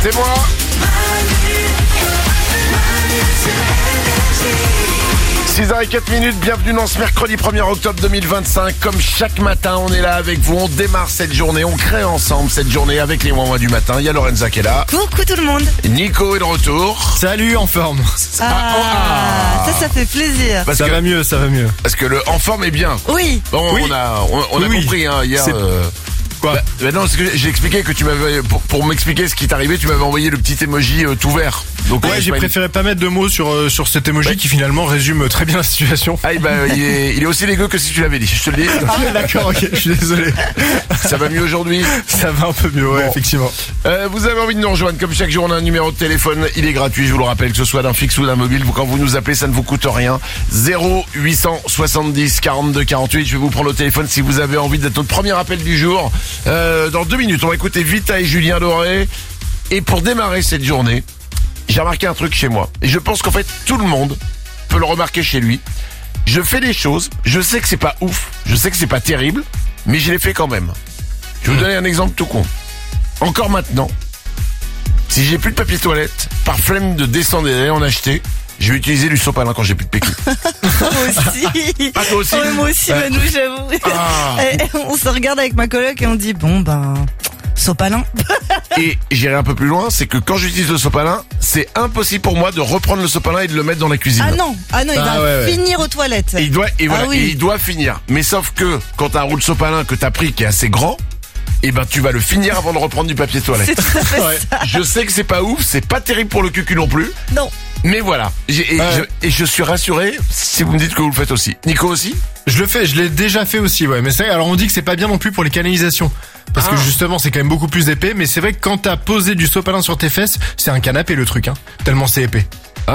C'est moi. 6h04, bienvenue dans ce mercredi 1er octobre 2025. Comme chaque matin, on est là avec vous, on démarre cette journée, on crée ensemble cette journée avec les Ouin-Ouin du matin. Il y a Lorenza qui est là. Coucou tout le monde. Nico est de retour. Salut, en forme. Ça fait plaisir. Parce ça que, va mieux, ça va mieux. Parce que le en forme est bien. Oui. Bon, Oui. on a Oui. compris hier. Quoi Non, parce que j'ai expliqué que tu m'avais pour m'expliquer ce qui t'arrivait, tu m'avais envoyé le petit emoji tout vert. Donc Ouais, j'ai préféré pas mettre de mots sur cet emoji qui finalement résume très bien la situation. Ah, il est aussi dégueu que si tu l'avais dit. Je te le dis. D'accord, ok, je suis désolé. Ça va mieux aujourd'hui. Ça va un peu mieux, ouais, Bon. effectivement. Vous avez envie de nous rejoindre, comme chaque jour on a un numéro de téléphone, il est gratuit, je vous le rappelle, que ce soit d'un fixe ou d'un mobile, quand vous nous appelez ça ne vous coûte rien. 0870 42 48, je vais vous prendre au téléphone si vous avez envie d'être notre premier appel du jour. Dans 2 minutes, on va écouter Vita et Julien Doré. Et pour démarrer cette journée, j'ai remarqué un truc chez moi. Et je pense qu'en fait tout le monde peut le remarquer chez lui. Je fais des choses, je sais que c'est pas ouf, je sais que c'est pas terrible, mais je les fais quand même. Je vais vous donner un exemple tout con. Encore maintenant, si j'ai plus de papier toilette, par flemme de descendre et d'aller en acheter, je vais utiliser du sopalin quand j'ai plus de PQ. Moi aussi. Ah, toi aussi? Ouais, moi aussi, Manu, j'avoue. Ah. On se regarde avec ma coloc et on dit sopalin. Et j'irai un peu plus loin, c'est que quand j'utilise le sopalin, c'est impossible pour moi de reprendre le sopalin et de le mettre dans la cuisine. Ah non, il va ouais. finir aux toilettes. Et il doit finir. Mais sauf que quand t'as un roux de sopalin que t'as pris qui est assez grand, et ben tu vas le finir avant de reprendre du papier toilette. C'est tout à fait Ouais. ça. Je sais que c'est pas ouf, c'est pas terrible pour le cucu non plus. Non. Mais voilà. Je suis rassuré si vous me dites que vous le faites aussi. Nico aussi? Je le fais, je l'ai déjà fait aussi, ouais. Mais c'est vrai, alors on dit que c'est pas bien non plus pour les canalisations. Parce que justement, c'est quand même beaucoup plus épais. Mais c'est vrai que quand t'as posé du sopalin sur tes fesses, c'est un canapé le truc, hein. Tellement c'est épais.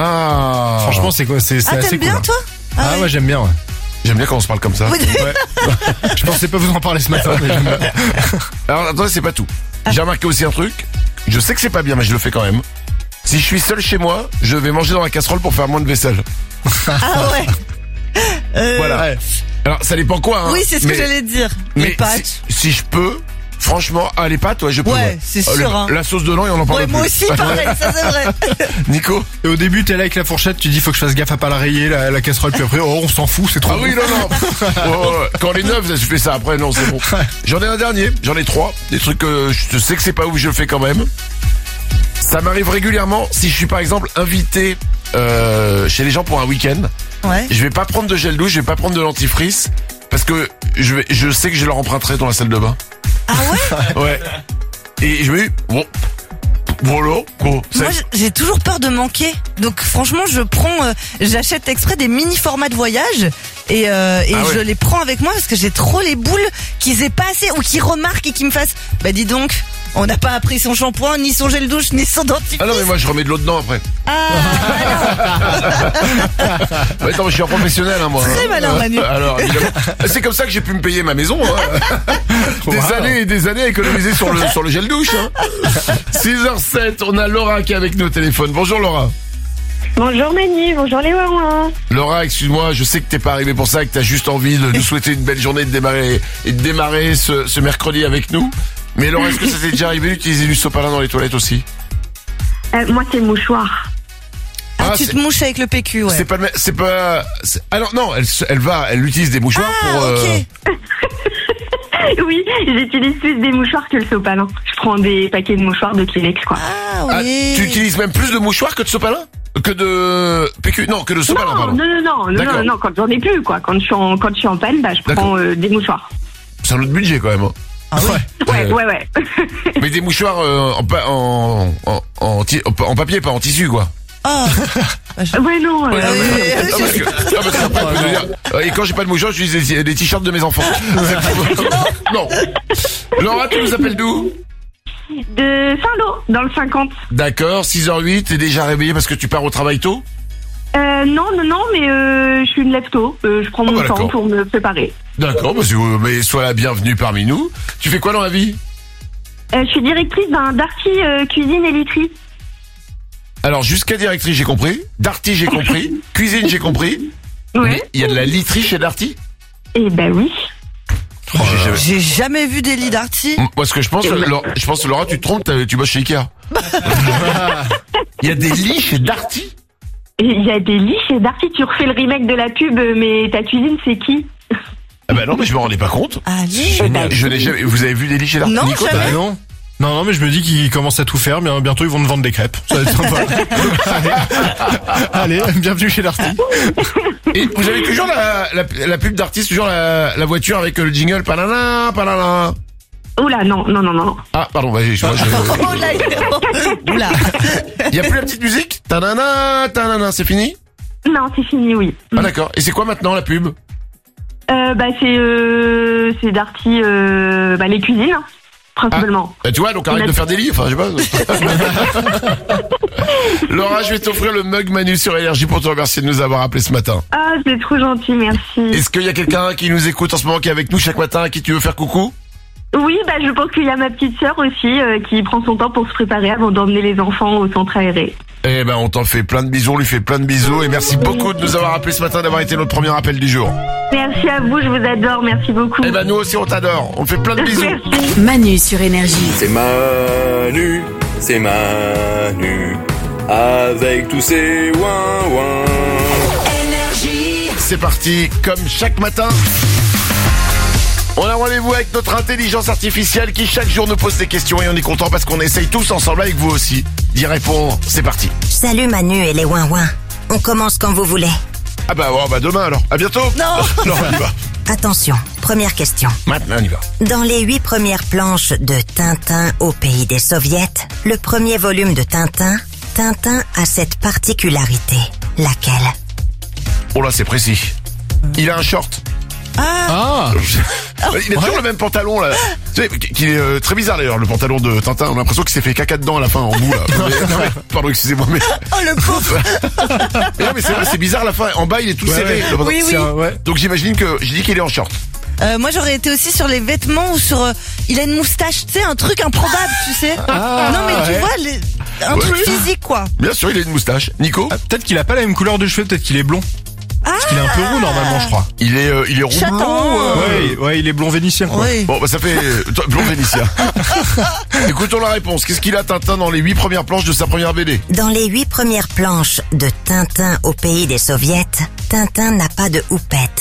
Ah. Franchement, c'est quoi, c'est assez T'aimes cool. bien hein. toi? Ah ouais, j'aime bien, ouais. J'aime bien quand on se parle comme ça. Oui. Ouais. Je pensais pas vous en parler ce matin, mais j'aime bien. Alors attendez, c'est pas tout. J'ai remarqué aussi un truc. Je sais que c'est pas bien, mais je le fais quand même. Si je suis seul chez moi, je vais manger dans la casserole pour faire moins de vaisselle. Ah ouais. Voilà. Ouais. Alors ça dépend quoi, hein. Oui, c'est ce que j'allais dire. Les Mais pâtes. si je peux, franchement, les pâtes, ouais, je peux. Ouais, c'est sûr, hein. La sauce de l'an, et on en parle Ouais, plus. moi aussi, pareil, ça c'est vrai. Nico? Et au début, t'es là avec la fourchette, tu dis faut que je fasse gaffe à pas la rayer, la casserole, puis après, on s'en fout, c'est trop. Ah oui, non. Ouais. Quand les neufs, je fais ça après, non, c'est bon. J'en ai un dernier, j'en ai 3. Des trucs que je sais que c'est pas ouf, je le fais quand même. Ça m'arrive régulièrement, si je suis par exemple invité chez les gens pour un week-end, Ouais. je vais pas prendre de gel douche, je vais pas prendre de dentifrice, parce que je sais que je leur emprunterai dans la salle de bain. Ah ouais? Ouais. Et je me dis, bon, voilà, quoi. Moi, j'ai toujours peur de manquer. Donc, franchement, j'achète exprès des mini formats de voyage et je les prends avec moi parce que j'ai trop les boules qu'ils aient pas assez ou qu'ils remarquent et qu'ils me fassent. Bah, dis donc, on n'a pas appris son shampoing, ni son gel douche, ni son dentifrice. Ah non, mais moi je remets de l'eau dedans après. Ouais, attends, je suis un professionnel, hein, moi. Très malin, Manu. Alors, évidemment. C'est comme ça que j'ai pu me payer ma maison, hein. Des années et des années à économiser sur le gel douche, hein. 6h07, on a Laura qui est avec nous au téléphone. Bonjour Laura. Bonjour Manu, bonjour les Ouin-Ouin. Laura, excuse-moi, je sais que t'es pas arrivée pour ça, que t'as juste envie de nous souhaiter une belle journée de démarrer ce mercredi avec nous. Mais Laura, est-ce que ça t'est déjà arrivé d'utiliser du sopalin dans les toilettes aussi? Moi c'est le mouchoir. Tu te mouches avec le PQ, ouais. Alors non, elle utilise des mouchoirs pour. Ok. Oui, j'utilise plus des mouchoirs que le sopalin. Je prends des paquets de mouchoirs de Kleenex, quoi. Ah Ah, oui. tu utilises même plus de mouchoirs que de sopalin? Que de PQ? Non, que de sopalin, pardon. Non, quand j'en ai plus, quoi. Quand je suis en panne, bah, je prends des mouchoirs. C'est un autre budget quand même. Hein. Ah ouais. Ouais. Mais des mouchoirs en papier, pas en tissu, quoi. Oh. Ouais, non. oui. Parce que après, on peut dire, et quand j'ai pas de mouchoirs, j'utilise des t-shirts de mes enfants. Non. Laura, tu nous appelles d'où? De Saint-Lô, dans le 50. D'accord, 6h08, t'es déjà réveillé parce que tu pars au travail tôt? Non, mais je suis une lève-tôt. Je prends mon temps d'accord. pour me préparer. D'accord, mais sois la bienvenue parmi nous. Tu fais quoi dans la vie? Je suis directrice d'un Darty Cuisine et Literie. Alors, jusqu'à directrice, j'ai compris. Darty, j'ai compris. Cuisine, j'ai compris. Ouais. Mais il y a de la literie chez Darty? Eh ben oui. J'ai jamais vu des lits Darty. Moi, ce que je pense, Laura, tu te trompes, tu bosses chez Ikea. Il y a des lits chez Darty? Il y a des lits chez Darty. Tu refais le remake de la pub, mais ta cuisine, c'est qui? Ah bah non, mais je me rendais pas compte. Allez. Je n'ai jamais. Vous avez vu des lits chez Darty? Non, Nico, jamais. Bah non. Non, mais je me dis qu'ils commencent à tout faire. Bientôt, ils vont me vendre des crêpes. Ça va être sympa. Allez, bienvenue chez Darty. Et vous avez toujours la pub Darty, toujours la voiture avec le jingle panana, panana. Oula, non. Ah, pardon, vas-y, Oh là, oula. Il y a plus la petite musique? Tanana, tanana, c'est fini? Non, c'est fini, oui. Ah d'accord. Et c'est quoi maintenant la pub? C'est Darty, les cuisines, principalement. Bah, tu vois, donc arrête de faire des lits, enfin, je sais pas. Laura, je vais t'offrir le mug Manu sur Énergie pour te remercier de nous avoir appelé ce matin. Ah, c'est trop gentil, merci. Est-ce qu'il y a quelqu'un qui nous écoute en ce moment, qui est avec nous chaque matin, à qui tu veux faire coucou? Oui, je pense qu'il y a ma petite sœur aussi qui prend son temps pour se préparer avant d'emmener les enfants au centre aéré. Eh ben, on t'en fait plein de bisous, on lui fait plein de bisous et merci beaucoup de nous avoir appelé ce matin, d'avoir été notre premier appel du jour. Merci à vous, je vous adore, merci beaucoup. Eh ben, nous aussi on t'adore, on te fait plein de bisous. Merci. Manu sur Énergie. C'est Manu, avec tous ses ouin-ouin. C'est parti, comme chaque matin. On a rendez-vous avec notre intelligence artificielle qui chaque jour nous pose des questions et on est content parce qu'on essaye tous ensemble avec vous aussi d'y répondre. C'est parti. Salut Manu et les ouin-ouin. On commence quand vous voulez. Ah bah demain alors. À bientôt. Non. Non, on y va. Attention, première question. Maintenant on y va. Dans les 8 premières planches de Tintin au pays des soviets, le premier volume de Tintin a cette particularité. Laquelle? Oh là c'est précis. Il a un short. Ah. Il a toujours le même pantalon là. Tu sais, qui est très bizarre d'ailleurs, le pantalon de Tintin. On a l'impression qu'il s'est fait caca dedans à la fin en bout là. Pardon, excusez-moi mais. Oh le pauvre. Mais non mais c'est vrai, c'est bizarre à la fin. En bas il est tout serré. Le pantalon. Oui. Donc j'imagine que je dis qu'il est en short. Moi j'aurais été aussi sur les vêtements ou sur il a une moustache, tu sais, un truc improbable, tu sais. Non mais tu vois un truc physique quoi. Bien sûr, il a une moustache. Nico? Peut-être qu'il a pas la même couleur de cheveux, peut-être qu'il est blond. Parce qu'il est un peu roux normalement, je crois. Il est roux. Châtain. Ouais, il est blond vénitien quoi. Oui. Bon, ça fait blond vénitien. Écoutons la réponse. Qu'est-ce qu'il a Tintin dans les 8 premières planches de sa première BD? Dans les 8 premières planches de Tintin au pays des soviets, Tintin n'a pas de houppette.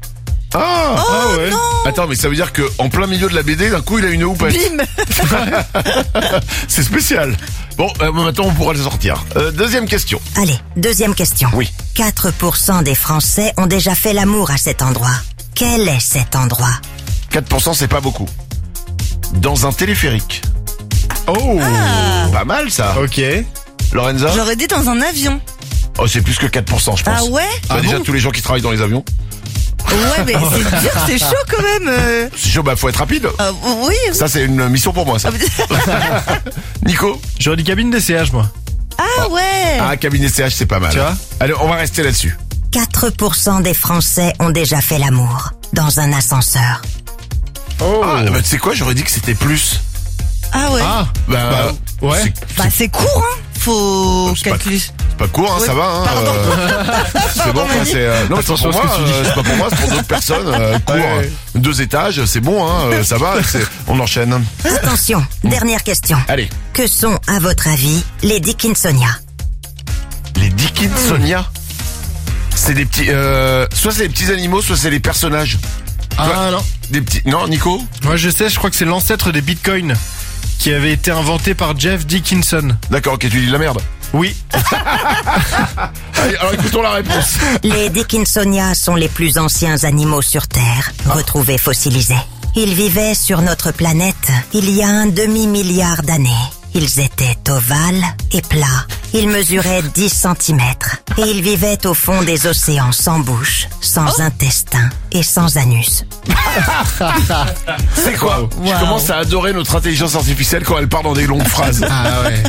Ouais. Non. Attends, mais ça veut dire que en plein milieu de la BD, d'un coup, il a une houppette. Bim. C'est spécial. Bon, maintenant, on pourra le sortir. Deuxième question. Allez, deuxième question. Oui. 4% des Français ont déjà fait l'amour à cet endroit. Quel est cet endroit? 4%, c'est pas beaucoup. Dans un téléphérique. Oh. Pas mal, ça. Ok. Lorenza? J'aurais dit dans un avion. Oh, c'est plus que 4%, je pense. Ah ouais? Déjà, tous les gens qui travaillent dans les avions. Ouais, mais c'est dur, c'est chaud quand même. C'est chaud, faut être rapide. Oui. Ça, c'est une mission pour moi, ça. Nico? J'aurais dit cabine d'essayage, moi. Ah ouais. Ah, cabinet CH, c'est pas mal. Tu vois? Allez, on va rester là-dessus. 4% des Français ont déjà fait l'amour dans un ascenseur. Oh. Ah, bah, tu sais quoi, j'aurais dit que c'était plus. Ah ouais. Ouais. C'est court, hein. Faut C'est pas- calculer. C'est pas court, hein, ça va. Hein, c'est bon, quoi. Non, c'est pas Attention pour à moi. ce que tu dis. C'est pas pour moi, c'est pour d'autres personnes. Court, Ouais. 2 étages, c'est bon, hein. Ça va. On enchaîne. Attention, dernière question. Allez, Que sont, à votre avis, les Dickinsonia? les Dickinsonia. C'est des petits. Soit c'est les petits animaux, soit c'est les personnages. Ah non. Des petits. Non, Nico. Moi je sais, je crois que c'est l'ancêtre des bitcoins qui avait été inventé par Jeff Dickinson. D'accord, ok, tu dis de la merde. Oui. Allez, alors écoutons la réponse. Les Dickinsonia sont les plus anciens animaux sur Terre, retrouvés fossilisés. Ils vivaient sur notre planète il y a un demi-milliard d'années. Ils étaient ovales et plats. Ils mesuraient 10 cm. Et ils vivaient au fond des océans sans bouche, sans intestin et sans anus. C'est quoi? Wow. Je commence à adorer notre intelligence artificielle quand elle part dans des longues phrases. Ah ouais.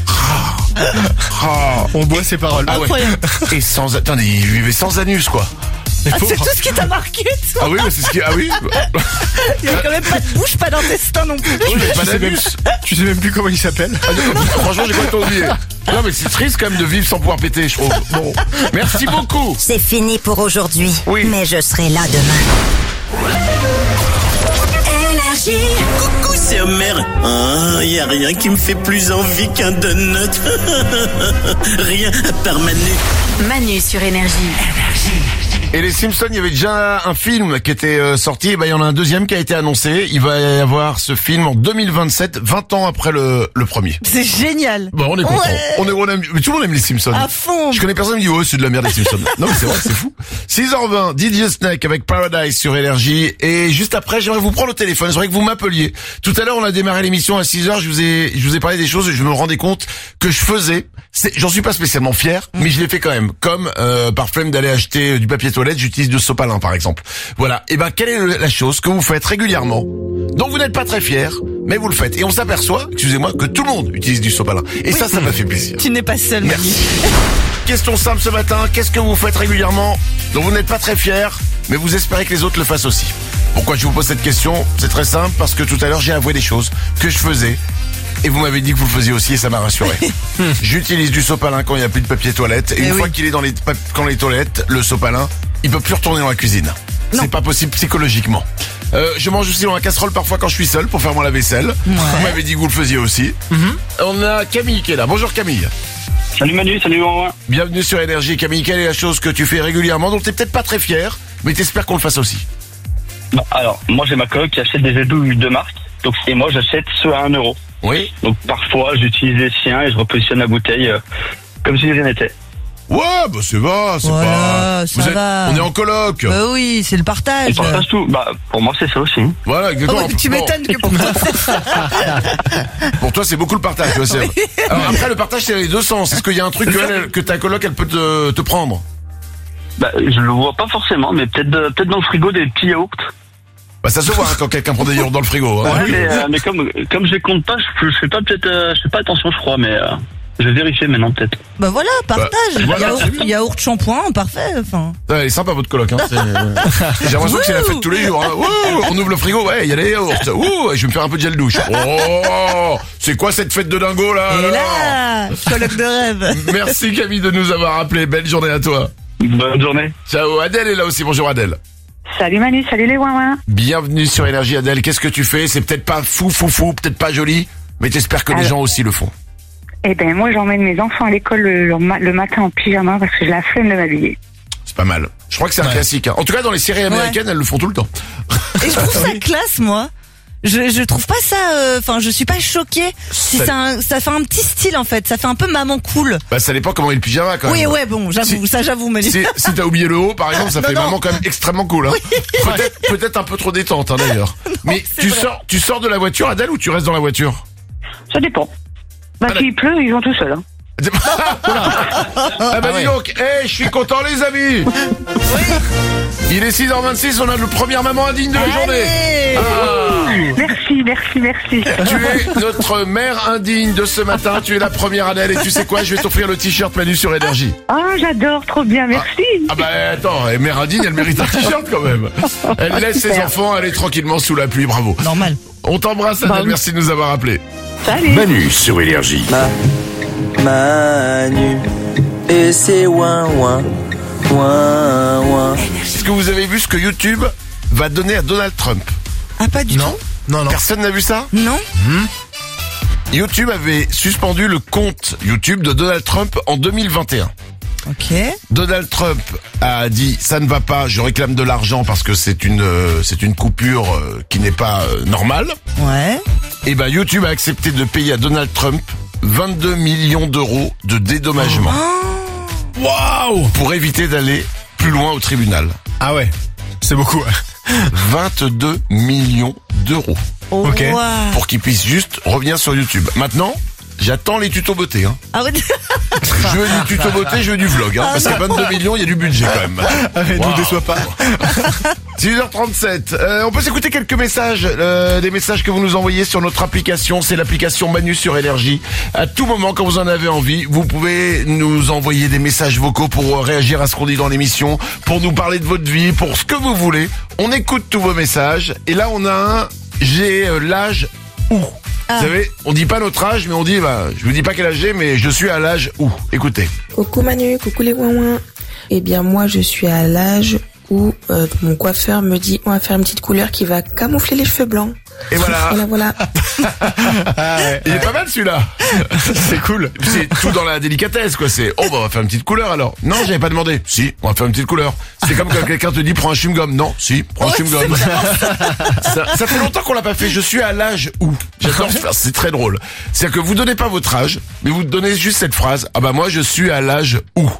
On boit ses paroles. Ah ouais. Incroyable. Et sans. Attendez, il vivait sans anus, quoi. C'est tout ce qui t'a marqué, toi. Ah oui, mais c'est ce qui. Ah oui. Il y a quand même pas de bouche, pas d'intestin non plus. Oui, mais pas Tu sais même- d'anus. Tu sais même plus comment il s'appelle. Franchement, j'ai complètement oublié. Non, mais c'est triste quand même de vivre sans pouvoir péter, je trouve. Bon. Merci beaucoup. C'est fini pour aujourd'hui, Oui. mais je serai là demain. Et Homer, y a rien qui me fait plus envie qu'un donut. Rien à part Manu. Manu sur Énergie. Et les Simpsons, il y avait déjà un film qui était sorti, et il y en a un deuxième qui a été annoncé. Il va y avoir ce film en 2027, 20 ans après le premier. C'est génial. Bon, on est content. Ouais. On aime, mais tout le monde aime les Simpsons. À fond. Je connais personne qui dit, oh, c'est de la merde les Simpsons. Non, mais c'est vrai, c'est fou. 6h20, DJ Snake avec Paradise sur Énergie. Et juste après, j'aimerais vous prendre le téléphone. J'aimerais que vous m'appeliez. Tout à l'heure, on a démarré l'émission à 6h. Je vous ai parlé des choses et je me rendais compte que je faisais. J'en suis pas spécialement fier, mais je l'ai fait quand même. Comme, par flemme d'aller acheter du papier toilette, j'utilise du sopalin, par exemple. Voilà. Et ben, quelle est la chose que vous faites régulièrement, dont vous n'êtes pas très fier, mais vous le faites. Et on s'aperçoit, excusez-moi, que tout le monde utilise du sopalin. Et ça m'a fait plaisir. Tu n'es pas seul, Manu. Question simple ce matin. Qu'est-ce que vous faites régulièrement, dont vous n'êtes pas très fier, mais vous espérez que les autres le fassent aussi? Pourquoi je vous pose cette question? C'est très simple, parce que tout à l'heure, j'ai avoué des choses que je faisais. Et vous m'avez dit que vous le faisiez aussi et ça m'a rassuré. J'utilise du sopalin quand il n'y a plus de papier toilette. Et une fois qu'il est dans les toilettes, le sopalin, il peut plus retourner dans la cuisine. C'est pas possible psychologiquement. Je mange aussi dans la casserole parfois quand je suis seul pour faire mon lave-vaisselle. Vous m'avez dit que vous le faisiez aussi. On a Camille qui est là. Bonjour Camille. Salut Manu, salut Romain. Bienvenue sur Énergie. Camille, quelle est la chose que tu fais régulièrement dont t'es peut-être pas très fier, mais t'espères qu'on le fasse aussi? Bon, alors, moi j'ai ma coloc qui achète des édouilles de marque. Donc, et moi j'achète ceux à 1 euro. Oui. Donc parfois j'utilise les siens et je repositionne la bouteille comme si rien n'était. Ouais, bah c'est pas. Ça va. On est en coloc. Bah oui, c'est le partage. On partage tout. Bah pour moi c'est ça aussi. Voilà, exactement. Oh, tu m'étonnes que pour toi c'est ça. Pour toi c'est beaucoup le partage, tu vois. Alors après le partage c'est les deux sens. Est-ce qu'il y a un truc que ta coloc elle peut te prendre? Bah je le vois pas forcément, mais peut-être dans le frigo des petits yaourts. Bah ça se voit quand quelqu'un prend des yaourts dans le frigo. Hein. Ouais, mais comme je les compte pas, je fais pas attention je crois, mais je vais vérifier maintenant peut-être. Bah voilà, partage. Voilà, yaourt, shampoing, parfait. Enfin. Elle est sympa votre coloc. Hein. J'ai l'impression que c'est la fête tous les jours. Hein. On ouvre le frigo, ouais, il y a les yaourts. Je vais me faire un peu de gel douche. Oh, c'est quoi cette fête de dingo là? Et là, coloc de rêve. Merci Camille de nous avoir appelé. Belle journée à toi. Bonne journée. Ciao. Adèle est là aussi. Bonjour Adèle. Salut Manu, salut les ouin-ouin. Bienvenue sur Énergie Adèle. Qu'est-ce que tu fais? C'est peut-être pas fou, peut-être pas joli, mais t'espères que les gens aussi le font. Eh ben moi j'emmène mes enfants à l'école le matin en pyjama parce que j'ai la flemme de m'habiller. C'est pas mal. Je crois que c'est un classique. Hein. En tout cas dans les séries américaines, elles le font tout le temps. Et je trouve ça classe moi. Je trouve pas ça, enfin je suis pas choquée. Si ça fait un petit style en fait, ça fait un peu maman cool. Bah ça dépend comment est le pyjama quand même. Oui ouais bon j'avoue mais si t'as oublié le haut par exemple ça fait maman quand même extrêmement cool. Hein. Oui. Peut-être un peu trop détente hein, d'ailleurs. Mais tu sors de la voiture Adèle ou tu restes dans la voiture? Ça dépend. Bah s'il pleut ils vont tout seuls. Hein. Ah bah dis donc, je suis content les amis. Oui. Il est 6h26, on a le première maman indigne de la journée. Merci. Tu es notre mère indigne de ce matin, tu es la première Adèle et tu sais quoi, je vais t'offrir le t-shirt Manu sur Énergie. Ah j'adore, trop bien, merci. Ah bah attends, mère indigne, elle mérite un t-shirt quand même. Elle laisse ses enfants aller tranquillement sous la pluie, bravo. Normal. On t'embrasse Adèle, merci de nous avoir appelés. Salut. Manu sur Énergie. Manu et c'est ouin ouin ouin ouin. Est-ce que vous avez vu ce que YouTube va donner à Donald Trump? Ah pas du tout. Non. Personne n'a vu ça? Non. YouTube avait suspendu le compte YouTube de Donald Trump en 2021. Ok. Donald Trump a dit ça ne va pas, je réclame de l'argent parce que c'est une coupure qui n'est pas normale. Ouais. Et ben YouTube a accepté de payer à Donald Trump 22 millions d'euros de dédommagement. Waouh! Pour éviter d'aller plus loin au tribunal. Ah ouais, c'est beaucoup. 22 millions d'euros. Oh, ok. Wow. Pour qu'il puisse juste revenir sur YouTube. Maintenant, j'attends les tutos beauté. Hein. Ah ouais. Je veux du tuto beauté, je veux du vlog. Hein, parce qu'à 22 millions, il y a du budget quand même. Nous déçois pas. 6h37. On peut s'écouter quelques messages. Des messages que vous nous envoyez sur notre application. C'est l'application Manu sur Énergie. À tout moment, quand vous en avez envie, vous pouvez nous envoyer des messages vocaux pour réagir à ce qu'on dit dans l'émission, pour nous parler de votre vie, pour ce que vous voulez. On écoute tous vos messages. Et là, on a un j'ai l'âge où. Vous savez, on dit pas notre âge, mais on dit, je vous dis pas quel âge j'ai, mais je suis à l'âge où. Écoutez. Coucou Manu, coucou les ouin-ouin. Eh bien, moi, je suis à l'âge où mon coiffeur me dit, on va faire une petite couleur qui va camoufler les cheveux blancs. Et voilà. Voilà. Il est pas mal celui-là. C'est cool. C'est tout dans la délicatesse, quoi. C'est, oh, bah, on va faire une petite couleur alors. Non, j'avais pas demandé. Si, on va faire une petite couleur. C'est comme quand quelqu'un te dit, prends un chewing-gum. Non, si, prends un chewing-gum. Ça fait longtemps qu'on l'a pas fait. Je suis à l'âge où. J'adore faire, c'est très drôle. C'est-à-dire que vous donnez pas votre âge, mais vous donnez juste cette phrase. Ah bah, moi, je suis à l'âge où.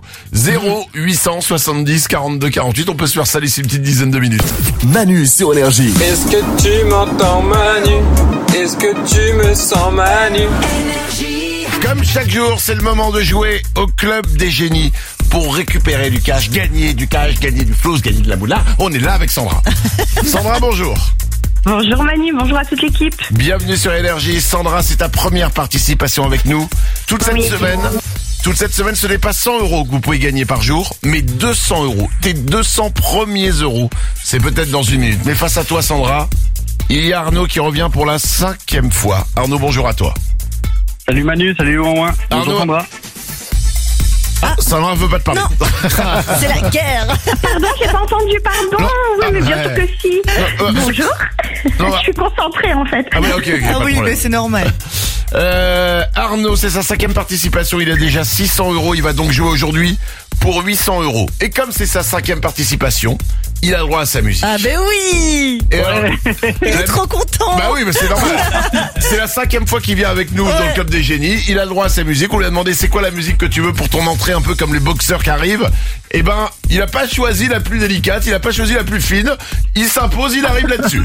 0870 42 48. On peut se faire ça d'ici une petite dizaine de minutes. Manu sur Énergie. Est-ce que tu m'entends, Manu? Est-ce que tu me sens, Manu? Comme chaque jour, c'est le moment de jouer au Club des Génies pour récupérer du cash, gagner du flouze, gagner de la moula. On est là avec Sandra. Sandra, bonjour. Bonjour Manu, bonjour à toute l'équipe. Bienvenue sur Énergie. Sandra, c'est ta première participation avec nous. Toute cette semaine, ce n'est pas 100 € que vous pouvez gagner par jour, mais 200 €. Tes 200 premiers euros, c'est peut-être dans une minute. Mais face à toi, Sandra, il y a Arnaud qui revient pour la 5e fois. Arnaud, bonjour à toi. Salut Manu, salut Ouin. Arnaud. Sandra. Sandra veut pas te parler. Non. C'est la guerre. Pardon, j'ai pas entendu, pardon. Oui, mais bien sûr que si. Bonjour. Je suis concentrée en fait. Ah, mais ok, Ah oui, mais c'est normal. Arnaud, c'est sa 5e participation. Il a déjà 600 €. Il va donc jouer aujourd'hui pour 800 €. Et comme c'est sa 5e participation, il a le droit à sa musique. Ah ben oui. Et alors, il est trop content. Bah oui, mais c'est normal. C'est la 5e fois qu'il vient avec nous dans le Club des Génies. Il a le droit à sa musique. On lui a demandé c'est quoi la musique que tu veux pour ton entrée, un peu comme les boxeurs qui arrivent. Eh ben, il a pas choisi la plus délicate, il a pas choisi la plus fine. Il s'impose, il arrive là-dessus.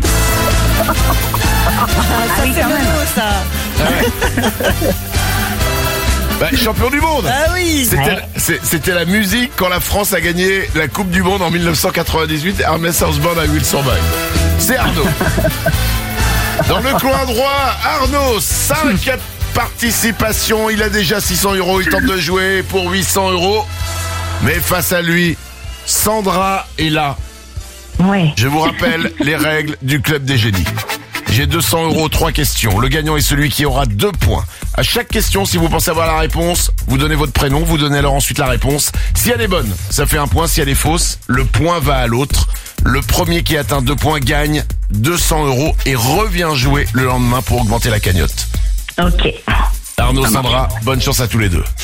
Ça c'est beau ça. Bah, champion du monde. Ah oui. C'était la musique quand la France a gagné la Coupe du Monde en 1998. Hermès Houseband à Will Survive. C'est Arnaud. Dans le coin droit, Arnaud, 5 participations. Il a déjà 600 €. Il tente de jouer pour 800 €. Mais face à lui, Sandra est là. Ouais. Je vous rappelle les règles du Club des Génies. J'ai 200 €, 3 questions. Le gagnant est celui qui aura 2 points. À chaque question, si vous pensez avoir la réponse, vous donnez votre prénom, vous donnez alors ensuite la réponse. Si elle est bonne, ça fait 1 point. Si elle est fausse, le point va à l'autre. Le premier qui atteint 2 points gagne 200 € et revient jouer le lendemain pour augmenter la cagnotte. Ok. Arnaud, Sandra, bonne chance à tous les deux.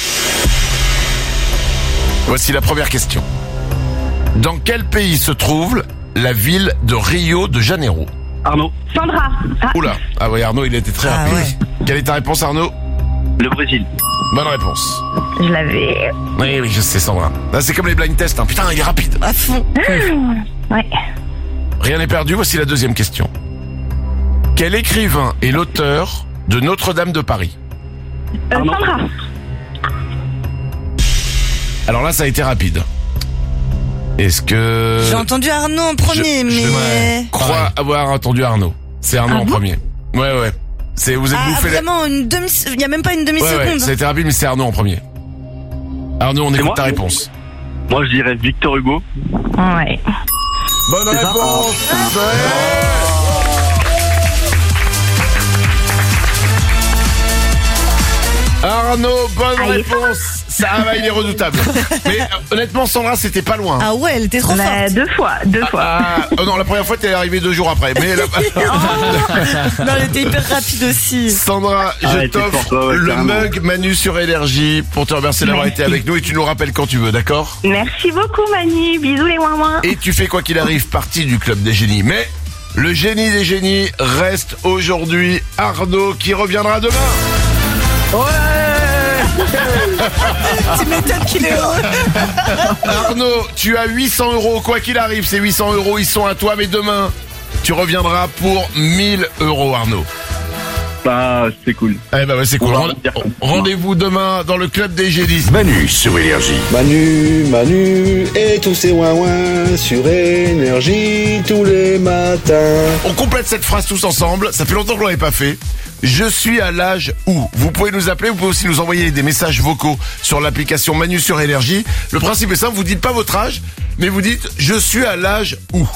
Voici la première question. Dans quel pays se trouve la ville de Rio de Janeiro? Arnaud. Sandra. Oula, ah oui, Arnaud, il était très rapide. Ouais. Quelle est ta réponse, Arnaud? Le Brésil. Bonne réponse. Je l'avais. Oui, je sais, Sandra. Là, c'est comme les blind tests, hein. Putain, il est rapide. À fond. Ouais. Rien n'est perdu, voici la deuxième question. Quel écrivain est l'auteur de Notre-Dame de Paris? Sandra. Alors là, ça a été rapide. Est-ce que... J'ai entendu Arnaud en premier, mais... crois avoir entendu Arnaud. C'est Arnaud en premier. Ouais. Vous êtes bouffé vraiment une demi... Il y a même pas une demi-seconde. Ouais, ça a été rapide, mais c'est Arnaud en premier. Arnaud, on écoute ta réponse. Moi, je dirais Victor Hugo. Ouais. Bonne réponse. Arnaud, bonne réponse. Ça va, il est redoutable. Mais honnêtement, Sandra, c'était pas loin. Ah ouais, elle était trop forte. 2 fois. Oh non, la première fois, t'es arrivé 2 jours après. Mais Non, elle était hyper rapide aussi. Sandra, je t'offre le mug Manu sur Énergie pour te remercier d'avoir été avec nous et tu nous rappelles quand tu veux, d'accord? Merci beaucoup Manu, bisous les ouin-ouin. Et tu fais quoi qu'il arrive partie du Club des Génies. Mais le génie des génies reste aujourd'hui Arnaud qui reviendra demain. Tu m'étonnes qu'il est heureux. Arnaud, tu as 800 €, quoi qu'il arrive, ces 800 €, ils sont à toi, mais demain, tu reviendras pour 1000 € Arnaud. Bah, c'est cool. Eh ben ouais, c'est cool. Rendez-vous demain dans le Club des Génies. Manu sur Énergie. Manu et tous ces ouin-ouin sur Énergie tous les matins. On complète cette phrase tous ensemble, ça fait longtemps que l'on l'avait pas fait. Je suis à l'âge où. Vous pouvez nous appeler, vous pouvez aussi nous envoyer des messages vocaux sur l'application Manu sur Énergie. Le principe est simple, vous dites pas votre âge, mais vous dites je suis à l'âge où.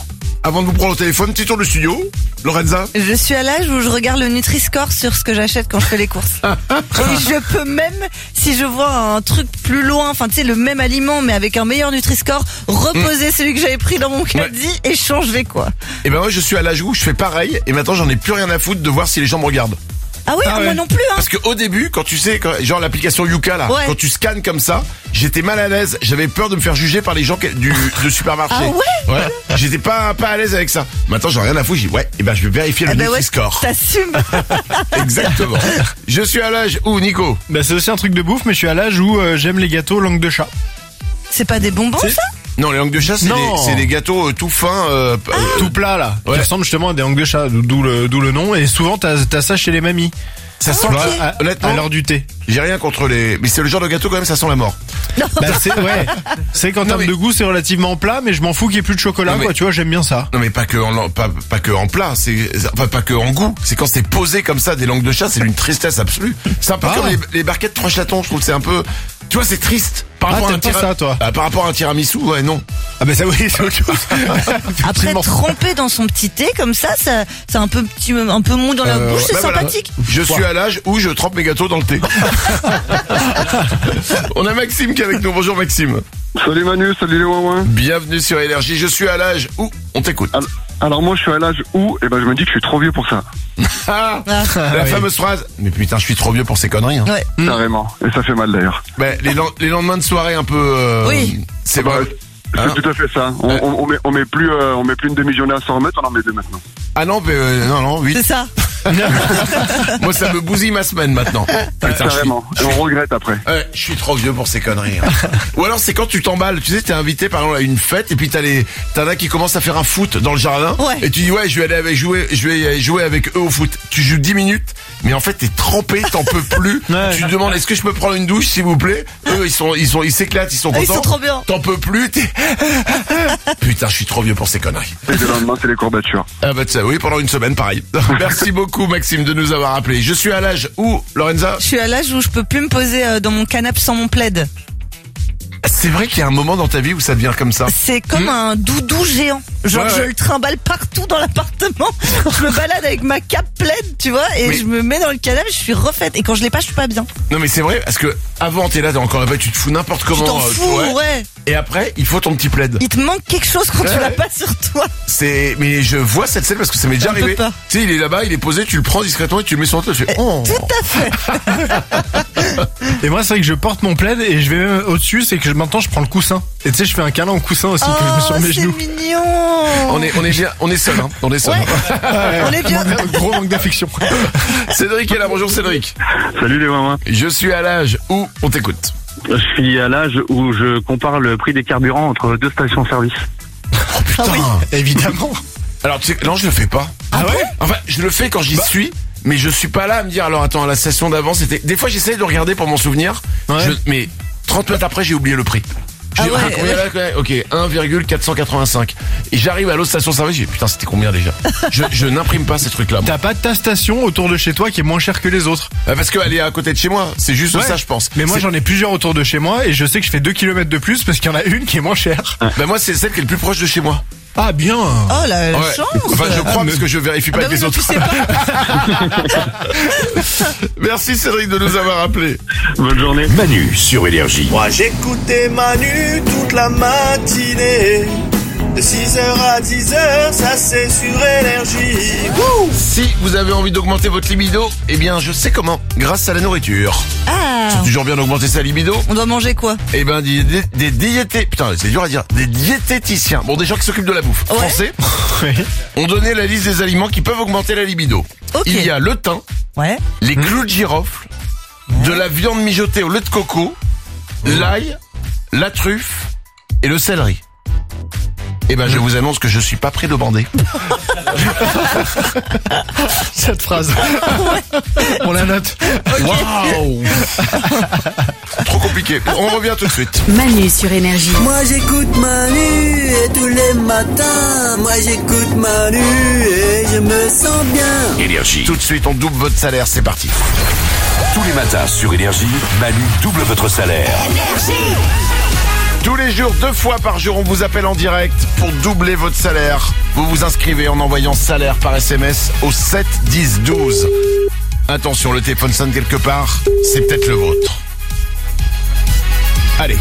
avant de vous prendre au téléphone, petit tour de studio. Lorenza? Je suis à l'âge où je regarde le Nutri-Score sur ce que j'achète quand je fais les courses. Et je peux même, si je vois un truc plus loin, enfin tu sais, le même aliment mais avec un meilleur Nutri-Score, reposer celui que j'avais pris dans mon caddie et changer quoi. Et ben moi je suis à l'âge où je fais pareil et maintenant j'en ai plus rien à foutre de voir si les gens me regardent. Ah oui, moi non plus hein. Parce que au début, quand tu sais, genre l'application Yuka là, quand tu scannes comme ça, j'étais mal à l'aise, j'avais peur de me faire juger par les gens de supermarché. Ah ouais? J'étais pas à l'aise avec ça. Maintenant j'en ai rien à foutre, j'ai dit et ben je vais vérifier le Nutri-Score. T'assumes. Exactement. Je suis à l'âge où, Nico? Bah c'est aussi un truc de bouffe, mais je suis à l'âge où j'aime les gâteaux langue de chat. C'est pas des bonbons ça? Non, les langues de chat, c'est des gâteaux tout fins, tout plats là, qui ressemblent justement à des langues de chat, d'où le nom. Et souvent t'as ça chez les mamies. Ça sent honnêtement, à l'heure du thé. J'ai rien contre mais c'est le genre de gâteau quand même, ça sent la mort. Bah c'est qu'en termes de goût c'est relativement plat, mais je m'en fous qu'il y ait plus de chocolat, quoi. Tu vois, j'aime bien ça. Non mais pas que en plat, pas que en goût. C'est quand c'est posé comme ça des langues de chat, c'est d'une tristesse absolue. C'est un peu comme les barquettes 3 chatons. Je trouve que c'est un peu, tu vois, c'est triste. Par rapport à un tiramisu, non. Ah bah ça oui, c'est autre chose. Après tremper dans son petit thé comme ça, c'est un peu mou dans la bouche, c'est sympathique. Je suis à l'âge où je trempe mes gâteaux dans le thé. On a Maxime qui est avec nous. Bonjour Maxime. Salut Manu, salut les ouin-ouin. Bienvenue sur Énergie. Je suis à l'âge où on t'écoute. Alors moi je suis à l'âge où, je me dis que je suis trop vieux pour ça. La fameuse phrase. Mais putain, je suis trop vieux pour ces conneries. Hein. Ouais. Carrément. Et ça fait mal d'ailleurs. Les lendemains de soirée un peu. C'est vrai. C'est tout à fait ça. On met plus une demi-journée à s'en remettre, on en met 2 maintenant. Ah non, non, oui. C'est ça. Moi, ça me bousille ma semaine maintenant. Putain, carrément. Et on regrette après. Je suis trop vieux pour ces conneries. Hein. Ou alors, c'est quand tu t'emballes. Tu sais, t'es invité par exemple à une fête et puis t'en as qui commencent à faire un foot dans le jardin. Ouais. Et tu dis je vais aller jouer avec eux au foot. Tu joues 10 minutes, mais en fait t'es trempé, t'en peux plus. Tu te demandes est-ce que je peux prendre une douche s'il vous plaît. Eux ils s'éclatent, ils sont contents. Ils sont trop bien. T'en peux plus. Putain, je suis trop vieux pour ces conneries. Et le lendemain, c'est les courbatures. Ah bah oui, pendant une semaine, pareil. Merci beaucoup Maxime de nous avoir appelé. Je suis à l'âge où, Lorenza? Je suis à l'âge où je peux plus me poser dans mon canapé sans mon plaid. C'est vrai qu'il y a un moment dans ta vie où ça devient comme ça. C'est comme un doudou géant. Genre je le trimballe partout dans l'appartement. Je me balade avec ma cape plaid, tu vois, et je me mets dans le canapé, je suis refaite. Et quand je l'ai pas, je suis pas bien. Non mais c'est vrai, parce que avant t'es là, t'es encore là-bas, tu te fous n'importe comment. Tu t'en fous, ouais. Et après, il faut ton petit plaid. Il te manque quelque chose quand tu l'as pas sur toi. Mais je vois cette scène parce que ça m'est déjà arrivé. Tu sais, il est là-bas, il est posé, tu le prends discrètement et tu le mets sur toi. Tu fais, oh. Tout à fait. Et moi, c'est vrai que je porte mon plaid et je vais même au-dessus, c'est que maintenant je prends le coussin. Et tu sais, je fais un câlin au coussin aussi que je mets sur mes genoux. C'est mignon. On est seul, hein. On est seul. Ouais. On est bien. Gros manque d'affection. Cédric est là. Bonjour Cédric. Salut les mamans. Je suis à l'âge où on t'écoute. Je suis à l'âge où je compare le prix des carburants entre 2 stations-service. Oh putain, évidemment. Alors tu sais, non, je le fais pas. Ah ouais? Enfin, je le fais quand j'y suis. Mais je suis pas là à me dire, alors attends, la station d'avant c'était... Des fois j'essaye de regarder pour m'en souvenir, mais 30 minutes après j'ai oublié le prix. Ok, 1,485. Et j'arrive à l'autre station-service, je dis putain c'était combien déjà? Je n'imprime pas ces trucs-là. T'as pas ta station autour de chez toi qui est moins chère que les autres? Parce qu'elle est à côté de chez moi, c'est juste ça je pense. Mais moi j'en ai plusieurs autour de chez moi et je sais que je fais 2 km de plus parce qu'il y en a une qui est moins chère. Bah moi c'est celle qui est le plus proche de chez moi. Ah bien. Oh la chance. Enfin je crois parce que je vérifie pas avec les autres. Tu sais pas. Merci Cédric de nous avoir appelé. Bonne journée. Manu sur Énergie. Moi j'écoutais Manu toute la matinée. De 6h à 10h, ça c'est sur Énergie. Si vous avez envie d'augmenter votre libido, eh bien je sais comment, grâce à la nourriture. Ah. C'est toujours bien d'augmenter sa libido. On doit manger quoi? Eh ben des diétés, putain c'est dur à dire, des diététiciens, bon des gens qui s'occupent de la bouffe, français, ont donné la liste des aliments qui peuvent augmenter la libido. Il y a le thym, les clous de girofle, de la viande mijotée au lait de coco, l'ail, la truffe et le céleri. Eh ben, je vous annonce que je suis pas prêt de bander. Cette phrase. On la note. Waouh. Trop compliqué. On revient tout de suite. Manu sur Énergie. Moi j'écoute Manu et tous les matins. Moi j'écoute Manu et je me sens bien. Énergie. Tout de suite, on double votre salaire. C'est parti. Tous les matins sur Énergie, Manu double votre salaire. Tous les jours, 2 fois par jour, on vous appelle en direct pour doubler votre salaire. Vous vous inscrivez en envoyant salaire par SMS au 7 10 12. Attention, le téléphone sonne quelque part, c'est peut-être le vôtre. Allez.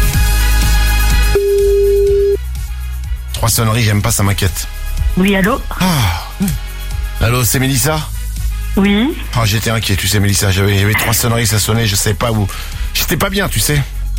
3 sonneries, j'aime pas, ça m'inquiète. Oui, allô? Allô, c'est Mélissa? Oui. J'étais inquiet, tu sais, Mélissa, il y avait 3 sonneries, ça sonnait, je sais pas où. J'étais pas bien, tu sais.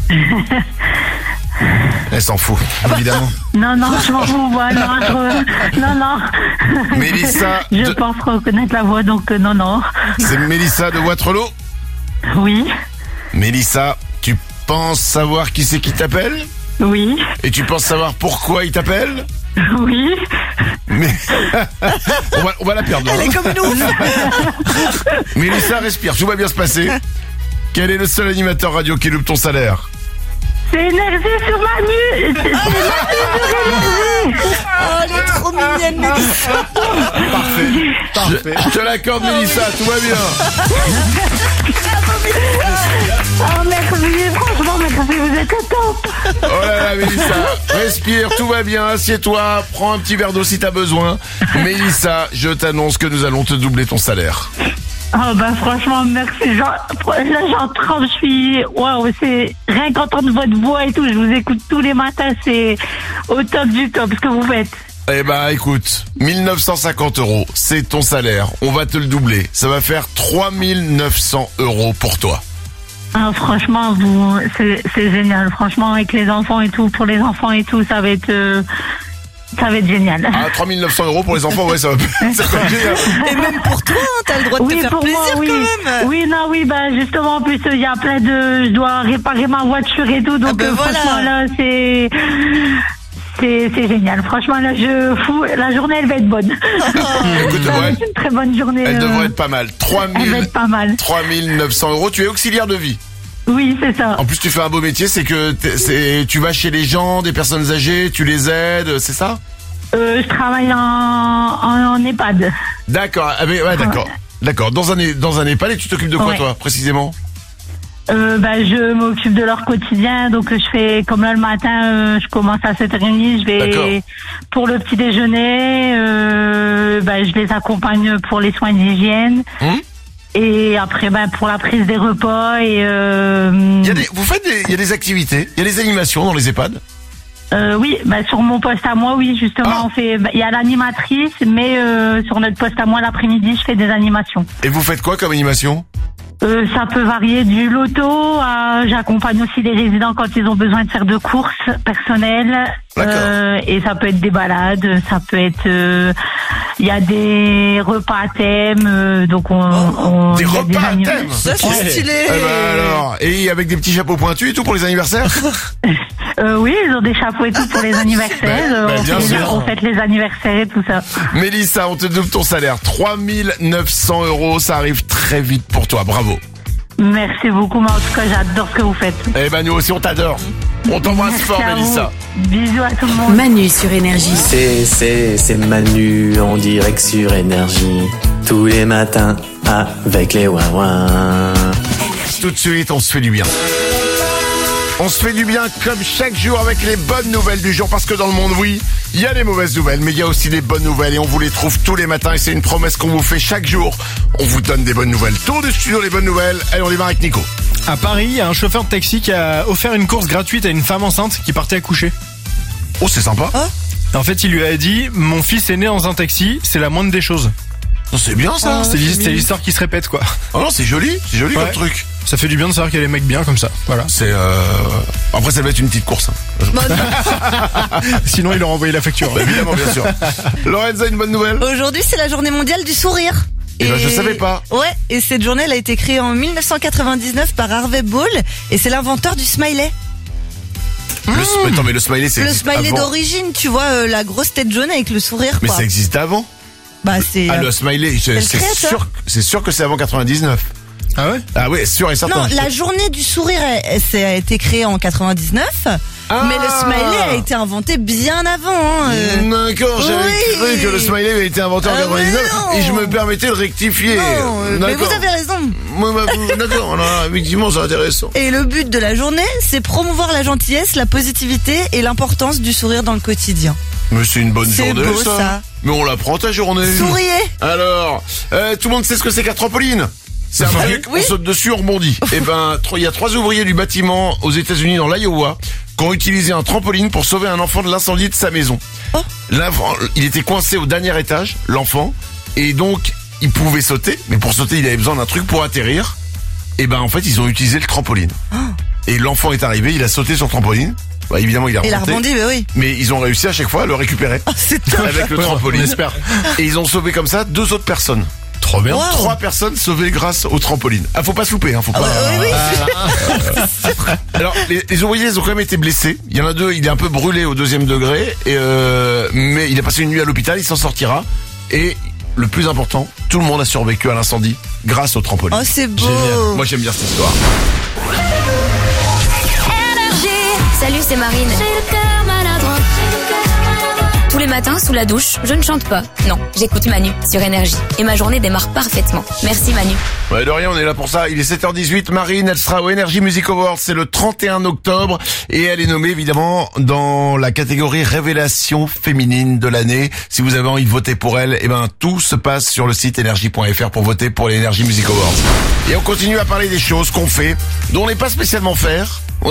Elle s'en fout, évidemment. Non, je m'en fous, moi. Non. Mélissa. Je pense reconnaître la voix, donc non. C'est Mélissa de Waterloo? Oui. Mélissa, tu penses savoir qui c'est qui t'appelle? Oui. Et tu penses savoir pourquoi il t'appelle? Oui. Mais on va la perdre. Elle est comme une ouf. Mélissa, respire, tout va bien se passer. Quel est le seul animateur radio qui loupe ton salaire? C'est Énergie sur Manu. C'est Manu sur Énergie. Elle est trop mignonne, Mélissa. Parfait. Je te l'accorde, Mélissa, tout va bien. Merci, franchement, merci, vous êtes au top. Oh là là, Mélissa, respire, tout va bien, assieds-toi, prends un petit verre d'eau si t'as besoin. Mélissa, je t'annonce que nous allons te doubler ton salaire. Franchement, merci. Là, j'entends, je suis... Waouh, c'est... Rien qu'entendre votre voix et tout, je vous écoute tous les matins, c'est au top du top, ce que vous faites. Écoute, 1950 €, c'est ton salaire. On va te le doubler. Ça va faire 3900 € pour toi. Franchement, c'est génial. Franchement, avec les enfants et tout, pour les enfants et tout, ça va être génial. 3900 € pour les enfants, ouais, ça va être génial. Et même pour toi, t'as le droit de te faire plaisir quand même. Oui, justement, en plus, il y a plein de... Je dois réparer ma voiture et tout, donc franchement, là, c'est génial. Franchement, là, la journée, elle va être bonne. Écoute, c'est une très bonne journée. Elle devrait être pas mal. Elle va être pas mal. 3900 €. Tu es auxiliaire de vie. Oui, c'est ça. En plus, tu fais un beau métier, c'est que tu vas chez les gens, des personnes âgées, tu les aides, c'est ça? Je travaille en EHPAD. D'accord. D'accord. Dans un EHPAD, et tu t'occupes de quoi, toi, précisément? Je m'occupe de leur quotidien, donc je fais comme là le matin, je commence à 7h30, je vais pour le petit déjeuner, je les accompagne pour les soins d'hygiène. Et après, pour la prise des repas et. Il y a des activités, il y a des animations dans les EHPAD. Oui, sur mon poste à moi, oui, justement, on fait. Il y a l'animatrice, mais sur notre poste à moi l'après-midi, je fais des animations. Et vous faites quoi comme animation? Ça peut varier du loto à... J'accompagne aussi les résidents quand ils ont besoin de faire de courses personnelles. Et ça peut être des balades, ça peut être... Il y a des repas à thème, donc on des repas à thème. Ça, c'est stylé. Alors, et avec des petits chapeaux pointus et tout pour les anniversaires? Oui, ils ont des chapeaux et tout pour les anniversaires. On fête les anniversaires et tout ça. Mélissa, on te double ton salaire. 3900 €, ça arrive très vite pour toi. Bravo. Merci beaucoup, mais en tout cas, j'adore ce que vous faites. Nous aussi, on t'adore. On t'embrasse fort, Mélissa. Bisous à tout le monde. Manu sur Énergie. C'est Manu en direct sur Énergie. Tous les matins avec les Ouin-Ouin. Tout de suite, on se fait du bien. On se fait du bien comme chaque jour avec les bonnes nouvelles du jour, parce que dans le monde, oui, il y a des mauvaises nouvelles, mais il y a aussi des bonnes nouvelles et on vous les trouve tous les matins et c'est une promesse qu'on vous fait chaque jour. On vous donne des bonnes nouvelles. Tour du studio, les bonnes nouvelles. Allez, on démarre avec Nico. À Paris, il y a un chauffeur de taxi qui a offert une course gratuite à une femme enceinte qui partait accoucher. Oh, c'est sympa. En fait, il lui a dit, mon fils est né dans un taxi, c'est la moindre des choses. C'est bien ça. C'est l'histoire qui se répète, quoi. Oh non, c'est joli comme truc. Ça fait du bien de savoir qu'il y a des mecs bien comme ça. Voilà. C'est après ça va être une petite course. Sinon il leur a envoyé la facture. Évidemment, bien sûr. Lorenza, une bonne nouvelle. Aujourd'hui, c'est la journée mondiale du sourire. Et je savais pas. Ouais, et cette journée elle a été créée en 1999 par Harvey Ball et c'est l'inventeur du smiley. Attends, mais le smiley, c'est le smiley d'origine, tu vois, la grosse tête jaune avec le sourire. Mais ça existait avant. C'est le smiley, c'est sûr que c'est avant 99. Ah ouais? Ah ouais, sûr et certain. Non, la journée du sourire, ça a été créé en 99. Mais le smiley a été inventé bien avant. D'accord, j'avais cru que le smiley avait été inventé en 99 et je me permettais de rectifier. Mais vous avez raison. D'accord, effectivement, c'est intéressant. Et le but de la journée, c'est promouvoir la gentillesse, la positivité et l'importance du sourire dans le quotidien. Mais c'est une bonne journée, beau, ça. Mais on la prend ta journée. Souriez. Alors, tout le monde sait ce que c'est qu'un trampoline? C'est un truc, on saute dessus, on rebondit. Eh ben, il y a 3 ouvriers du bâtiment aux États-Unis dans l'Iowa qui ont utilisé un trampoline pour sauver un enfant de l'incendie de sa maison. L'enfant, il était coincé au dernier étage, l'enfant, et donc il pouvait sauter, mais pour sauter, il avait besoin d'un truc pour atterrir. Et ben, en fait, ils ont utilisé le trampoline. Et l'enfant est arrivé, il a sauté sur le trampoline. Bah, évidemment, il a rebondi, mais oui. Mais ils ont réussi à chaque fois à le récupérer. C'est top. Avec le trampoline. On espère. Et ils ont sauvé comme ça 2 autres personnes. Trop bien. 3 personnes sauvées grâce au trampoline. Ah, faut pas se louper, faut pas. Oui. Alors, les ouvriers, ils ont quand même été blessés. Il y en a 2, il est un peu brûlé au 2e degré, mais il a passé une nuit à l'hôpital, il s'en sortira. Et le plus important, tout le monde a survécu à l'incendie grâce au trampoline. Oh, c'est beau. Génial. Moi, j'aime bien cette histoire. Salut, c'est Marine. Tous les matins, sous la douche, je ne chante pas. Non, j'écoute Manu sur Énergie. Et ma journée démarre parfaitement. Merci Manu. Ouais, de rien, on est là pour ça. Il est 7h18. Marine, elle sera au Energy Music Awards. C'est le 31 octobre. Et elle est nommée, évidemment, dans la catégorie Révélation féminine de l'année. Si vous avez envie de voter pour elle, tout se passe sur le site energy.fr pour voter pour les Energy Music Awards. Et on continue à parler des choses qu'on fait, dont on n'est pas spécialement fiers,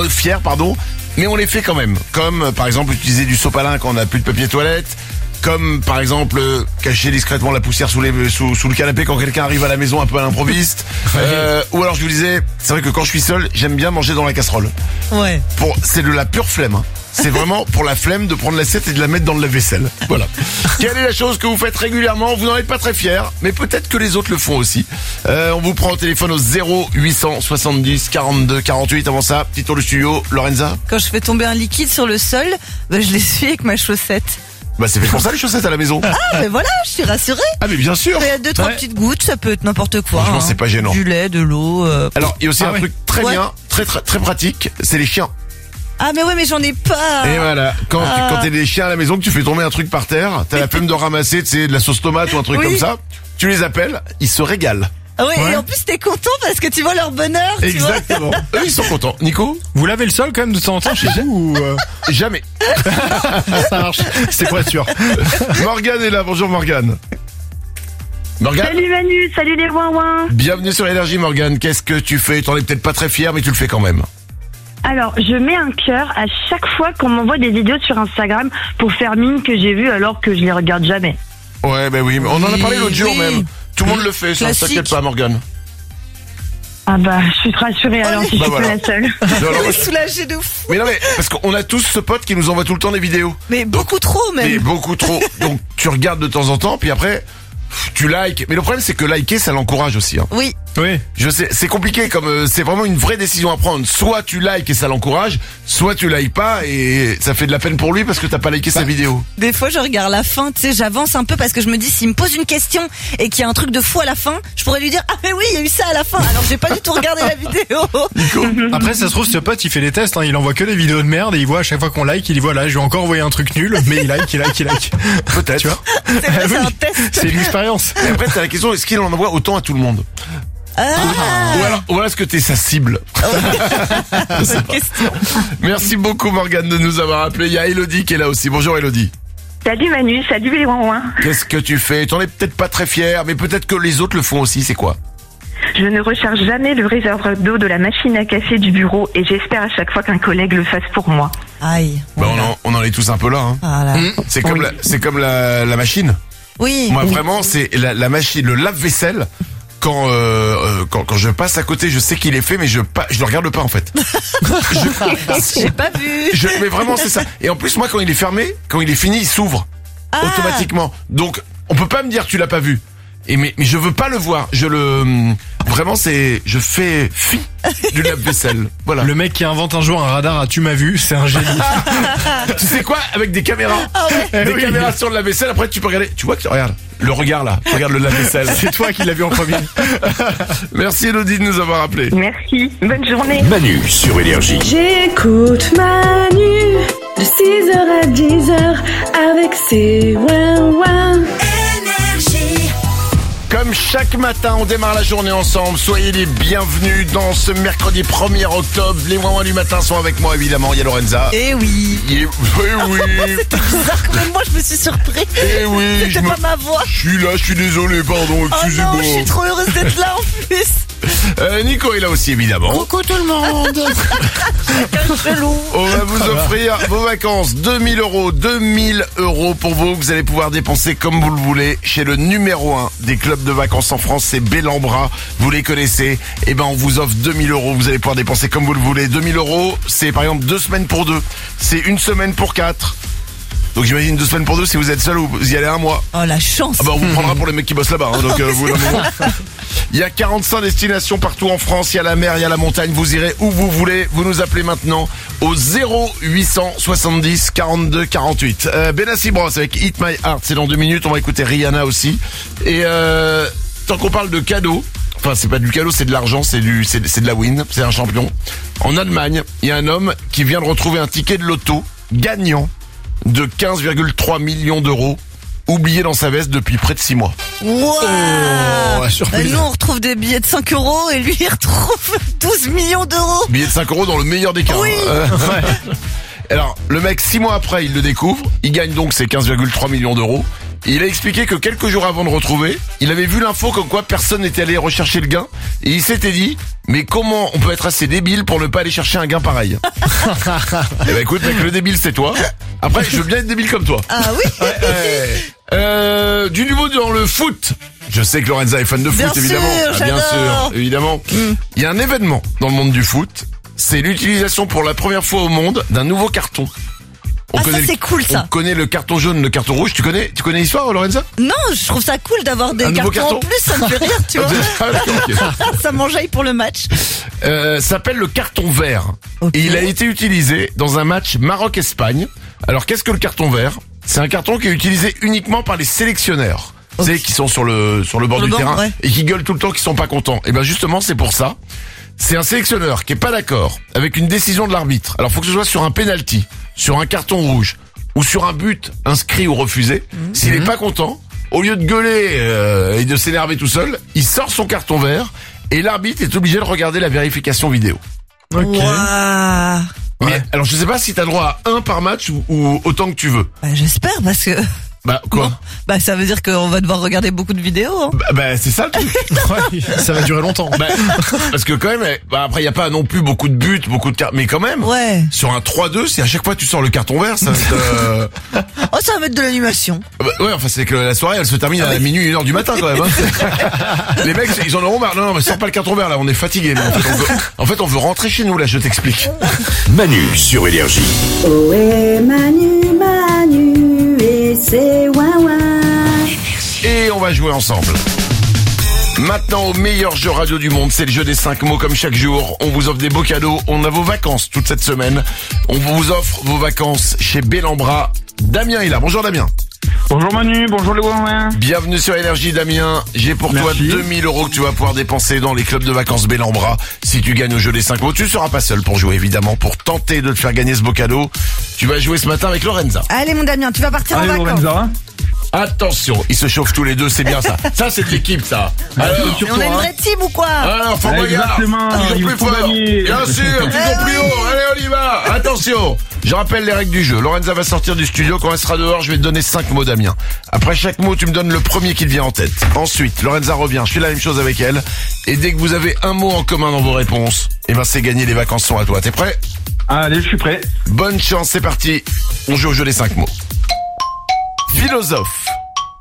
mais on les fait quand même. Comme, par exemple, utiliser du sopalin quand on n'a plus de papier toilette. Comme, par exemple, cacher discrètement la poussière sous le canapé quand quelqu'un arrive à la maison un peu à l'improviste. Ou alors, je vous disais, c'est vrai que quand je suis seul, j'aime bien manger dans la casserole. Ouais. C'est de la pure flemme. C'est vraiment pour la flemme de prendre l'assiette et de la mettre dans le lave-vaisselle. Voilà. Quelle est la chose que vous faites régulièrement? Vous n'en êtes pas très fiers, mais peut-être que les autres le font aussi. On vous prend au téléphone au 0870 42 48. Avant ça, petit tour du studio. Lorenza? Quand je fais tomber un liquide sur le sol, je l'essuie avec ma chaussette. Bah, c'est fait pour ça les chaussettes à la maison. Ah, mais voilà, je suis rassurée. Ah, mais bien sûr. Il y a 2-3 petites gouttes, ça peut être n'importe quoi. Franchement, c'est pas gênant. Du lait, de l'eau. Alors, il y a aussi un truc très bien, très pratique, c'est les chiens. Ah, mais ouais, mais j'en ai pas. Et voilà, quand t'as des chiens à la maison, que tu fais tomber un truc par terre, t'as la peine de ramasser, de la sauce tomate ou un truc comme ça, tu les appelles, ils se régalent. Ah oui, et en plus t'es content parce que tu vois leur bonheur. Exactement. Eux, ils sont contents. Nico? Vous lavez le sol quand même de temps en temps chez vous ou Jamais. Ça marche, c'est pas sûr. Morgane est là, bonjour Morgane. Morgane? Salut Manu, salut les ouin-ouin. Bienvenue sur Énergie Morgane, qu'est-ce que tu fais? T'en es peut-être pas très fier, mais tu le fais quand même. Alors, je mets un cœur à chaque fois qu'on m'envoie des vidéos sur Instagram pour faire mine que j'ai vu alors que je les regarde jamais. Ouais, mais on en a parlé l'autre jour même. Tout le monde le fait, ça s'inquiète pas, Morgane. Ah bah, je suis rassurée alors si je suis pas la seule. Je suis soulagée de fou. Mais non, mais parce qu'on a tous ce pote qui nous envoie tout le temps des vidéos. Mais beaucoup trop même. Mais beaucoup trop. Donc tu regardes de temps en temps, puis après tu likes. Mais le problème c'est que liker ça l'encourage aussi. Oui. Oui. Je sais, c'est compliqué comme c'est vraiment une vraie décision à prendre. Soit tu likes et ça l'encourage, soit tu likes pas et ça fait de la peine pour lui parce que t'as pas liké sa vidéo. Des fois je regarde la fin, tu sais, j'avance un peu parce que je me dis s'il me pose une question et qu'il y a un truc de fou à la fin, je pourrais lui dire ah mais oui il y a eu ça à la fin. Alors j'ai pas du tout regardé la vidéo. Nico. Après ça se trouve ce pote il fait des tests, il envoie que des vidéos de merde et il voit à chaque fois qu'on like, il dit voilà je vais encore envoyer un truc nul, mais il like. Peut-être. Tu vois. C'est vrai, c'est un test. C'est une expérience. Et après t'as la question est-ce qu'il en envoie autant à tout le monde? Ou alors est-ce que t'es sa cible? Bonne question. Merci beaucoup Morgane de nous avoir appelé. Il y a Elodie qui est là aussi. Bonjour Elodie. Salut Manu, salut les ouin-ouin. Qu'est-ce que tu fais? T'en es peut-être pas très fier, mais peut-être que les autres le font aussi. C'est quoi? Je ne recharge jamais le réservoir d'eau de la machine à café du bureau et j'espère à chaque fois qu'un collègue le fasse pour moi. Aïe. Bah on en est tous un peu là. Voilà. C'est comme la machine. Oui. Moi vraiment c'est la machine, le lave-vaisselle. Quand je passe à côté, je sais qu'il est fait, mais je le regarde pas en fait. J'ai pas vu. Mais vraiment c'est ça. Et en plus moi quand il est fermé, quand il est fini, il s'ouvre automatiquement. Donc on peut pas me dire tu l'as pas vu. mais je veux pas le voir. Vraiment je fais fi du lave-vaisselle. Voilà. Le mec qui invente un jour un radar à tu m'as vu, c'est un génie. Tu sais quoi? Avec des caméras. Caméras sur le lave-vaisselle, après tu peux regarder. Tu vois que, regarde, le regard là. Regarde le lave-vaisselle. C'est toi qui l'as vu en premier. Merci Elodie de nous avoir appelé. Merci. Bonne journée. Manu sur Énergie. J'écoute Manu de 6h à 10h avec ses ouin-ouin. Comme chaque matin, on démarre la journée ensemble. Soyez les bienvenus dans ce mercredi 1er octobre. Les ouin-ouin du matin sont avec moi, évidemment. Il y a Lorenza. Eh oui. Oui. C'était bizarre quand même. Moi, je me suis surpris. Eh oui. C'était pas ma voix. Je suis là, je suis désolé, pardon, excusez-moi. Oh non, je suis trop heureuse d'être là en plus. Nico est là aussi, évidemment. Coucou tout le monde. On va vous offrir vos vacances. 2000 euros pour vous. Vous allez pouvoir dépenser comme vous le voulez chez le numéro 1 des clubs de vacances en France, c'est Bellambra. Vous les connaissez. Eh ben, on vous offre 2000 euros. Vous allez pouvoir dépenser comme vous le voulez. 2000 euros, c'est par exemple 2 semaines pour 2. C'est 1 semaine pour 4. Donc j'imagine 2 semaines pour 2 si vous êtes seul ou vous y allez un mois. Oh la chance. Ah bah on vous prendra pour les mecs qui bossent là-bas. Hein, donc vous il y a 45 destinations partout en France. Il y a la mer, il y a la montagne. Vous irez où vous voulez. Vous nous appelez maintenant au 0800 70 42 48. Benassi Bros avec Hit My Heart. C'est dans 2 minutes. On va écouter Rihanna aussi. Et tant qu'on parle de cadeaux. Enfin, c'est pas du cadeau, c'est de l'argent, c'est de la win, c'est un champion. En Allemagne, il y a un homme qui vient de retrouver un ticket de loto gagnant de 15,3 millions d'euros oublié dans sa veste depuis près de 6 mois. Wow. Surprise. Nous on retrouve des billets de 5 euros et lui il retrouve 12 millions d'euros. Billets de 5 euros dans le meilleur des cas. Oui. Alors, le mec, 6 mois après, il le découvre. Il gagne donc ses 15,3 millions d'euros. Il a expliqué que quelques jours avant de retrouver, il avait vu l'info comme quoi personne n'était allé rechercher le gain. Et il s'était dit, mais comment on peut être assez débile pour ne pas aller chercher un gain pareil? Eh ben écoute mec, le débile c'est toi. Après, je veux bien être débile comme toi. Ah oui. Du nouveau dans le foot. Je sais que Lorenza est fan de foot, bien évidemment. Sûr, bien sûr, évidemment. Il y a un événement dans le monde du foot. C'est l'utilisation pour la première fois au monde d'un nouveau carton. Ça c'est cool ça. On connaît le carton jaune, le carton rouge. Tu connais l'histoire, Lorenza? Non, je trouve ça cool d'avoir des cartons en plus, ça me fait rire, tu vois. Okay. Ça m'enjaille pour le match. S'appelle le carton vert. Okay. Et il a été utilisé dans un match Maroc-Espagne. Alors qu'est-ce que le carton vert? C'est un carton qui est utilisé uniquement par les sélectionneurs. Okay. Tu sais, qui sont sur le bord du terrain, ouais. Et qui gueulent tout le temps, qui sont pas contents. Et ben justement, c'est pour ça. C'est un sélectionneur qui est pas d'accord avec une décision de l'arbitre. Alors faut que ce soit sur un penalty, sur un carton rouge ou sur un but inscrit ou refusé. S'il est pas content, au lieu de gueuler et de s'énerver tout seul, il sort son carton vert et l'arbitre est obligé de regarder la vérification vidéo. Ok. Wow. Mais alors je sais pas si t'as droit à 1 par match ou autant que tu veux. Bah, j'espère parce que... Bah quoi? Bon, bah ça veut dire qu'on va devoir regarder beaucoup de vidéos. Hein. Bah c'est ça le truc. Ouais, ça va durer longtemps. Bah, parce que quand même, après il y a pas non plus beaucoup de buts, beaucoup de cartes, mais quand même. Ouais. Sur un 3-2, si à chaque fois tu sors le carton vert, ça. Oh, ça va mettre de l'animation. Bah, ouais, enfin c'est que la soirée, elle se termine à minuit, 1h du matin quand même. Hein. Les mecs, ils en auront marre. Non, mais sors pas le carton vert là, on est fatigués. En fait, on veut rentrer chez nous là. Je t'explique. Manu sur Énergie. Oh et Manu et c'est ouin-ouin. Et on va jouer ensemble. Maintenant, au meilleur jeu radio du monde, c'est le jeu des 5 mots comme chaque jour. On vous offre des beaux cadeaux. On a vos vacances toute cette semaine. On vous offre vos vacances chez Bellambra. Damien est là. Bonjour Damien. Bonjour Manu, bonjour les ouin-ouin. Bienvenue sur Énergie Damien. J'ai pour toi 2000 euros que tu vas pouvoir dépenser dans les clubs de vacances Bellambra. Si tu gagnes au jeu des 5 mots, tu seras pas seul pour jouer évidemment. Pour tenter de te faire gagner ce beau cadeau, tu vas jouer ce matin avec Lorenza. Allez mon Damien, tu vas partir en vacances. Lorenza. Attention, ils se chauffent tous les deux, c'est bien ça. Ça c'est de l'équipe ça. Alors, on a une vraie team ou quoi? Alors faut regarder. Toujours plus fort. Bien sûr, toujours plus haut. Allez, on y va. Attention. Je rappelle les règles du jeu. Lorenza va sortir du studio. Quand elle sera dehors, je vais te donner 5 mots Damien. Après chaque mot, tu me donnes le premier qui te vient en tête. Ensuite, Lorenza revient. Je fais la même chose avec elle. Et dès que vous avez un mot en commun dans vos réponses, eh ben c'est gagné. Les vacances sont à toi. T'es prêt? Allez, je suis prêt. Bonne chance, c'est parti. On joue au jeu des 5 mots. Philosophe.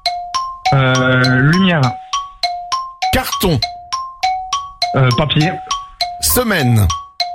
Lumière. Carton. Papier. Semaine.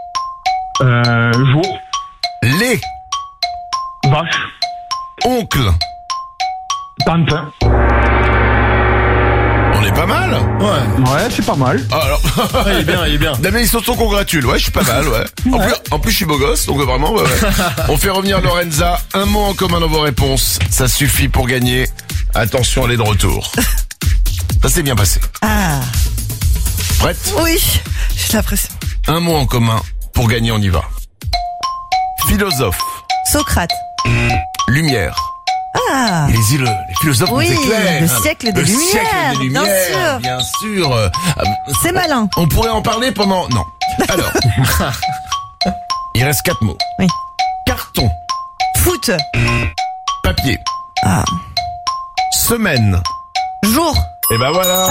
Jour. Lait. Vache. Oncle. Tante. On Pas mal? Ouais, c'est pas mal. Ah, alors. Il est bien. Damien, ils s'auto-congratulent. Ouais, je suis pas mal, ouais. En plus, je suis beau gosse, donc vraiment, ouais. On fait revenir Lorenza. Un mot en commun dans vos réponses. Ça suffit pour gagner. Attention, elle est de retour. Ça s'est bien passé. Ah. Prête? Oui, j'ai l'impression. Un mot en commun. Pour gagner, on y va. Philosophe. Socrate. Lumière. Ah. Les philosophes nous éclairent. Le siècle des Lumières. Siècle des Lumières, bien sûr. C'est malin. On pourrait en parler pendant... Non. Alors. Il reste 4 mots. Oui. Carton. Foot. Papier. Ah. Semaine. Jour. Et ben voilà.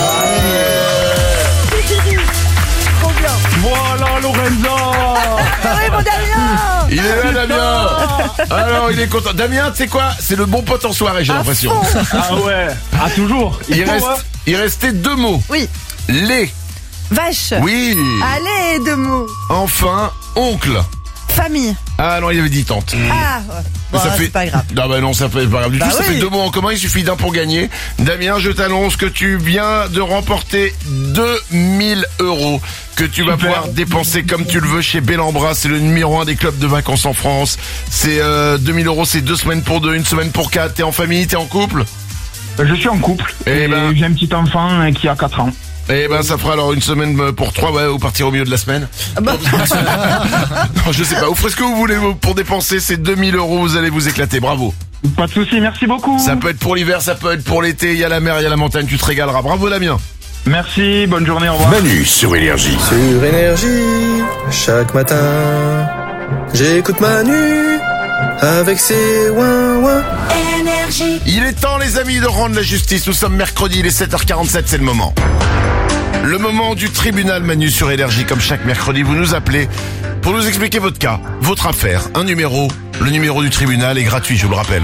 Trop bien. Voilà, Lorenza. Oui, mon Damien. Il est là, Damien. Alors, il est content. Damien, tu sais quoi? C'est le bon pote en soirée, j'ai l'impression. Ah ouais. Ah, toujours. Il restait 2 mots. Oui. Les. Vache. Oui. Allez, 2 mots. Enfin, oncle. Famille. Ah non, il avait dit tante. Ah, ouais. Bon, c'est pas grave. Non, bah non, ça fait pas grave du tout. Ça oui. fait 2 mots en commun, il suffit d'un pour gagner. Damien, je t'annonce que tu viens de remporter 2000 €. Que tu vas pouvoir dépenser comme tu le veux chez Bellambra. C'est le numéro 1 des clubs de vacances en France. C'est 2000 €, c'est 2 semaines pour 2, 1 semaine pour 4. T'es en famille, t'es en couple? Je suis en couple. Et j'ai un petit enfant qui a 4 ans. Eh ben, ça fera alors 1 semaine pour 3, ouais, ou partir au milieu de la semaine. Non, je sais pas. Vous ferez ce que vous voulez pour dépenser ces 2000 €. Vous allez vous éclater. Bravo. Pas de souci, merci beaucoup. Ça peut être pour l'hiver, ça peut être pour l'été. Il y a la mer, il y a la montagne. Tu te régaleras. Bravo, Damien. Merci, bonne journée, au revoir. Manu sur Énergie. Sur Énergie, chaque matin, j'écoute Manu avec ses ouin-ouin. Il est temps, les amis, de rendre la justice. Nous sommes mercredi, il est 7h47, c'est le moment. Le moment du tribunal, Manu sur Énergie. Comme chaque mercredi, vous nous appelez pour nous expliquer votre cas, votre affaire. Un numéro, le numéro du tribunal est gratuit, je vous le rappelle.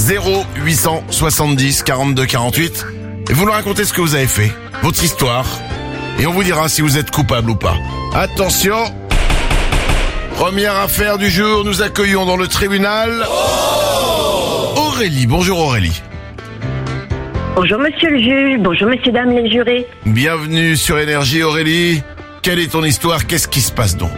0870 42 48. Et vous nous racontez ce que vous avez fait, votre histoire. Et on vous dira si vous êtes coupable ou pas. Attention. Première affaire du jour, nous accueillons dans le tribunal Aurélie. Bonjour Aurélie. Bonjour monsieur le juge, bonjour messieurs dames les jurés. Bienvenue sur Énergie Aurélie. Quelle est ton histoire? Qu'est-ce qui se passe donc?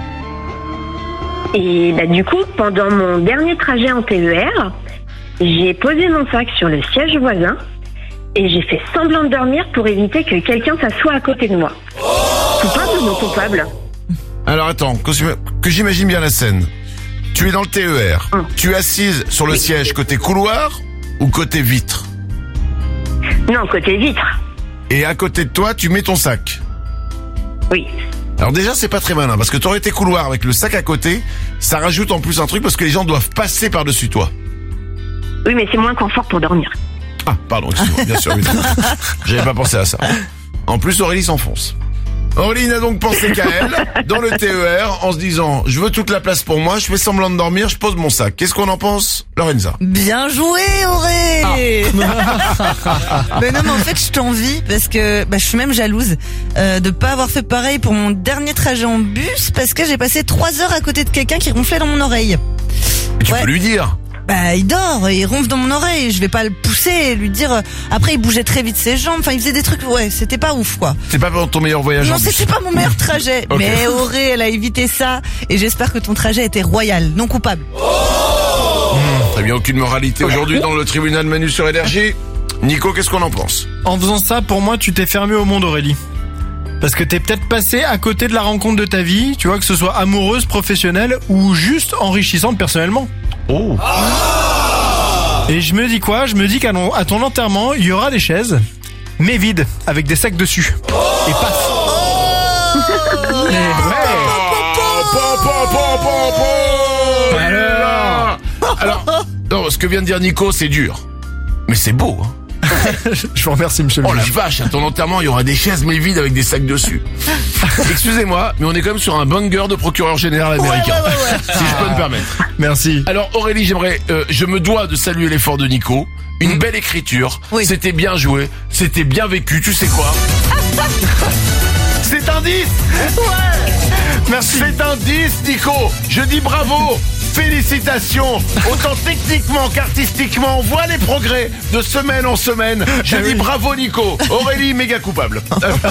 Et du coup, pendant mon dernier trajet en TER, j'ai posé mon sac sur le siège voisin et j'ai fait semblant de dormir pour éviter que quelqu'un s'assoie à côté de moi. Coupable ou non coupable? Alors attends, que j'imagine bien la scène. Tu es dans le TER. Tu es assise sur le siège côté couloir ou côté vitre? Non, côté vitre. Et à côté de toi, tu mets ton sac? Oui. Alors déjà, c'est pas très malin, parce que t'aurais été couloir avec le sac à côté, ça rajoute en plus un truc parce que les gens doivent passer par-dessus toi. Oui, mais c'est moins confort pour dormir. Ah, pardon, excuse-moi, bien sûr. J'avais pas pensé à ça. En plus, Aurélie s'enfonce. Aurélie n'a donc pensé qu'à elle, dans le TER, en se disant, je veux toute la place pour moi, je fais semblant de dormir, je pose mon sac. Qu'est-ce qu'on en pense, Lorenza? Bien joué, Auré. Mais non, mais en fait, je t'envie parce que je suis même jalouse de pas avoir fait pareil pour mon dernier trajet en bus parce que j'ai passé 3 heures à côté de quelqu'un qui ronflait dans mon oreille. Et tu peux lui dire. Il dort, il ronfle dans mon oreille, je vais pas le pousser et lui dire. Après, il bougeait très vite ses jambes, enfin, il faisait des trucs, c'était pas ouf, quoi. C'est pas ton meilleur voyage? Non, c'était pas mon meilleur trajet. Okay. Mais Auré, elle a évité ça et j'espère que ton trajet était royal, non coupable. Très bien, aucune moralité aujourd'hui dans le tribunal Manu sur Énergie. Nico, qu'est-ce qu'on en pense? En faisant ça, pour moi, tu t'es fermé au monde, Aurélie. Parce que t'es peut-être passé à côté de la rencontre de ta vie, tu vois, que ce soit amoureuse, professionnelle ou juste enrichissante personnellement. Oh. Et je me dis quoi? Je me dis qu'à ton enterrement, il y aura des chaises, mais vides, avec des sacs dessus. Et paf. Alors, non, ce que vient de dire Nico, c'est dur. Mais c'est beau, hein. Je vous remercie, monsieur le juge. Oh la vache, à ton enterrement, il y aura des chaises mais vides avec des sacs dessus. Excusez-moi, mais on est quand même sur un banger de procureur général américain. Ouais. Si je peux me permettre. Merci. Alors Aurélie, je me dois de saluer l'effort de Nico. Une belle écriture. Oui. C'était bien joué. C'était bien vécu. Tu sais quoi? C'est un 10. Ouais. Merci. C'est un 10, Nico. Je dis bravo. Félicitations. Autant techniquement qu'artistiquement, on voit les progrès de semaine en semaine. Je dis bravo Nico. Aurélie, méga coupable.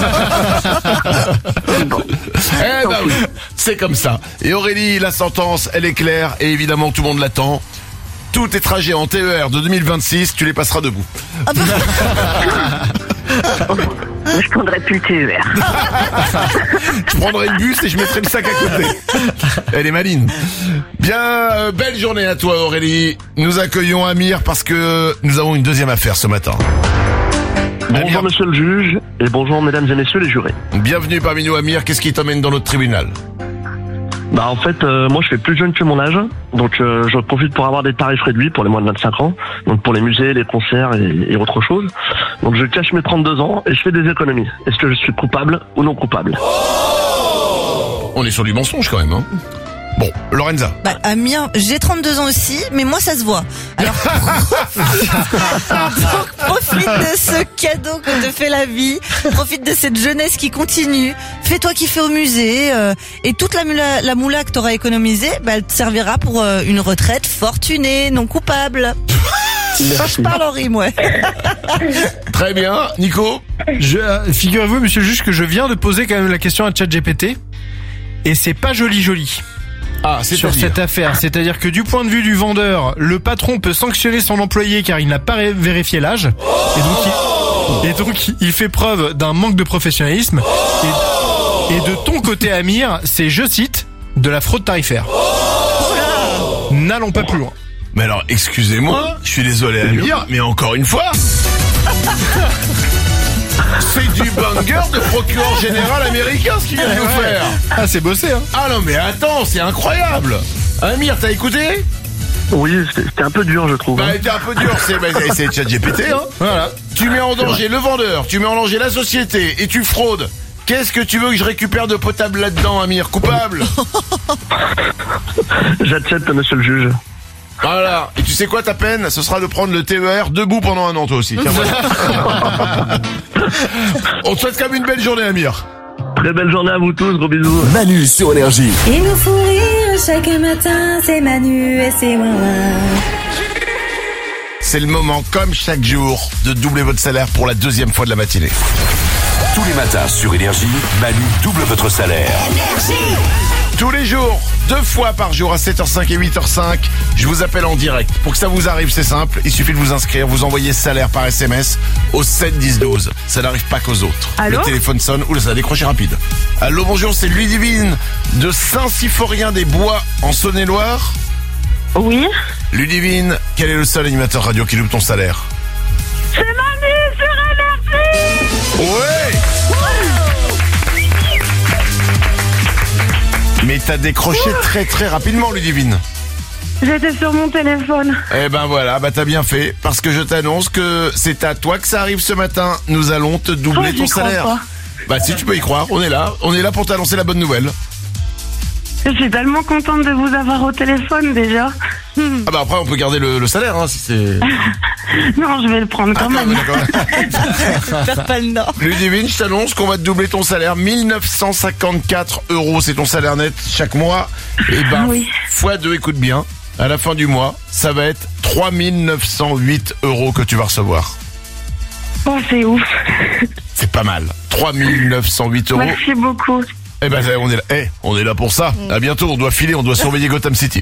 Eh ben oui, c'est comme ça. Et Aurélie, la sentence, elle est claire et évidemment tout le monde l'attend. Tous tes trajets en TER de 2026, tu les passeras debout. Je prendrais plus le TER. Je prendrai le bus et je mettrai le sac à côté. Elle est maligne. Bien, belle journée à toi Aurélie. Nous accueillons Amir parce que nous avons une deuxième affaire ce matin. Bonjour monsieur le juge et bonjour mesdames et messieurs les jurés. Bienvenue parmi nous Amir, qu'est-ce qui t'emmène dans notre tribunal ? Bah en fait, moi je suis plus jeune que mon âge, donc je profite pour avoir des tarifs réduits pour les moins de 25 ans, donc pour les musées, les concerts et autre chose. Donc je cache mes 32 ans et je fais des économies. Est-ce que je suis coupable ou non coupable ? On est sur du mensonge quand même, hein. Bon, Lorenza. Bah, Amir, j'ai 32 ans aussi, mais moi ça se voit. Alors, profite de ce cadeau que te fait la vie. Profite de cette jeunesse qui continue. Fais-toi kiffer au musée. Et toute la moula que t'auras économisée, bah, elle te servira pour une retraite fortunée, non coupable. Je parle en rime, ouais. Très bien, Nico. Figurez-vous, monsieur le juge, que je viens de poser quand même la question à ChatGPT. Et c'est pas joli. Sur cette affaire, c'est-à-dire que du point de vue du vendeur, le patron peut sanctionner son employé car il n'a pas vérifié l'âge, et donc il fait preuve d'un manque de professionnalisme. Et de ton côté, Amir, c'est, je cite, de la fraude tarifaire. N'allons pas plus loin. Mais alors, excusez-moi, je suis désolé Amir, mais encore une fois. C'est du banger de procureur général américain ce qu'il vient de nous faire. Ah, c'est bossé, hein. Ah non mais attends, c'est incroyable. Amir, t'as écouté ? Oui, c'était un peu dur je trouve. Bah c'était un peu dur, c'est ChatGPT, hein. Voilà. Tu mets en danger le vendeur, tu mets en danger la société et tu fraudes. Qu'est-ce que tu veux que je récupère de potable là-dedans, Amir ? Coupable ? J'accepte monsieur le juge. Voilà. Et tu sais quoi ta peine ? Ce sera de prendre le TER debout pendant un an toi aussi. Tiens, voilà. On te souhaite quand même une belle journée Amir. Très belle journée à vous tous, gros bisous. Manu sur Énergie. Il nous faut rire chaque matin, c'est Manu et c'est Wawa. C'est le moment, comme chaque jour, de doubler votre salaire pour la deuxième fois de la matinée. Tous les matins sur Énergie, Manu double votre salaire. Tous les jours, 2 fois par jour à 7h05 et 8h05, je vous appelle en direct. Pour que ça vous arrive, c'est simple, il suffit de vous inscrire, vous envoyez salaire par SMS au 7 10 12. Ça n'arrive pas qu'aux autres. Allô ? Le téléphone sonne, oula, ça a décroché rapide. Allô, bonjour, c'est Ludivine de Saint-Symphorien-des-Bois en Saône-et-Loire. Oui. Ludivine, quel est le seul animateur radio qui loupe ton salaire ? C'est Manu sur Énergie. Ouais. Mais t'as décroché très très rapidement, Ludivine. J'étais sur mon téléphone. Eh ben voilà, bah t'as bien fait, parce que je t'annonce que c'est à toi que ça arrive ce matin. Nous allons te doubler ton salaire. Pas. Bah si tu peux y croire, on est là pour t'annoncer la bonne nouvelle. Je suis tellement contente de vous avoir au téléphone déjà. Ah bah après on peut garder le salaire hein, si c'est... Non, je vais le prendre quand même. Faire pas le nord. Ludivine, je t'annonce qu'on va te doubler ton salaire. 1954 €, c'est ton salaire net chaque mois. Et ben, oui. x2, écoute bien, à la fin du mois, ça va être 3908 € que tu vas recevoir. Oh, c'est ouf. C'est pas mal. 3908 €. Merci beaucoup. Eh ben on est là pour ça. À bientôt, on doit filer, on doit surveiller Gotham City.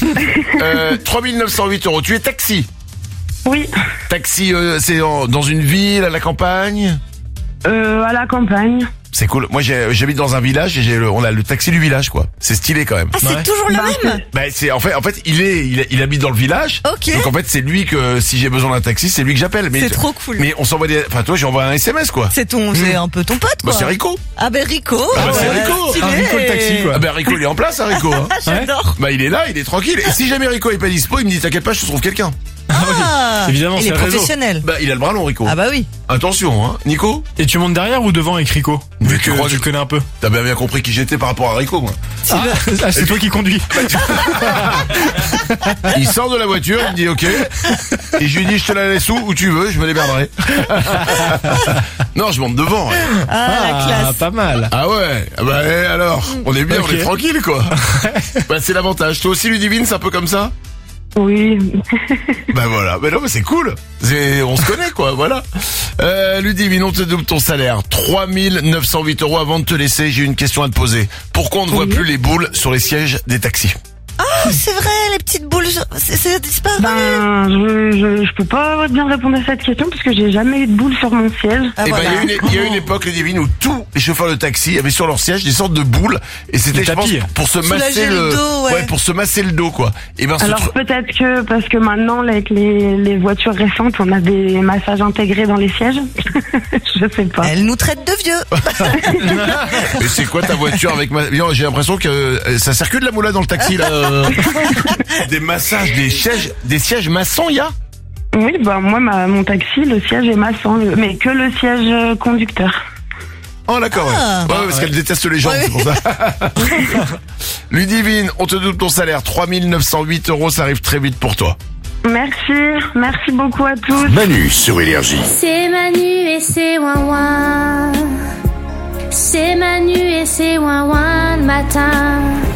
3908 €. Tu es taxi? Oui. Taxi, c'est dans une ville, à la campagne? À la campagne. C'est cool. Moi, j'habite dans un village et on a le taxi du village, quoi. C'est stylé quand même. Ah, c'est toujours le même? Bah, c'est en fait, il habite dans le village. Ok. Donc en fait, c'est lui que si j'ai besoin d'un taxi, c'est lui que j'appelle. Mais c'est trop cool. Mais on s'envoie enfin toi, j'envoie un SMS, quoi. C'est un peu ton pote, quoi. Bah c'est Rico. Ah ben Rico. Ah bah c'est Rico. Rico le taxi, quoi. Ah bah Rico, il est en place, hein, Rico. Hein. J'adore. Bah il est là, il est tranquille. Et si jamais Rico est pas dispo, il me dit t'inquiète pas, je te trouve quelqu'un. Ah Ah, évidemment, il c'est est le réseau. professionnel. Bah, il a le bras long, Rico. Ah bah oui. Attention, hein. Nico? Et tu montes derrière ou devant avec Rico? Vu que tu le connais un peu. T'as bien compris qui j'étais par rapport à Rico, moi. C'est toi qui conduis. Il sort de la voiture, il me dit ok. Et je lui dis je te la laisse où tu veux, je me démerderai. Non, je monte devant. Ouais. La classe. Pas mal. Ah ouais. Bah alors, on est bien, on est tranquille quoi. Bah c'est l'avantage. Toi aussi Ludivine, c'est un peu comme ça? Oui. Bah voilà, mais non mais c'est cool. On se connaît quoi, voilà. Ludivine, on te double ton salaire. 3908 € avant de te laisser, j'ai une question à te poser. Pourquoi on ne voit plus les boules sur les sièges des taxis? Ah, c'est vrai, les petites boules, c'est disparu. Ben, je peux pas bien répondre à cette question parce que j'ai jamais eu de boule sur mon siège. Et voilà. Il y a une époque, Ludivine, où tous les chauffeurs de taxi avaient sur leur siège des sortes de boules et c'était, je pense, pour se masser le dos, ouais, pour se masser le dos, quoi. Et ben, alors peut-être que parce que maintenant, avec les voitures récentes, on a des massages intégrés dans les sièges. Je sais pas. Elle nous traite de vieux. Mais c'est quoi ta voiture avec j'ai l'impression que ça circule la moula dans le taxi là. Des massages, des sièges maçons, il y a? Oui, bah moi mon taxi, le siège est maçon, mais que le siège conducteur. Oh d'accord, ouais, parce qu'elle déteste les gens, c'est pour ça. Ludivine, on te double ton salaire, 3908 €, ça arrive très vite pour toi. Merci beaucoup à tous. Manu sur Énergie. C'est Manu et c'est ouin-ouin. C'est Manu et c'est ouin-ouin le matin.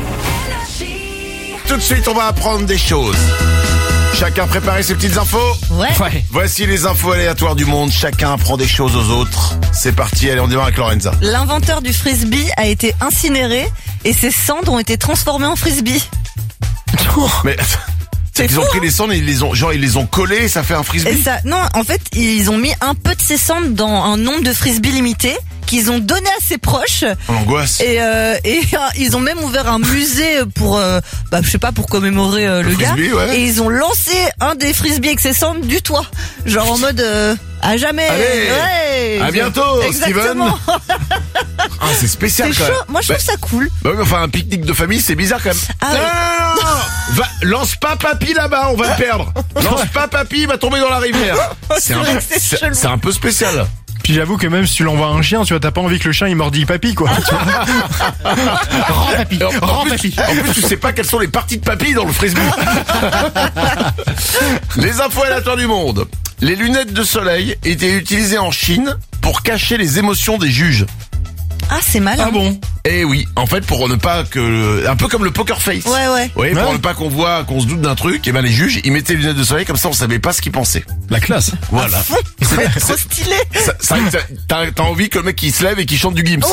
Tout de suite, on va apprendre des choses. Chacun préparer ses petites infos? Ouais. Voici les infos aléatoires du monde. Chacun apprend des choses aux autres. C'est parti, allez, on démarre avec Lorenza. L'inventeur du frisbee a été incinéré et ses cendres ont été transformées en frisbee. Mais ils ont pris les cendres et ils les ont collées et ça fait un frisbee. Et ça, non, en fait, ils ont mis un peu de ces cendres dans un nombre de frisbees limité qu'ils ont donné à ses proches. L'angoisse. Et ils ont même ouvert un musée pour, je sais pas, pour commémorer le gars. Frisbee, ouais. Et ils ont lancé un des frisbees avec ses cendres du toit. Genre en mode, à jamais. Allez, ouais, à bientôt, exactement. Steven. Ah, c'est spécial c'est quand chaud. même. Moi, je trouve ça cool. Bah oui, mais enfin, un pique-nique de famille, c'est bizarre quand même. Ah, non. Lance pas papy là-bas, on va le perdre. Lance pas papy, il va tomber dans la rivière. C'est un peu spécial. Puis j'avoue que même si tu l'envoies un chien, tu vois, t'as pas envie que le chien il mordille papy, quoi. Rends papy, papy. En plus, tu sais pas quelles sont les parties de papy dans le frisbee. Les infos aléatoires du monde. Les lunettes de soleil étaient utilisées en Chine pour cacher les émotions des juges. Ah, c'est malin. Ah bon? Eh oui, en fait, pour ne pas que... Un peu comme le poker face. Ouais. Oui, pour ne pas qu'on se doute d'un truc, et ben les juges, ils mettaient les lunettes de soleil, comme ça on savait pas ce qu'ils pensaient. La classe. Voilà. C'est trop stylé. T'as envie que le mec il se lève et qu'il chante du Gims.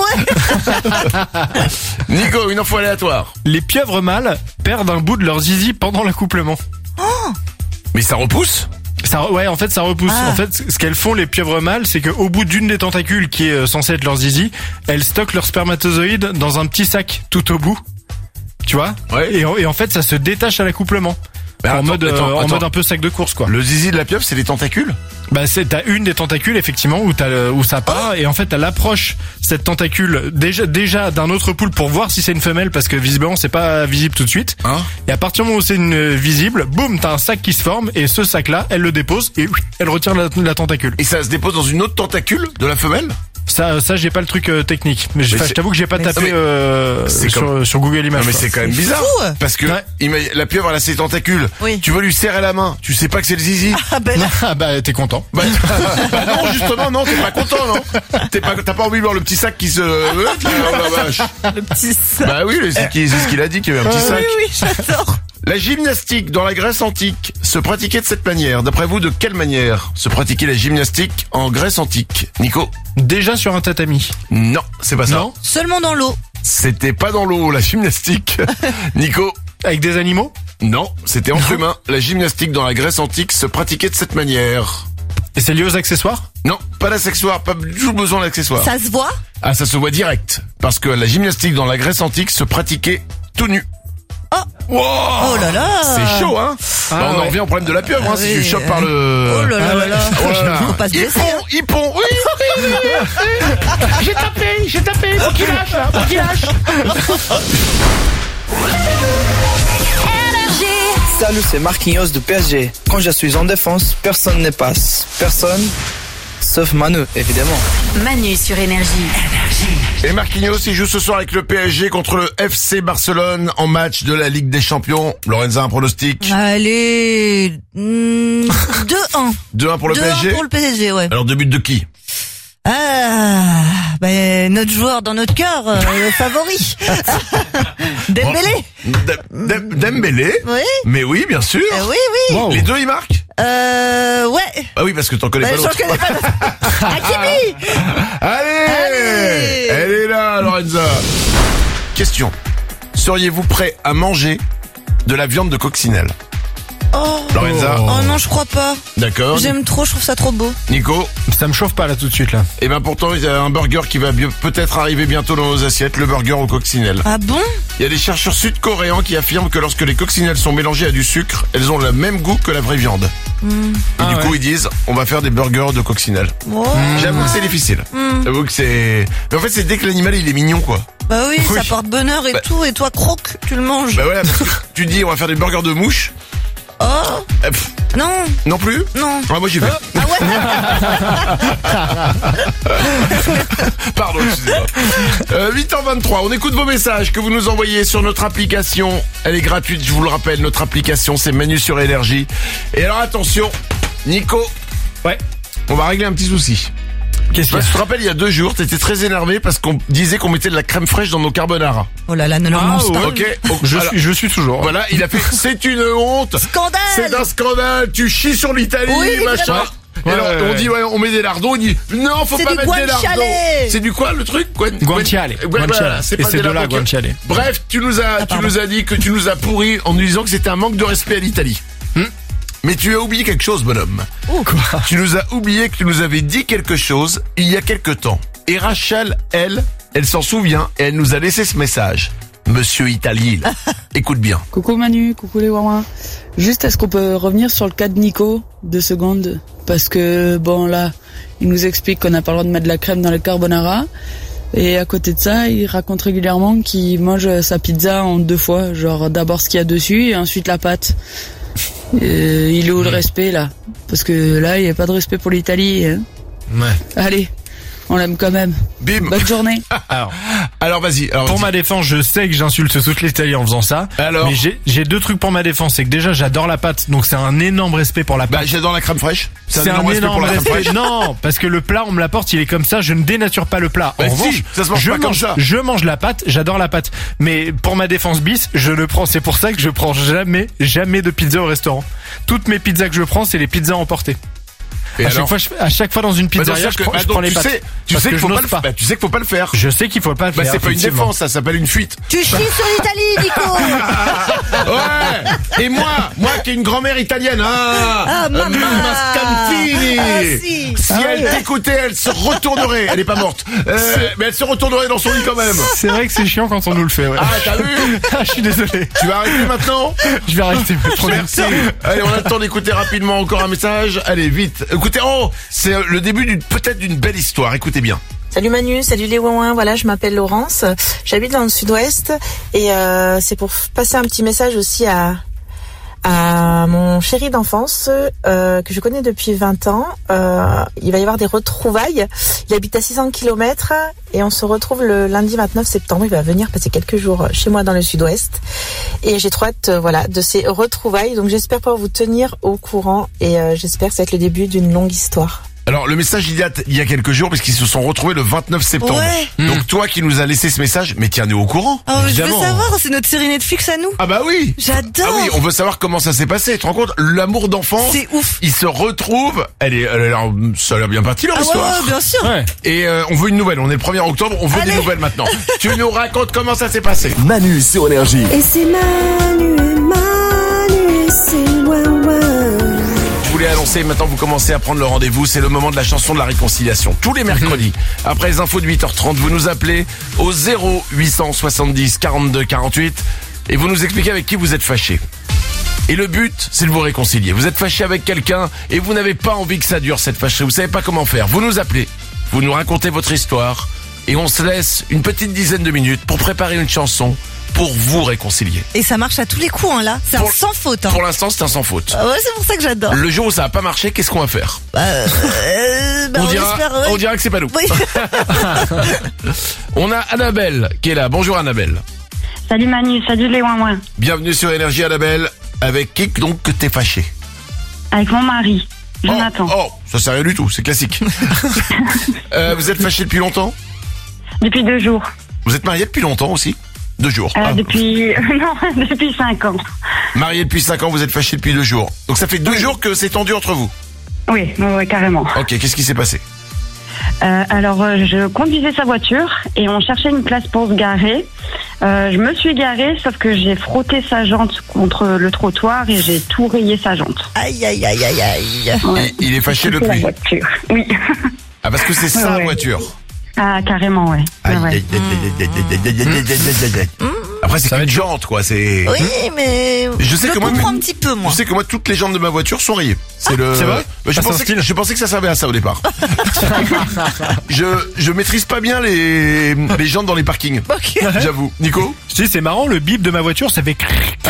Ouais. Nico, une info aléatoire. Les pieuvres mâles perdent un bout de leur zizi pendant l'acouplement. Oh. Mais ça repousse? Ouais, en fait, ça repousse. Ah. En fait, ce qu'elles font, les pieuvres mâles, c'est qu'au bout d'une des tentacules qui est censée être leur zizi, elles stockent leurs spermatozoïdes dans un petit sac tout au bout. Tu vois? Ouais. Et en fait, ça se détache à l'acouplement. En mode un peu sac de course, quoi. Le zizi de la pieuvre, c'est les tentacules? Bah t'as une des tentacules effectivement où ça part et en fait elle approche cette tentacule déjà d'un autre poule pour voir si c'est une femelle parce que visiblement c'est pas visible tout de suite. Et à partir du moment où c'est une visible, boum, t'as un sac qui se forme et ce sac là elle le dépose et elle retire la tentacule. Et ça se dépose dans une autre tentacule de la femelle? Ça j'ai pas le truc technique, mais je t'avoue que j'ai pas tapé sur Google Images. Non mais c'est quand même bizarre parce que la pieuvre elle a ses tentacules. Oui. Tu veux lui serrer la main, tu sais pas que c'est le zizi. Bah t'es content. Bah non justement non, t'es pas content non. T'as pas envie de voir le petit sac qui se oh la vache. Le petit sac. Bah oui, c'est ce qu'il a dit qu'il y avait un petit sac. Oui, j'adore. La gymnastique dans la Grèce antique se pratiquait de cette manière. D'après vous, de quelle manière se pratiquait la gymnastique en Grèce antique? Nico? Déjà sur un tatami. Non, c'est pas ça. Non. Seulement dans l'eau. C'était pas dans l'eau, la gymnastique. Nico? Avec des animaux? Non, c'était entre humains. La gymnastique dans la Grèce antique se pratiquait de cette manière. Et c'est lié aux accessoires? Non, pas d'accessoires, pas du tout besoin d'accessoires. Ça se voit? Ah, ça se voit direct. Parce que la gymnastique dans la Grèce antique se pratiquait tout nu. Oh. Oh là là. C'est chaud, hein. On en revient au problème de la pieuvre, si tu chopes par le... Oh là là là. Faut pas se blesser. Hippon, oui. J'ai tapé, faut qu'il lâche, là, faut qu'il lâche. Énergie. Salut, c'est Marquinhos de PSG. Quand je suis en défense, personne ne passe. Personne, sauf Manu, évidemment. Manu sur Énergie. Et Marquinhos, il joue ce soir avec le PSG contre le FC Barcelone en match de la Ligue des Champions. Lorenza, un pronostic? Allez, 2-1. 2-1 pour le PSG? 2-1 pour le PSG, ouais. Alors, 2 buts de qui? Notre joueur dans notre cœur, le favori. Dembélé. Dembélé? Oui. Mais oui, bien sûr. Oui, oui. Wow. Les deux, ils marquent? Ouais. Ah oui, parce que t'en connais pas l'autre. Je connais pas l'autre. Hakimi. Allez. Elle est là, Lorenza. Question. Seriez-vous prêt à manger de la viande de coccinelle? Lorenza. Oh non, je crois pas. D'accord. J'aime trop, je trouve ça trop beau. Nico. Ça me chauffe pas là tout de suite là. Et ben pourtant il y a un burger qui va peut-être arriver bientôt dans nos assiettes, le burger au coccinelle. Ah bon? Il y a des chercheurs sud-coréens qui affirment que lorsque les coccinelles sont mélangées à du sucre, elles ont le même goût que la vraie viande. Et du coup ils disent on va faire des burgers de coccinelle. J'avoue que c'est difficile. J'avoue que c'est... Mais en fait c'est dès que l'animal il est mignon quoi. Bah oui, ça porte bonheur et tout, et toi croque, tu le manges. Bah voilà, parce que tu dis on va faire des burgers de mouches. Oh non. Non plus? Non. Ah moi j'y vais. Ah ouais. Pardon, excusez-moi. 8h23, on écoute vos messages que vous nous envoyez sur notre application. Elle est gratuite, je vous le rappelle, notre application c'est Manu sur Énergie. Et alors attention, Nico. Ouais. On va régler un petit souci. Qu'est-ce que tu te rappelles, il y a 2 jours, t'étais très énervé parce qu'on disait qu'on mettait de la crème fraîche dans nos carbonara. Oh là là, ne lance pas. Ok. Je suis toujours. Voilà, il a fait, c'est une honte. Scandale. C'est un scandale. Tu chies sur l'Italie, machin. Et alors, on dit, on met des lardons, on dit, non, faut pas mettre des lardons. C'est du quoi, le truc? Guanciale. Voilà, c'est pas de la guanciale. Bref, tu nous as dit que tu nous as pourri en nous disant que c'était un manque de respect à l'Italie. Mais tu as oublié quelque chose, bonhomme. Quoi? Tu nous as oublié que tu nous avais dit quelque chose il y a quelque temps. Et Rachel, elle s'en souvient et elle nous a laissé ce message. Monsieur Italie, là. Écoute bien. Coucou Manu, coucou les Wawins. Juste, est-ce qu'on peut revenir sur le cas de Nico, 2 secondes? Parce que, bon, là, il nous explique qu'on n'a pas le droit de mettre de la crème dans le carbonara. Et à côté de ça, il raconte régulièrement qu'il mange sa pizza en 2 fois. Genre, d'abord ce qu'il y a dessus et ensuite la pâte. Il est où le respect là? Parce que là il n'y a pas de respect pour l'Italie hein. Ouais. Allez, on l'aime quand même. Bim. Bonne journée. Alors vas-y. Pour ma défense, je sais que j'insulte toute l'Italie en faisant ça. Alors. Mais j'ai 2 trucs pour ma défense. C'est que déjà j'adore la pâte, donc c'est un énorme respect pour la pâte. Bah j'adore la crème fraîche. C'est un énorme respect. Non, parce que le plat on me l'apporte, il est comme ça. Je ne dénature pas le plat. En revanche, ça se mange pas comme ça. Je mange la pâte, j'adore la pâte. Mais pour ma défense bis, je le prends. C'est pour ça que je prends jamais de pizza au restaurant. Toutes mes pizzas que je prends, c'est les pizzas emportées. Et à chaque fois dans une pizzeria, je prends les pâtes. Tu sais qu'il faut pas le faire. Je sais qu'il faut pas le faire. C'est pas une défense, ça s'appelle une fuite. Tu chies sur l'Italie, Nico. Ouais. Et moi qui ai une grand-mère italienne, Mamma Scantini. Si elle t'écoutait, elle se retournerait. Elle est pas morte. Mais elle se retournerait dans son lit quand même. C'est vrai que c'est chiant quand on nous le fait, ouais. Ah, t'as vu? Je suis désolé. Tu vas arrêter maintenant? Je vais arrêter. Merci. Allez, on a le temps d'écouter rapidement encore un message. Allez, vite. Écoutez, c'est le début peut-être d'une belle histoire. Écoutez bien. Salut Manu, salut les Wouin. Voilà, je m'appelle Laurence. J'habite dans le sud-ouest et c'est pour passer un petit message aussi à mon chéri d'enfance que je connais depuis 20 ans. Il va y avoir des retrouvailles. Il habite à 600 km et on se retrouve le lundi 29 septembre. Il va venir passer quelques jours chez moi dans le sud-ouest et j'ai trop hâte de ces retrouvailles. Donc j'espère pouvoir vous tenir au courant et j'espère que ça va être le début d'une longue histoire. Alors le message il y a quelques jours parce qu'ils se sont retrouvés le 29 septembre. Ouais. Donc toi qui nous as laissé ce message, mais tiens-nous au courant. Oh, je veux savoir, c'est notre série Netflix à nous. Ah bah oui. J'adore. Ah oui, on veut savoir comment ça s'est passé. Tu te rends compte, l'amour d'enfance. C'est ouf. Ils se retrouvent. Ça a l'air bien parti leur histoire. Ouais, bien sûr. Ouais. Et on veut une nouvelle. On est le 1er octobre, on veut des nouvelles maintenant. Tu nous racontes comment ça s'est passé. Manu sur Énergie. Et c'est Manu, c'est Wawa. Je voulais annoncer, maintenant vous commencez à prendre le rendez-vous, c'est le moment de la chanson de la réconciliation. Tous les mercredis, après les infos de 8h30, vous nous appelez au 0870 42 48 et vous nous expliquez avec qui vous êtes fâché. Et le but, c'est de vous réconcilier. Vous êtes fâché avec quelqu'un et vous n'avez pas envie que ça dure cette fâcherie, vous savez pas comment faire. Vous nous appelez, vous nous racontez votre histoire et on se laisse une petite dizaine de minutes pour préparer une chanson pour vous réconcilier. Et ça marche à tous les coups, hein, là. C'est un sans faute. Hein. Pour l'instant, c'est un sans faute. Ouais, c'est pour ça que j'adore. Le jour où ça va pas marcher, qu'est-ce qu'on va faire? On dira que c'est pas nous. Oui. On a Annabelle qui est là. Bonjour Annabelle. Salut Manu, salut les ouin-ouin. Bienvenue sur Énergie Annabelle. Avec qui donc que t'es fâchée? Avec mon mari, Jonathan. Oh, ça sert à rien du tout, c'est classique. Vous êtes fâchée depuis longtemps? Depuis 2 jours. Vous êtes mariée depuis longtemps aussi? 2 jours. Depuis 5 ans. Mariée depuis 5 ans, vous êtes fâchée depuis 2 jours. Donc ça fait 2 jours que c'est tendu entre vous? Oui, carrément. Ok, qu'est-ce qui s'est passé? Alors, je conduisais sa voiture et on cherchait une place pour se garer. Je me suis garée, sauf que j'ai frotté sa jante contre le trottoir et j'ai tout rayé sa jante. Aïe, aïe, aïe, aïe, aïe. Ouais. Il est fâché C'est depuis? la voiture, oui. Ah, parce que c'est sa voiture? Ah, carrément, ouais. Après, c'est une jante, quoi. C'est. Oui, mais je comprends un petit peu, moi. Je sais que moi, toutes les jantes de ma voiture sont rayées. C'est vrai? Je pensais que ça servait à ça au départ. Je maîtrise pas bien les jantes dans les parkings. Okay. J'avoue. Nico? Je dis, c'est marrant, le bip de ma voiture, ça fait.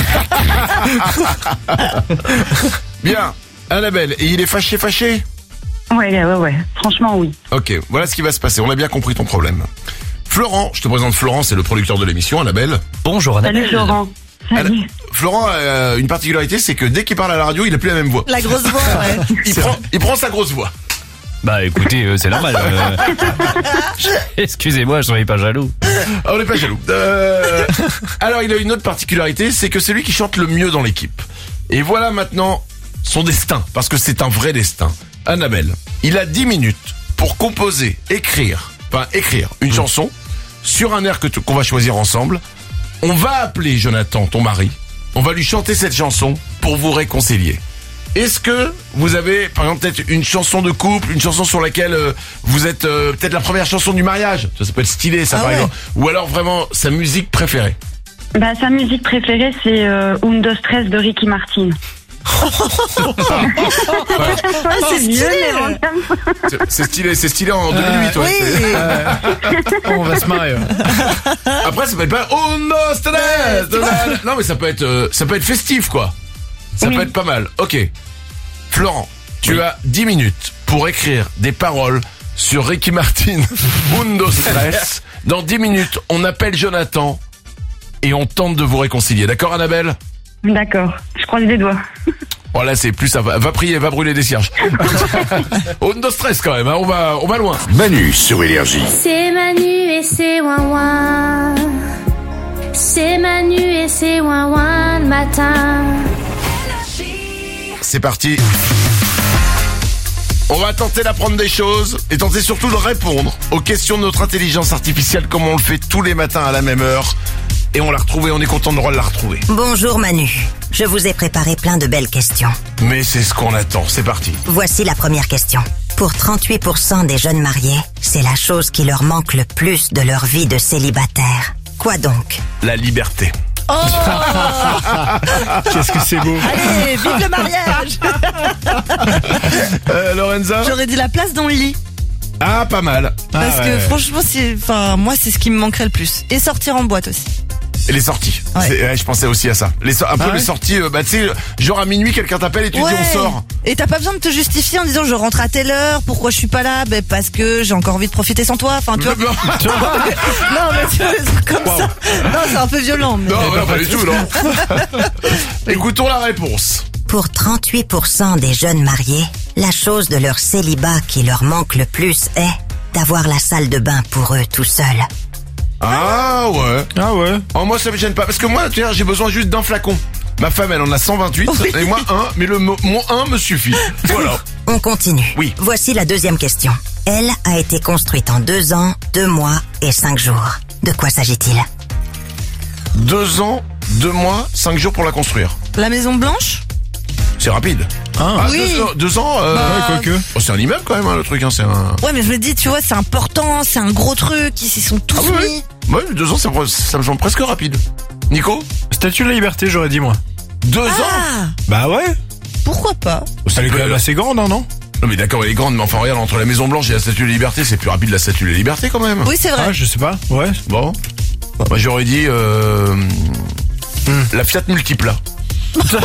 Bien. Annabelle, et il est fâché? Ouais. Franchement, oui. Ok, voilà ce qui va se passer. On a bien compris ton problème. Florent, je te présente Florent, c'est le producteur de l'émission, Annabelle. Bonjour Annabelle. Salut Florent. Salut. Florent a une particularité, c'est que dès qu'il parle à la radio, il a plus la même voix. La grosse voix, ouais. Il prend sa grosse voix. Bah écoutez, c'est normal. Excusez-moi, je suis pas jaloux. On n'est pas jaloux. Alors il a une autre particularité, c'est que c'est lui qui chante le mieux dans l'équipe. Et voilà maintenant son destin, parce que c'est un vrai destin. Annabelle, il a 10 minutes pour composer, écrire une chanson sur un air qu'on va choisir ensemble. On va appeler Jonathan, ton mari. On va lui chanter cette chanson pour vous réconcilier. Est-ce que vous avez, par exemple, peut-être une chanson de couple, une chanson sur laquelle vous êtes peut-être la première chanson du mariage? Ça peut être stylé, ça, par exemple. Ou alors vraiment sa musique préférée? Bah, sa musique préférée, c'est Un, Dos, Tres de Ricky Martin. C'est stylé. C'est stylé en 2008, ouais. Oui. On va se marier. Après, ça peut être pas Un, Dos, Tres. Non, mais ça peut être festif, quoi. Ça peut être pas mal. Ok. Florent, tu as 10 minutes pour écrire des paroles sur Ricky Martin, Un, Dos, Tres. Dans 10 minutes, on appelle Jonathan et on tente de vous réconcilier. D'accord, Annabelle? D'accord. Je croise les doigts. Oh là, c'est plus ça. Va prier, va brûler des cierges. On de stress quand même, hein. On va loin. Manu sur Énergie. C'est Manu et c'est ouin-ouin. C'est Manu et c'est ouin-ouin le matin. C'est parti. On va tenter d'apprendre des choses et tenter surtout de répondre aux questions de notre intelligence artificielle comme on le fait tous les matins à la même heure. Et on l'a retrouvée, on est content de la retrouver. Bonjour Manu, je vous ai préparé plein de belles questions. Mais c'est ce qu'on attend, c'est parti. Voici la première question. Pour 38% des jeunes mariés, c'est la chose qui leur manque le plus de leur vie de célibataire. Quoi donc? La liberté. Oh qu'est-ce que c'est beau. Allez, vive le mariage. Lorenza? J'aurais dit la place dans le lit. Ah, pas mal. Parce que franchement, moi, c'est ce qui me manquerait le plus. Et sortir en boîte aussi. Et les sorties. Ouais. Je pensais aussi à ça. Les sorties, tu sais, genre à minuit, quelqu'un t'appelle et tu dis on sort. Et t'as pas besoin de te justifier en disant je rentre à telle heure, pourquoi je suis pas là? Parce que j'ai encore envie de profiter sans toi. Enfin, tu vois. Non, mais tu vois, des trucs comme ça. Non, c'est un peu violent. Mais... Non, pas du tout, non. Écoutons la réponse. Pour 38% des jeunes mariés, la chose de leur célibat qui leur manque le plus est d'avoir la salle de bain pour eux tout seuls. Ah ouais. Oh, moi ça me gêne pas parce que moi tu vois, j'ai besoin juste d'un flacon. Ma femme elle en a 128 et moi un, mais mon un me suffit. Voilà. On continue. Oui. Voici la deuxième question. Elle a été construite en 2 ans, 2 mois et 5 jours. De quoi s'agit-il? 2 ans, 2 mois, 5 jours pour la construire. La Maison Blanche? C'est rapide. Oui. 2 ans, quoique. Oh, c'est un immeuble quand même, hein, le truc. Hein, c'est un... Ouais, mais je me dis, tu vois, c'est important, c'est un gros truc, ils s'y sont tous mis. Ouais, 2 ans, ça me semble presque rapide. Nico? Statue de la Liberté, j'aurais dit moi. 2 ans? Bah ouais. Pourquoi pas? Elle est quand même assez grande, hein, non? Non mais d'accord, elle est grande, mais enfin regarde, entre la Maison Blanche et la Statue de la Liberté, c'est plus rapide la Statue de la Liberté quand même. Oui, c'est vrai. Ah, je sais pas. Ouais. Bon. Moi j'aurais dit la Fiat Multipla. Ok.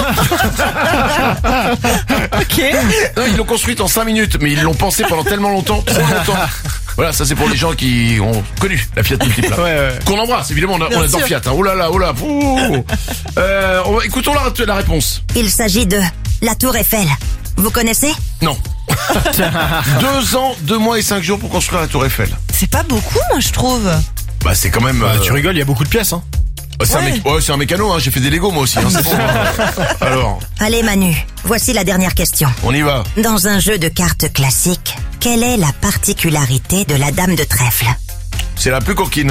Non, ils l'ont construite en 5 minutes, mais ils l'ont pensé pendant tellement longtemps, trop longtemps. Voilà, ça c'est pour les gens qui ont connu la Fiat Multipla. Ouais. Qu'on embrasse, évidemment, on adore Fiat. Hein. Oh là là, oh là. Écoutons la réponse. Il s'agit de la Tour Eiffel. Vous connaissez? Non. 2 ans, 2 mois et 5 jours pour construire la Tour Eiffel. C'est pas beaucoup, moi, je trouve. Bah c'est quand même... Tu rigoles, il y a beaucoup de pièces, hein. C'est un mécano, hein. J'ai fait des Lego moi aussi, hein. C'est bon. Alors. Allez Manu, voici la dernière question. On y va. Dans un jeu de cartes classique, quelle est la particularité de la dame de trèfle? C'est la plus coquine.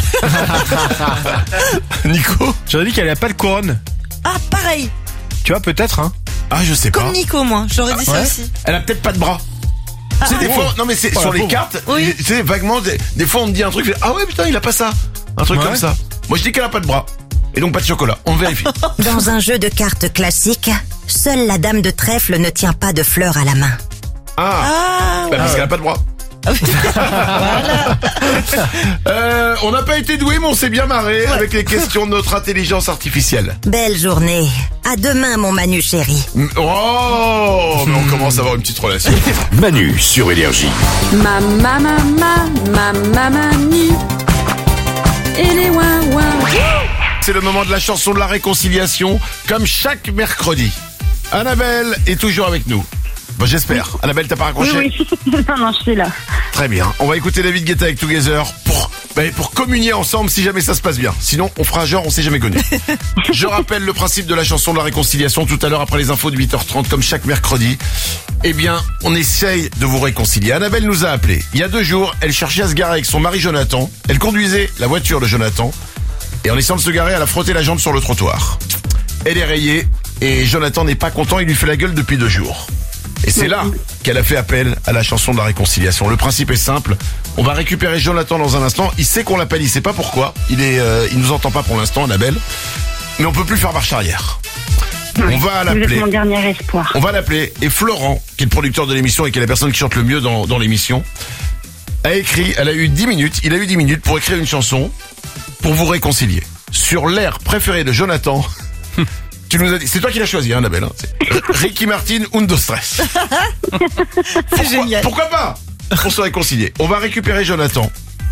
Nico? J'aurais dit qu'elle a pas de couronne. Ah, pareil. Tu vois, peut-être, hein. Ah, je sais pas. Comme Nico, moi. J'aurais dit ça aussi. Elle a peut-être pas de bras. C'est des fois, non mais c'est sur les cartes, c'est vaguement, des fois on te dit un truc, ah ouais putain il a pas ça. Un truc comme ça. Moi je dis qu'elle a pas de bras. Et donc pas de chocolat, on vérifie. Dans un jeu de cartes classique, seule la dame de trèfle ne tient pas de fleurs à la main. Parce qu'elle a pas de bras. On n'a pas été doué mais on s'est bien marré avec les questions de notre intelligence artificielle. Belle journée. À demain mon Manu chéri. Oh, mais on commence à avoir une petite relation. Manu sur Énergie. Manu. Et les ouin-ouin. C'est le moment de la chanson de la réconciliation, comme chaque mercredi. Annabelle est toujours avec nous. Bon, j'espère. Annabelle, t'as pas raccroché? Oui. Non, je suis là. Très bien. On va écouter David Guetta avec Together pour communier ensemble si jamais ça se passe bien. Sinon, on fera genre on s'est jamais connu. Je rappelle le principe de la chanson de la réconciliation tout à l'heure après les infos de 8h30 comme chaque mercredi. Eh bien, on essaye de vous réconcilier. Annabelle nous a appelé. Il y a 2 jours, elle cherchait à se garer avec son mari Jonathan. Elle conduisait la voiture de Jonathan. Et en essayant de se garer, elle a frotté la jambe sur le trottoir. Elle est rayée et Jonathan n'est pas content, il lui fait la gueule depuis 2 jours. Et c'est là qu'elle a fait appel à la chanson de la réconciliation. Le principe est simple. On va récupérer Jonathan dans un instant. Il sait qu'on l'appelle, il sait pas pourquoi. Il nous entend pas pour l'instant, Annabelle. Mais on peut plus faire marche arrière. On va l'appeler. Vous êtes mon dernier espoir. On va l'appeler. Et Florent, qui est le producteur de l'émission et qui est la personne qui chante le mieux dans l'émission, elle a eu 10 minutes. Il a eu 10 minutes pour écrire une chanson pour vous réconcilier. Sur l'air préféré de Jonathan. Tu nous as dit, c'est toi qui l'as choisi, hein, Annabelle. Hein, Ricky Martin, Undo Stress. C'est génial. Pourquoi pas? Pour se réconcilier. On va récupérer Jonathan.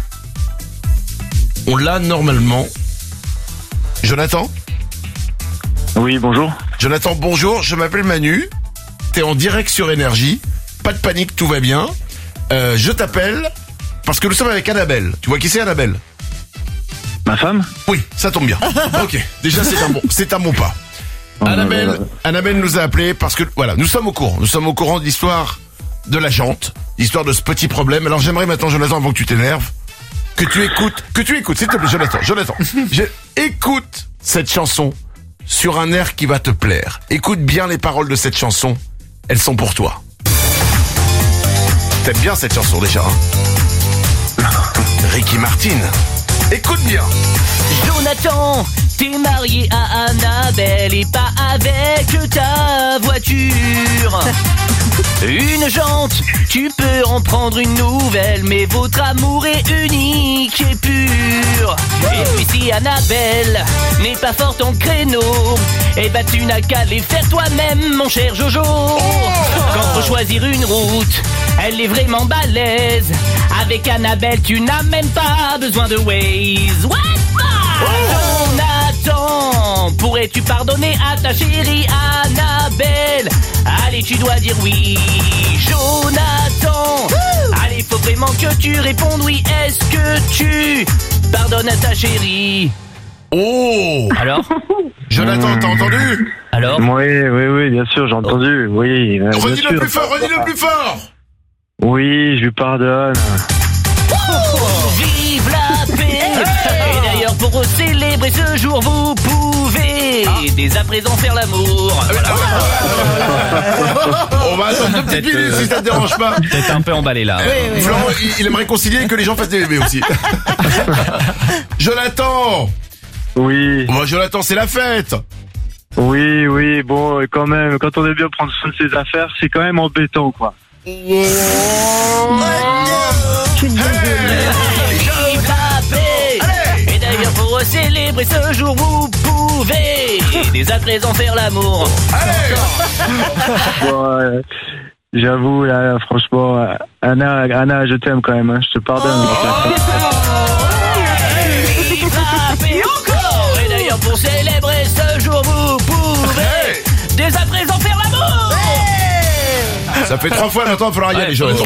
On l'a normalement. Jonathan? Oui, bonjour. Jonathan, bonjour. Je m'appelle Manu. T'es en direct sur Énergie. Pas de panique, tout va bien. Je t'appelle parce que nous sommes avec Annabelle. Tu vois qui c'est, Annabelle? Ma femme? Oui, ça tombe bien. Ok. Déjà, c'est un bon pas. Annabelle nous a appelé parce que voilà, nous sommes au courant de l'histoire de la jante, l'histoire de ce petit problème. Alors j'aimerais maintenant, Jonathan, avant que tu t'énerves, que tu écoutes, s'il te plaît, Jonathan, écoute cette chanson sur un air qui va te plaire. Écoute bien les paroles de cette chanson, elles sont pour toi. T'aimes bien cette chanson déjà, hein? Ricky Martin. Écoute bien. Jonathan, t'es marié à Annabelle et pas avec ta voiture. Une jante, tu peux en prendre une nouvelle, mais votre amour est unique et pur. Et puis si Annabelle n'est pas forte en créneau, eh ben tu n'as qu'à les faire toi-même, mon cher Jojo. Quand faut choisir une route, elle est vraiment balèze. Avec Annabelle, tu n'as même pas besoin de Waze. What? Jonathan, pourrais-tu pardonner à ta chérie Annabelle? Allez, tu dois dire oui. Jonathan, allez, faut vraiment que tu répondes oui. Est-ce que tu pardonnes à ta chérie? Oh! Alors? Jonathan, t'as entendu? Alors? Oui, bien sûr, j'ai entendu. Oui. Redis-le plus fort! Oui, je lui pardonne. Vive la paix! Et d'ailleurs, pour célébrer ce jour, vous pouvez dès à présent faire l'amour. On va attendre 2 petites minutes si ça te dérange pas. T'es un peu emballé là. Oui. Florent, il aimerait concilier que les gens fassent des bébés aussi. Jonathan! Oui. Bon, Jonathan, c'est la fête! Oui, bon, quand même, quand on est bien prendre soin de ses affaires, c'est quand même embêtant, quoi. Et d'ailleurs, célébrer ce jour, vous pouvez dès à présent faire l'amour. Bon, j'avoue, là, franchement, Anna, je t'aime quand même, hein, je te pardonne. Et encore. Et d'ailleurs, pour célébrer ce jour, vous pouvez dès à présent faire l'amour. Ça fait 3 fois maintenant, il va falloir y aller, Jonathan.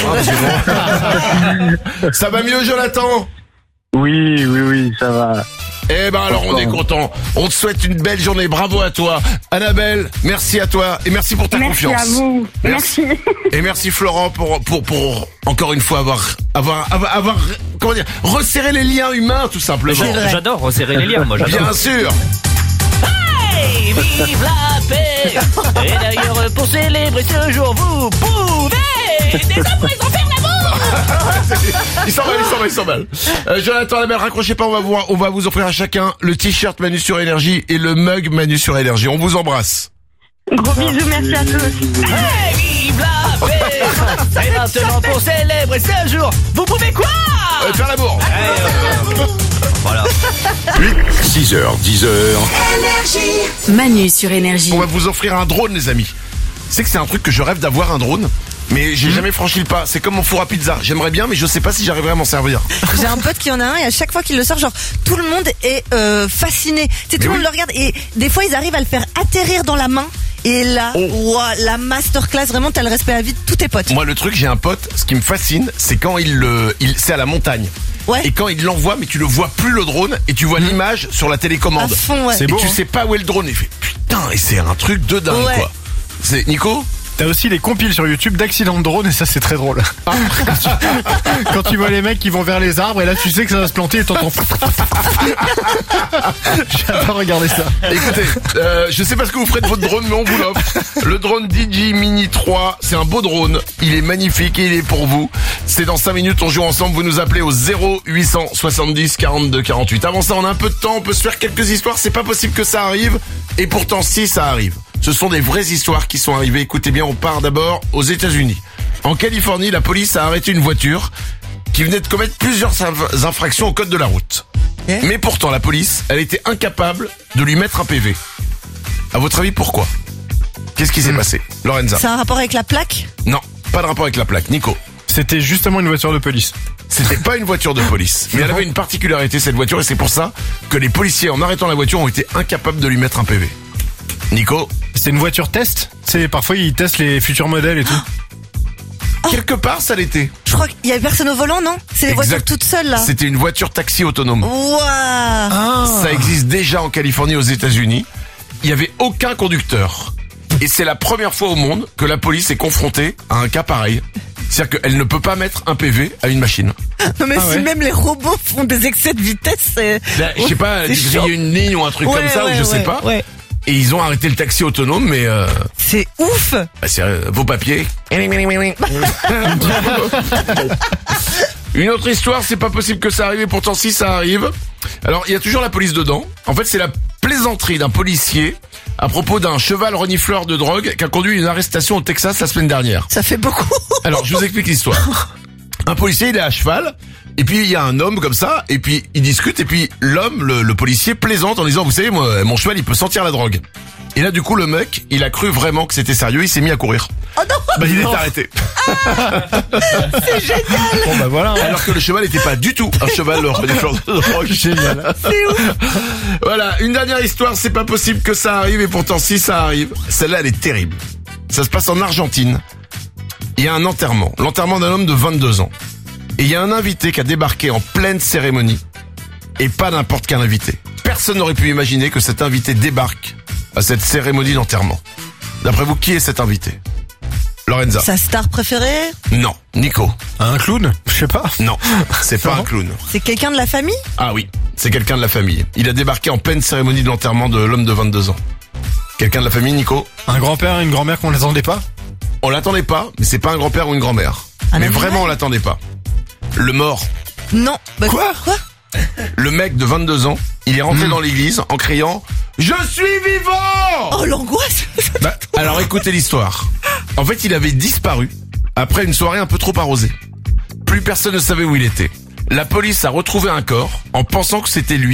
Ça va mieux, Jonathan? Oui, ça va. Eh ben alors on est content. On te souhaite une belle journée. Bravo à toi, Annabelle. Merci à toi et merci pour ta confiance. Merci à vous. Merci. Et merci Florent pour encore une fois avoir comment dire, resserré les liens humains tout simplement. J'adore resserrer les liens, moi j'adore. Bien sûr. Hey, vive la paix. Et d'ailleurs, pour célébrer ce jour, vous pouvez dès à présent faire l'amour. Il s'emballe. Jonathan, Annabelle, raccrochez pas, on va vous offrir à chacun le t-shirt Manu sur Énergie et le mug Manu sur Énergie. On vous embrasse. Gros bisous, merci à tous. Hey, vive la paix. Et maintenant, pour célébrer ce jour, vous pouvez quoi? Faire l'amour. Voilà. 6h, 10h. Manu sur Énergie. On va vous offrir un drone, les amis. C'est que c'est un truc que je rêve d'avoir, un drone. Mais j'ai jamais franchi le pas. C'est comme mon four à pizza. J'aimerais bien, mais je sais pas si j'arriverai à m'en servir. J'ai un pote qui en a un et à chaque fois qu'il le sort, genre tout le monde est fasciné. Tu sais, tout le monde le regarde et des fois ils arrivent à le faire atterrir dans la main. Et là, la masterclass, vraiment, t'as le respect à vie de tous tes potes. Moi, le truc, j'ai un pote, ce qui me fascine, c'est quand c'est à la montagne. Ouais. Et quand il l'envoie, mais tu le vois plus le drone, et tu vois l'image sur la télécommande. À fond, ouais. C'est beau, tu sais pas où est le drone, et fait putain, et c'est un truc de dingue, quoi. C'est Nico? T'as aussi les compiles sur YouTube d'accidents de drone et ça c'est très drôle. Quand tu vois les mecs qui vont vers les arbres et là tu sais que ça va se planter et t'entends. J'adore regarder ça. Écoutez, je sais pas ce que vous ferez de votre drone mais on vous l'offre. Le drone DJI Mini 3, c'est un beau drone. Il est magnifique et il est pour vous. C'est dans 5 minutes, on joue ensemble. Vous nous appelez au 0870 42 48. Avant ça, on a un peu de temps, on peut se faire quelques histoires. C'est pas possible que ça arrive. Et pourtant, si ça arrive. Ce sont des vraies histoires qui sont arrivées. Écoutez bien, on part d'abord aux États-Unis. En Californie, la police a arrêté une voiture qui venait de commettre plusieurs infractions au code de la route. Mais pourtant, la police, elle était incapable de lui mettre un PV. À votre avis, pourquoi? Qu'est-ce qui s'est passé, Lorenza? C'est un rapport avec la plaque? Non, pas de rapport avec la plaque. Nico? C'était justement une voiture de police. C'était pas une voiture de police, mais elle avait une particularité, cette voiture, et c'est pour ça que les policiers, en arrêtant la voiture, ont été incapables de lui mettre un PV. Nico? C'est une voiture test? C'est parfois ils testent les futurs modèles et tout. Quelque part, ça l'était. Je crois qu'il y avait personne au volant, non? C'est des voitures toutes seules, là. C'était une voiture taxi autonome. Waouh! Ça existe déjà en Californie, aux États-Unis. Il y avait aucun conducteur. Et c'est la première fois au monde que la police est confrontée à un cas pareil. C'est-à-dire qu'elle ne peut pas mettre un PV à une machine. Non mais si même les robots font des excès de vitesse, c'est... Là, je sais pas, griller une ligne ou un truc comme ça, ou je sais pas. Ouais. Et ils ont arrêté le taxi autonome, mais... C'est ouf. Bah, c'est vos papiers. Une autre histoire, c'est pas possible que ça arrive, et pourtant si ça arrive. Alors, il y a toujours la police dedans. En fait, c'est la plaisanterie d'un policier à propos d'un cheval renifleur de drogue qui a conduit une arrestation au Texas la semaine dernière. Ça fait beaucoup. Alors, je vous explique l'histoire. Un policier, il est à cheval, et puis il y a un homme comme ça, et puis il discute, et puis l'homme, le policier, plaisante en disant, vous savez, moi, mon cheval, il peut sentir la drogue. Et là, du coup, le mec, il a cru vraiment que c'était sérieux, il s'est mis à courir. Oh non! Bah, il est arrêté. C'est génial! Bon, bah voilà. Alors que le cheval n'était pas du tout un cheval renifleur de drogue. Génial. C'est ouf! Voilà, une dernière histoire, c'est pas possible que ça arrive, et pourtant, si ça arrive, celle-là, elle est terrible. Ça se passe en Argentine. Il y a un enterrement. L'enterrement d'un homme de 22 ans. Et il y a un invité qui a débarqué en pleine cérémonie. Et pas n'importe quel invité. Personne n'aurait pu imaginer que cet invité débarque à cette cérémonie d'enterrement. D'après vous, qui est cet invité? Lorenza? Sa star préférée? Non. Nico? Un clown? Je sais pas. Non, c'est pas un clown. C'est quelqu'un de la famille? Ah oui, c'est quelqu'un de la famille. Il a débarqué en pleine cérémonie de l'enterrement de l'homme de 22 ans. Quelqu'un de la famille, Nico? Un grand-père et une grand-mère qu'on l'attendait pas? On l'attendait pas, mais c'est pas un grand-père ou une grand-mère. Mais vraiment, on l'attendait pas. Le mort. Non. Bah, Quoi? Le mec de 22 ans, il est rentré dans l'église en criant « Je suis vivant !» Oh, l'angoisse. Bah, alors écoutez l'histoire. En fait, il avait disparu après une soirée un peu trop arrosée. Plus personne ne savait où il était. La police a retrouvé un corps en pensant que c'était lui.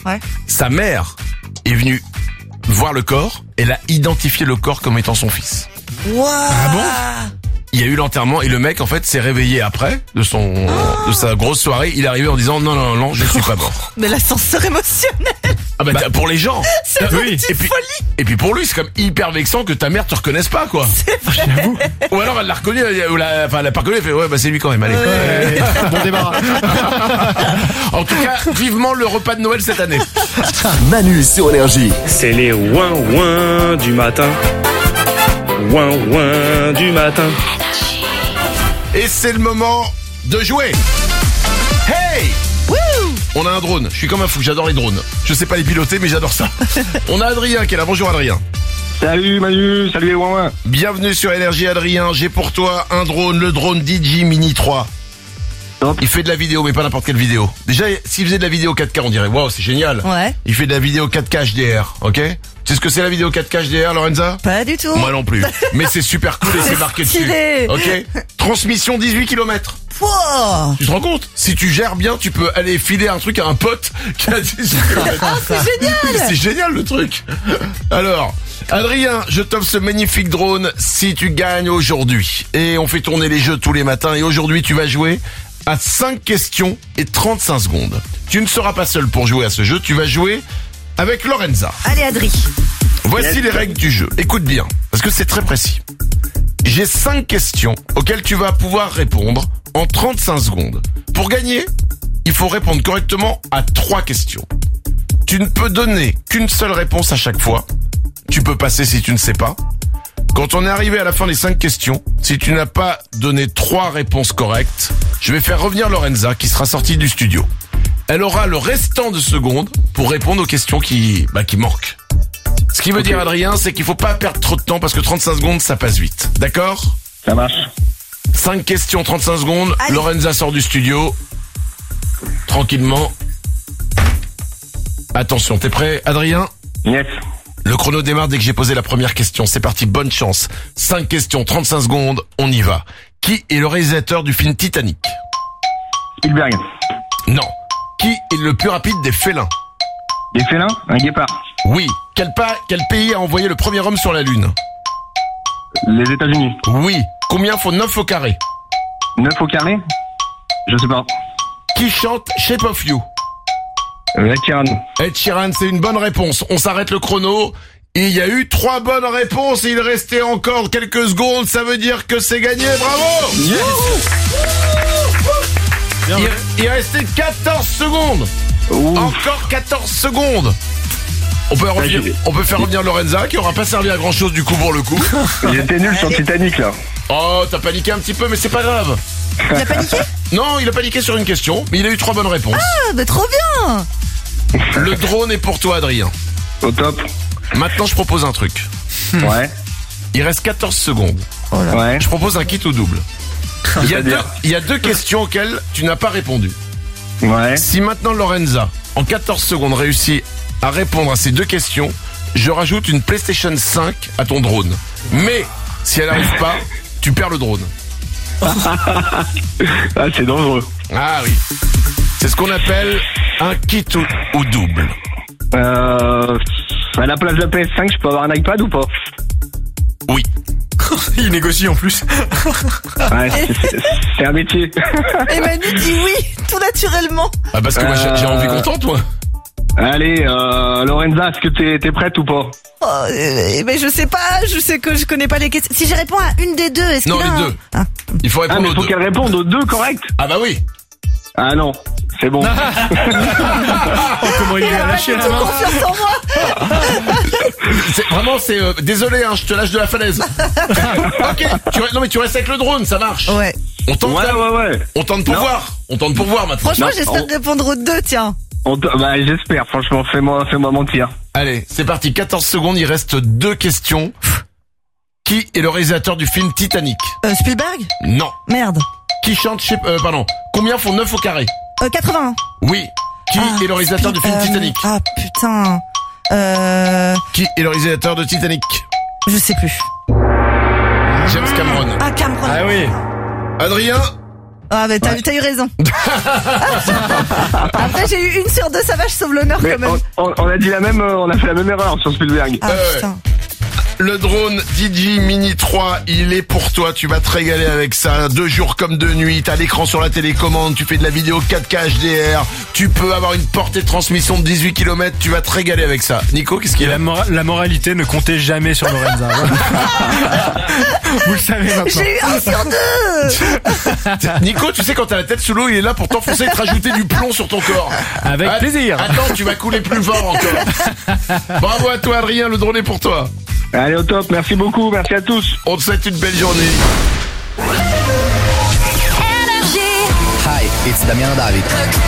Ouais. Sa mère est venue voir le corps, elle a identifié le corps comme étant son fils. Wow. Ah bon? Il y a eu l'enterrement et le mec en fait s'est réveillé après de sa grosse soirée. Il est arrivé en disant non, je suis pas mort. Mais l'ascenseur émotionnel. Ah bah, pour les gens. C'est une folie. Et puis pour lui c'est comme hyper vexant que ta mère te reconnaisse pas quoi. C'est vrai. J'avoue. Ou alors elle l'a reconnu, elle l'a pas reconnu, elle fait ouais bah c'est lui quand même. Allez. Ouais. Bon débarras. En tout cas, vivement le repas de Noël cette année. Manu sur Énergie. C'est les ouin-ouin du matin. Ouin-ouin du matin. Et c'est le moment de jouer. Hey! Wouh! On a un drone. Je suis comme un fou, j'adore les drones. Je sais pas les piloter, mais j'adore ça. On a Adrien qui est là. Bonjour Adrien. Salut Manu, salut les ouin-ouin. Bienvenue sur Énergie Adrien. J'ai pour toi un drone, le drone DJ Mini 3. Top. Il fait de la vidéo, mais pas n'importe quelle vidéo. Déjà, s'il faisait de la vidéo 4K, on dirait waouh, c'est génial. Ouais. Il fait de la vidéo 4K HDR, ok? Tu sais ce que c'est la vidéo 4K HDR, Lorenza? Pas du tout. Moi non plus. Mais c'est super cool et c'est marqué stylé. dessus. Ok? Transmission 18 km. Wow. Tu te rends compte? Si tu gères bien, tu peux aller filer un truc à un pote qui a 18 km. Ah, c'est génial. C'est génial le truc. Alors, Adrien, je t'offre ce magnifique drone si tu gagnes aujourd'hui. Et on fait tourner les jeux tous les matins. Et aujourd'hui, tu vas jouer à 5 questions et 35 secondes. Tu ne seras pas seul pour jouer à ce jeu. Tu vas jouer avec Lorenza. Allez Adri. Voici les règles du jeu. Écoute bien, parce que c'est très précis. J'ai 5 questions auxquelles tu vas pouvoir répondre en 35 secondes. Pour gagner, il faut répondre correctement à 3 questions. Tu ne peux donner qu'une seule réponse à chaque fois. Tu peux passer si tu ne sais pas. Quand on est arrivé à la fin des 5 questions, si tu n'as pas donné 3 réponses correctes, je vais faire revenir Lorenza qui sera sortie du studio. Elle aura le restant de secondes pour répondre aux questions qui manquent. Ce qui veut dire, Adrien, c'est qu'il faut pas perdre trop de temps parce que 35 secondes, ça passe vite. D'accord? Ça marche. 5 questions, 35 secondes. Allez. Lorenza sort du studio. Tranquillement. Attention, t'es prêt, Adrien? Yes. Le chrono démarre dès que j'ai posé la première question. C'est parti, bonne chance. 5 questions, 35 secondes, on y va. Qui est le réalisateur du film Titanic? Spielberg. Non. Qui est le plus rapide des félins? Des félins? Un guépard. Oui. Quel pays a envoyé le premier homme sur la Lune? Les États-Unis. Oui. Combien faut 9 au carré? 9 au carré? Je sais pas. Qui chante Shape of You? Ed Sheeran. Ed Sheeran, c'est une bonne réponse. On s'arrête le chrono. Et il y a eu 3 bonnes réponses. Il restait encore quelques secondes. Ça veut dire que c'est gagné. Bravo! Yes. Il restait 14 secondes. Ouf. Encore 14 secondes. On peut faire revenir Lorenza qui aura pas servi à grand chose du coup pour le coup. J'étais nul sur Titanic là. Oh, t'as paniqué un petit peu mais c'est pas grave. Il a paniqué? Non, il a paniqué sur une question, mais il a eu 3 bonnes réponses. Ah, bah trop bien. Le drone est pour toi, Adrien. Au top. Maintenant, je propose un truc. Ouais. Il reste 14 secondes. Oh là. Ouais. Je propose un kit ou double. Il y a 2 questions auxquelles tu n'as pas répondu. Ouais. Si maintenant Lorenza, en 14 secondes, réussit à répondre à ces 2 questions, je rajoute une PlayStation 5 à ton drone. Mais, si elle n'arrive pas, tu perds le drone. Ah, c'est dangereux. Ah oui. C'est ce qu'on appelle un kit ou double. À la place de la PS5, je peux avoir un iPad ou pas? Oui. Il négocie en plus. Ouais, c'est un métier. Et Manu dit oui, tout naturellement. Ah parce que moi j'ai envie content, toi. Allez, Lorenza, est-ce que t'es prête ou pas? Oh, mais je sais pas, je sais que je connais pas les questions. Si je réponds à une des deux, est-ce qu'il Non, a les deux. Il faut répondre mais aux faut 2. qu'elle réponde aux 2 corrects. Ah bah oui. Ah non, c'est bon. Oh, comment il lui a lâché la main. Confiance en moi. Désolé, hein, je te lâche de la falaise. Ok, non mais tu restes avec le drone, ça marche. Ouais. On tente. Ouais. On tente pour voir. On tente pour voir maintenant. Franchement, j'espère répondre aux 2, tiens. Bah j'espère, franchement, fais-moi mentir. Allez, c'est parti, 14 secondes, il reste 2 questions. Qui est le réalisateur du film Titanic? Spielberg? Non. Merde. Qui chante combien font 9 au carré? 81. Oui. Qui est le réalisateur du film Titanic? Ah putain. Qui est le réalisateur de Titanic? Je sais plus. James Cameron. Ah, Cameron. Ah oui. Adrien? Ah, mais t'as eu raison. Après, j'ai eu 1 sur 2, ça va, je sauve l'honneur quand même. On a dit on a fait la même erreur sur Spielberg. Ah putain. Le drone DJ Mini 3, il est pour toi, tu vas te régaler avec ça, 2 jours comme 2 nuits, t'as l'écran sur la télécommande, tu fais de la vidéo 4K HDR, tu peux avoir une portée de transmission de 18 km, tu vas te régaler avec ça. Nico, qu'est-ce qu'il y a? La moralité, ne comptez jamais sur Lorenza. Vous le savez maintenant. J'ai eu 1 sur 2. Nico, tu sais quand t'as la tête sous l'eau, il est là pour t'enfoncer et te rajouter du plomb sur ton corps. Avec plaisir. Attends, tu vas couler plus fort encore. Bravo à toi Adrien, le drone est pour toi. Allez au top, merci beaucoup, merci à tous. On te souhaite une belle journée. Hi, it's Damiano David.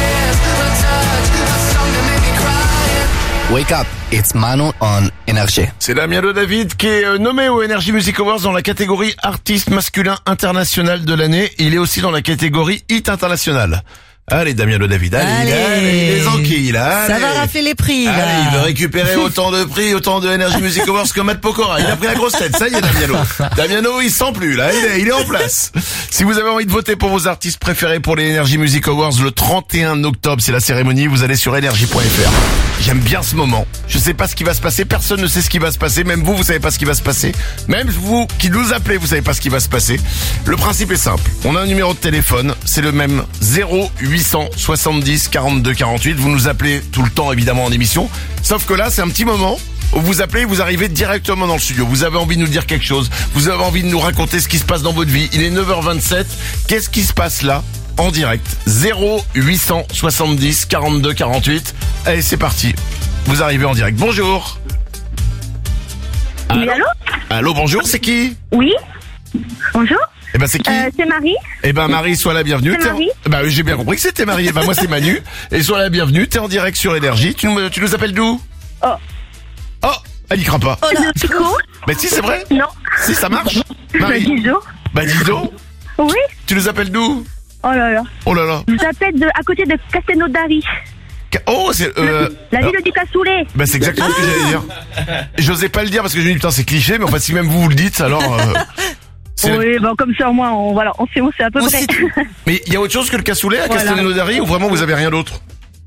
Wake up, it's Manu on Energy. C'est Damiano David qui est nommé au Energy Music Awards dans la catégorie artiste masculin international de l'année. Il est aussi dans la catégorie hit international. Allez, Damiano David, allez, les enquilles, là. Ça va rafler les prix, là. Allez, il veut récupérer autant de prix, autant de Energy Music Awards que Matt Pokora. Il a pris la grosse tête, ça y est, Damiano. Damiano, il sent plus, là, il est en place. Si vous avez envie de voter pour vos artistes préférés pour les Energy Music Awards, le 31 octobre, c'est la cérémonie, vous allez sur energy.fr. J'aime bien ce moment. Je sais pas ce qui va se passer, personne ne sait ce qui va se passer, même vous savez pas ce qui va se passer. Même vous qui nous appelez, vous savez pas ce qui va se passer. Le principe est simple. On a un numéro de téléphone, c'est le même 0870 42 48. Vous nous appelez tout le temps évidemment en émission. Sauf que là, c'est un petit moment où vous appelez et vous arrivez directement dans le studio. Vous avez envie de nous dire quelque chose. Vous avez envie de nous raconter ce qui se passe dans votre vie. Il est 9h27. Qu'est-ce qui se passe là? En direct. 0870 42 48. Allez, c'est parti. Vous arrivez en direct. Bonjour. Oui, allô? Allô, bonjour, c'est qui? Oui. Bonjour. Eh ben, c'est qui? C'est Marie. Eh ben, Marie, sois la bienvenue. C'est Marie. Bah, j'ai bien compris que c'était Marie. Eh ben, moi, c'est Manu. Et sois la bienvenue. T'es en direct sur Énergie. Tu nous appelles d'où? Oh, elle y craint pas. Oh là. Bah, si, c'est vrai? Non. Si, ça marche. Marie. Bah, dis donc. Oui. Tu nous appelles d'où? Oh là là. Oh là là. Je vous appelle à côté de Castelnaudary. Oh, c'est la ville du Cassoulet. Bah, c'est exactement ce que j'allais dire. J'osais pas le dire parce que je me dis putain, c'est cliché, mais enfin, si même vous le dites, alors. Oui, bon, comme ça, au moins, on sait où c'est à peu près. Mais il y a autre chose que le cassoulet à Castelnaudary ou vraiment vous avez rien d'autre?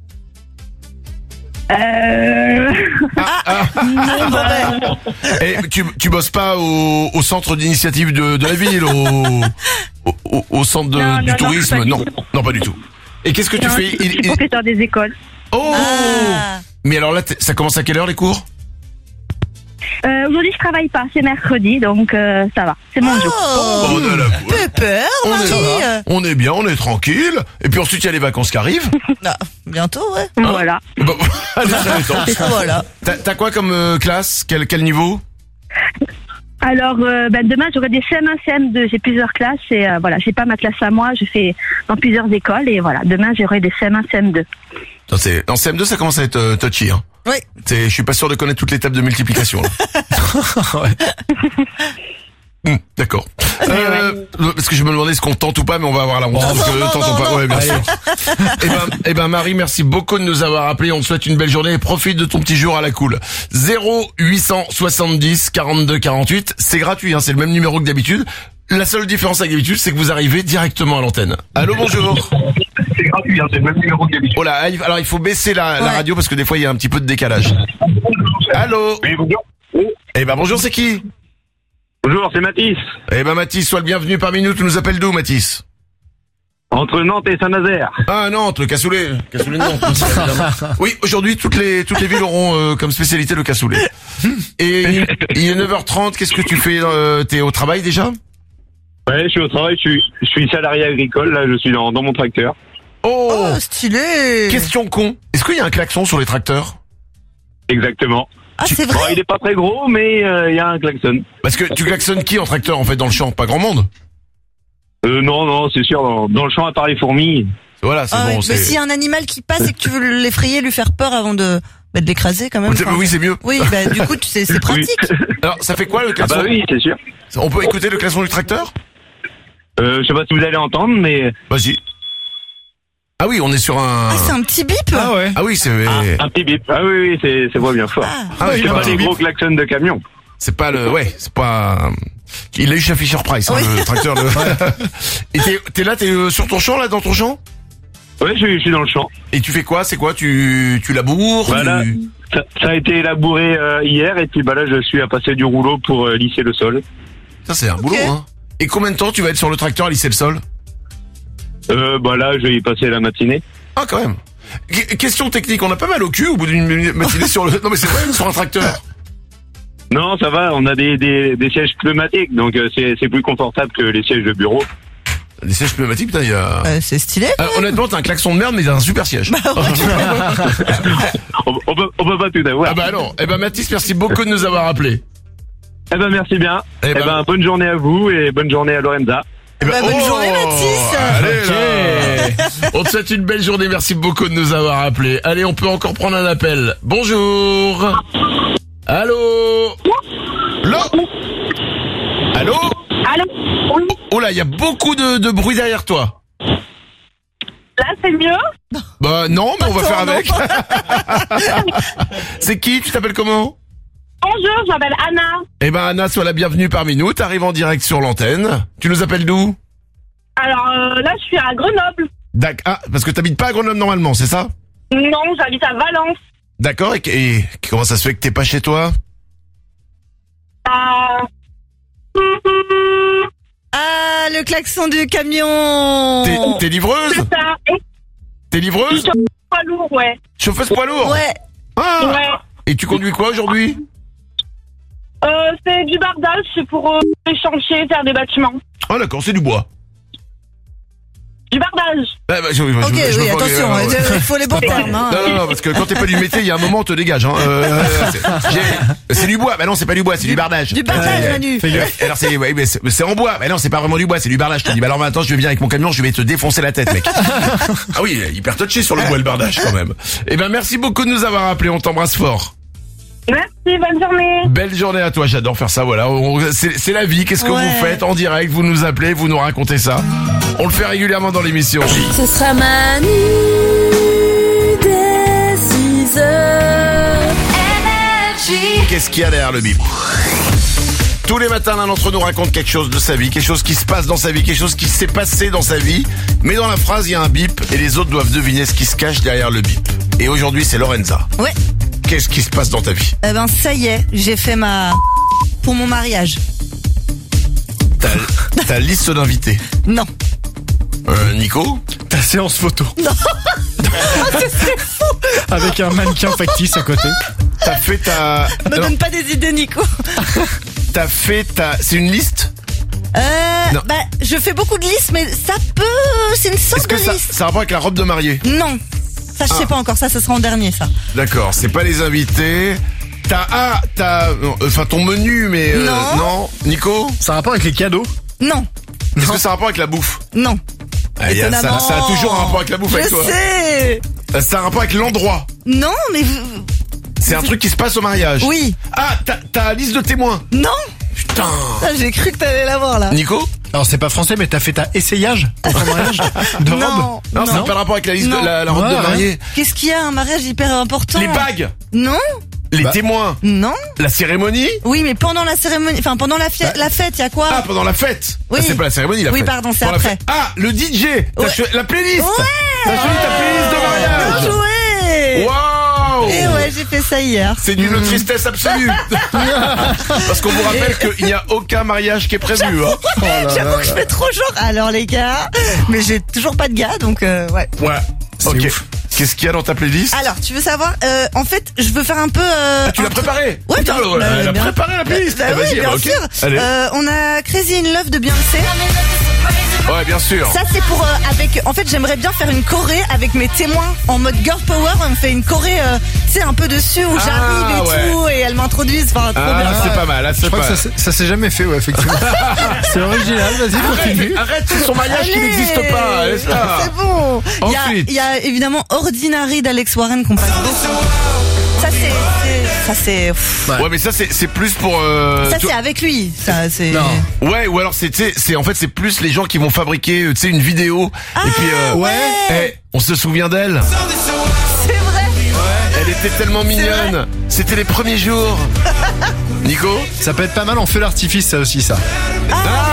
Non, Et tu bosses pas au centre d'initiative de la ville, au centre du tourisme? Non, pas du tout. Et qu'est-ce que tu fais? Je suis professeur des écoles. Oh! Mais alors là, ça commence à quelle heure les cours? Aujourd'hui, je travaille pas, c'est mercredi, donc ça va, c'est mon jour. Oh, on a la peur, Marie. On est bien, on est tranquille. Et puis ensuite, il y a les vacances qui arrivent. Bientôt, ouais. Voilà. Bon, allez, voilà. T'as quoi comme classe? Quel niveau? Alors, demain, j'aurai des CM1, CM2. J'ai plusieurs classes et voilà, j'ai pas ma classe à moi. Je fais dans plusieurs écoles et voilà, demain, j'aurai des CM1, CM2. En CM2, ça commence à être touchy, hein. Oui. Je suis pas sûr de connaître toutes les tables de multiplication, là. Ouais. D'accord. Parce que je me demandais est-ce qu'on tente ou pas, mais on va avoir la honte. Parce que tente ou pas. Ouais, bien sûr. Eh ben, Marie, merci beaucoup de nous avoir appelés. On te souhaite une belle journée et profite de ton petit jour à la cool. 0870 42 48. C'est gratuit, hein. C'est le même numéro que d'habitude. La seule différence avec d'habitude, c'est que vous arrivez directement à l'antenne. Allô, bonjour. C'est gratuit, hein. C'est le même numéro que d'habitude. Oh là, alors il faut baisser la radio parce que des fois il y a un petit peu de décalage. Allô. Oui, bonjour. Eh ben, bonjour, c'est qui? Bonjour, c'est Mathis. Eh ben Mathis, sois le bienvenu parmi nous. Tu nous appelles d'où, Mathis? Entre Nantes et Saint-Nazaire. Ah, Nantes, le cassoulet. Cassoulet de Nantes. Oui, aujourd'hui, toutes les villes auront comme spécialité le cassoulet. Et il est 9h30, qu'est-ce que tu fais? T'es au travail déjà? Ouais, je suis au travail, je suis salarié agricole, là, je suis dans mon tracteur. Oh, stylé. Question con. Est-ce qu'il y a un klaxon sur les tracteurs? Exactement. Ah, c'est vrai? Bon, il est pas très gros, mais il y a un klaxon. Parce que tu klaxonnes qui en tracteur, en fait, dans le champ? Pas grand monde? Non, c'est sûr, dans le champ à part les fourmis. Voilà, c'est bon. Mais s'il y a un animal qui passe et que tu veux l'effrayer, lui faire peur avant de l'écraser quand même. Oui, c'est mieux. Oui, du coup, c'est pratique. Oui. Alors, ça fait quoi le klaxon? Ah bah oui, c'est sûr. On peut écouter le klaxon du tracteur? Je sais pas si vous allez entendre, mais... Vas-y. Ah oui, on est sur un... Ah, c'est un petit bip. Ah ouais. Ah oui, c'est... un petit bip. Ah oui, c'est voix bien fort. C'est pas des gros klaxons de camion. C'est pas le... Ouais, c'est pas... Il a eu chez Fisher Price, hein, le tracteur. Et t'es là, t'es sur ton champ, là, dans ton champ? Ouais, je suis dans le champ. Et tu fais quoi? C'est quoi? Tu laboures? Voilà. Ça a été labouré hier et puis là je suis à passer du rouleau pour lisser le sol. Ça c'est un boulot hein. Et combien de temps tu vas être sur le tracteur à lisser le sol? Là je vais y passer la matinée. Ah quand même. Question technique, on a pas mal au cul au bout d'une matinée sur le... Non mais c'est vrai, sur un tracteur. Non ça va, on a des sièges pneumatiques donc c'est plus confortable que les sièges de bureau. Les sièges pneumatiques, putain, il y a... c'est stylé. Honnêtement, t'as un klaxon de merde, mais t'as un super siège. on peut pas tout avoir. Ah bah non. Mathis, merci beaucoup de nous avoir appelés. Merci bien. Bonne journée à vous et bonne journée à Lorenza. Bonne journée, Mathis. Allez, là. On te souhaite une belle journée. Merci beaucoup de nous avoir appelés. Allez, on peut encore prendre un appel. Bonjour. Allô. Allô. Allô. Oh là, il y a beaucoup de bruit derrière toi. Là, c'est mieux? Bah non, mais on va faire avec. C'est qui? Tu t'appelles comment? Bonjour, je m'appelle Anna. Anna, sois la bienvenue parmi nous. T'arrives en direct sur l'antenne. Tu nous appelles d'où? Alors là, je suis à Grenoble. D'accord. Ah, parce que t'habites pas à Grenoble normalement, c'est ça? Non, j'habite à Valence. D'accord. Et comment ça se fait que t'es pas chez toi? Ah, le klaxon du camion. T'es livreuse? C'est ça. T'es livreuse? Chauffeuse poids lourd, ouais. Chauffeuse poids lourd? Ouais. Ah. Ouais. Et tu conduis quoi aujourd'hui? C'est du bardage, c'est pour les chantiers, faire des bâtiments. Ah d'accord, c'est du bois. Du bardage. Oui, attention, il faut les bons termes. Hein. Non, parce que quand t'es pas du métier, il y a un moment, on te dégage. Hein. C'est du bois. Bah non, c'est pas du bois, c'est du bardage. Du bardage, Manu. Alors c'est en bois. Bah non, c'est pas vraiment du bois, c'est du bardage. Je te dis, bah alors maintenant, je viens avec mon camion, je vais te défoncer la tête, mec. Ah oui, hyper touché sur le bois et le bardage quand même. Merci beaucoup de nous avoir appelés. On t'embrasse fort. Merci, bonne journée. Belle journée à toi, j'adore faire ça, voilà. C'est la vie, qu'est-ce que vous faites en direct? Vous nous appelez, vous nous racontez ça. On le fait régulièrement dans l'émission. Ce sera Manu dès 6h. Énergie. Qu'est-ce qu'il y a derrière le bip? Tous les matins, l'un d'entre nous raconte quelque chose de sa vie, quelque chose qui se passe dans sa vie, quelque chose qui s'est passé dans sa vie. Mais dans la phrase, il y a un bip et les autres doivent deviner ce qui se cache derrière le bip. Et aujourd'hui, c'est Lorenza. Ouais. Qu'est-ce qui se passe dans ta vie? Ça y est, j'ai fait pour mon mariage. Ta liste d'invités? Non. Nico? Ta séance photo? Non. C'est fou. Avec un mannequin factice à côté. T'as fait ta... Me donne pas des idées, Nico. T'as fait c'est une liste? Je fais beaucoup de listes, mais ça peut... C'est une sorte de liste. Ça a rapport avec la robe de mariée? Non. Ça, je sais pas encore, ça sera en dernier, ça. D'accord, c'est pas les invités. Ton menu, mais non. Nico? Ça a rapport avec les cadeaux? Non. Est-ce que ça a rapport avec la bouffe? Non. Ça a toujours un rapport avec la bouffe avec toi. Je sais. Ça a un rapport avec l'endroit? Non, mais... C'est un truc qui se passe au mariage? Oui. Ah, t'as la liste de témoins? Non. Putain. J'ai cru que t'allais l'avoir, là. Nico? Alors c'est pas français, mais t'as fait ta essayage pour ton mariage de robe? Non, ça n'a pas de rapport avec la liste de la robe de mariée. Qu'est-ce qu'il y a? Un mariage hyper important. Les bagues? Non. Les témoins? Non. La cérémonie? Oui, mais pendant la cérémonie, enfin pendant la fête, il y a quoi? Ah, pendant la fête? Oui. C'est pas la cérémonie, la fête. Oui, pardon, c'est après. Ah, le DJ? La playlist? Ouais. T'as choisi ta playlist de mariage? Bien joué. Waouh. Et ouais, j'ai fait ça hier. C'est d'une tristesse absolue. Parce qu'on vous rappelle qu'il n'y a aucun mariage qui est prévu. J'avoue que je fais trop genre. Alors les gars, mais j'ai toujours pas de gars, donc ouais. Ouais. Ok. Qu'est-ce qu'il y a dans ta playlist? Alors, tu veux savoir? En fait, je veux faire un peu. Tu l'as préparé? Ouais, putain, elle a préparé la playlist. Vas-y, bien sûr. Allez. On a Crazy in Love de Beyoncé. Ouais, bien sûr. Ça, c'est pour en fait, j'aimerais bien faire une choré avec mes témoins en mode girl power. On me fait une choré, tu sais, un peu dessus où j'arrive et tout, et elles m'introduisent. Enfin, trop bien. C'est pas mal. Je crois que ça s'est jamais fait, ouais, effectivement. C'est original. Vas-y, continue. Arrête, c'est son mariage qui n'existe pas. C'est bon. Il y a évidemment Ordinary d'Alex Warren qu'on passe beaucoup. Ça c'est. Ouais, mais ça c'est plus pour. Ça c'est avec lui. Ça c'est. Non. Ouais, ou alors c'est en fait c'est plus les gens qui vont fabriquer une vidéo et puis on se souvient d'elle. C'est vrai. Ouais. Elle était tellement mignonne. C'était les premiers jours. Nico, ça peut être pas mal en feu d'artifice, ça aussi, ça. Ah,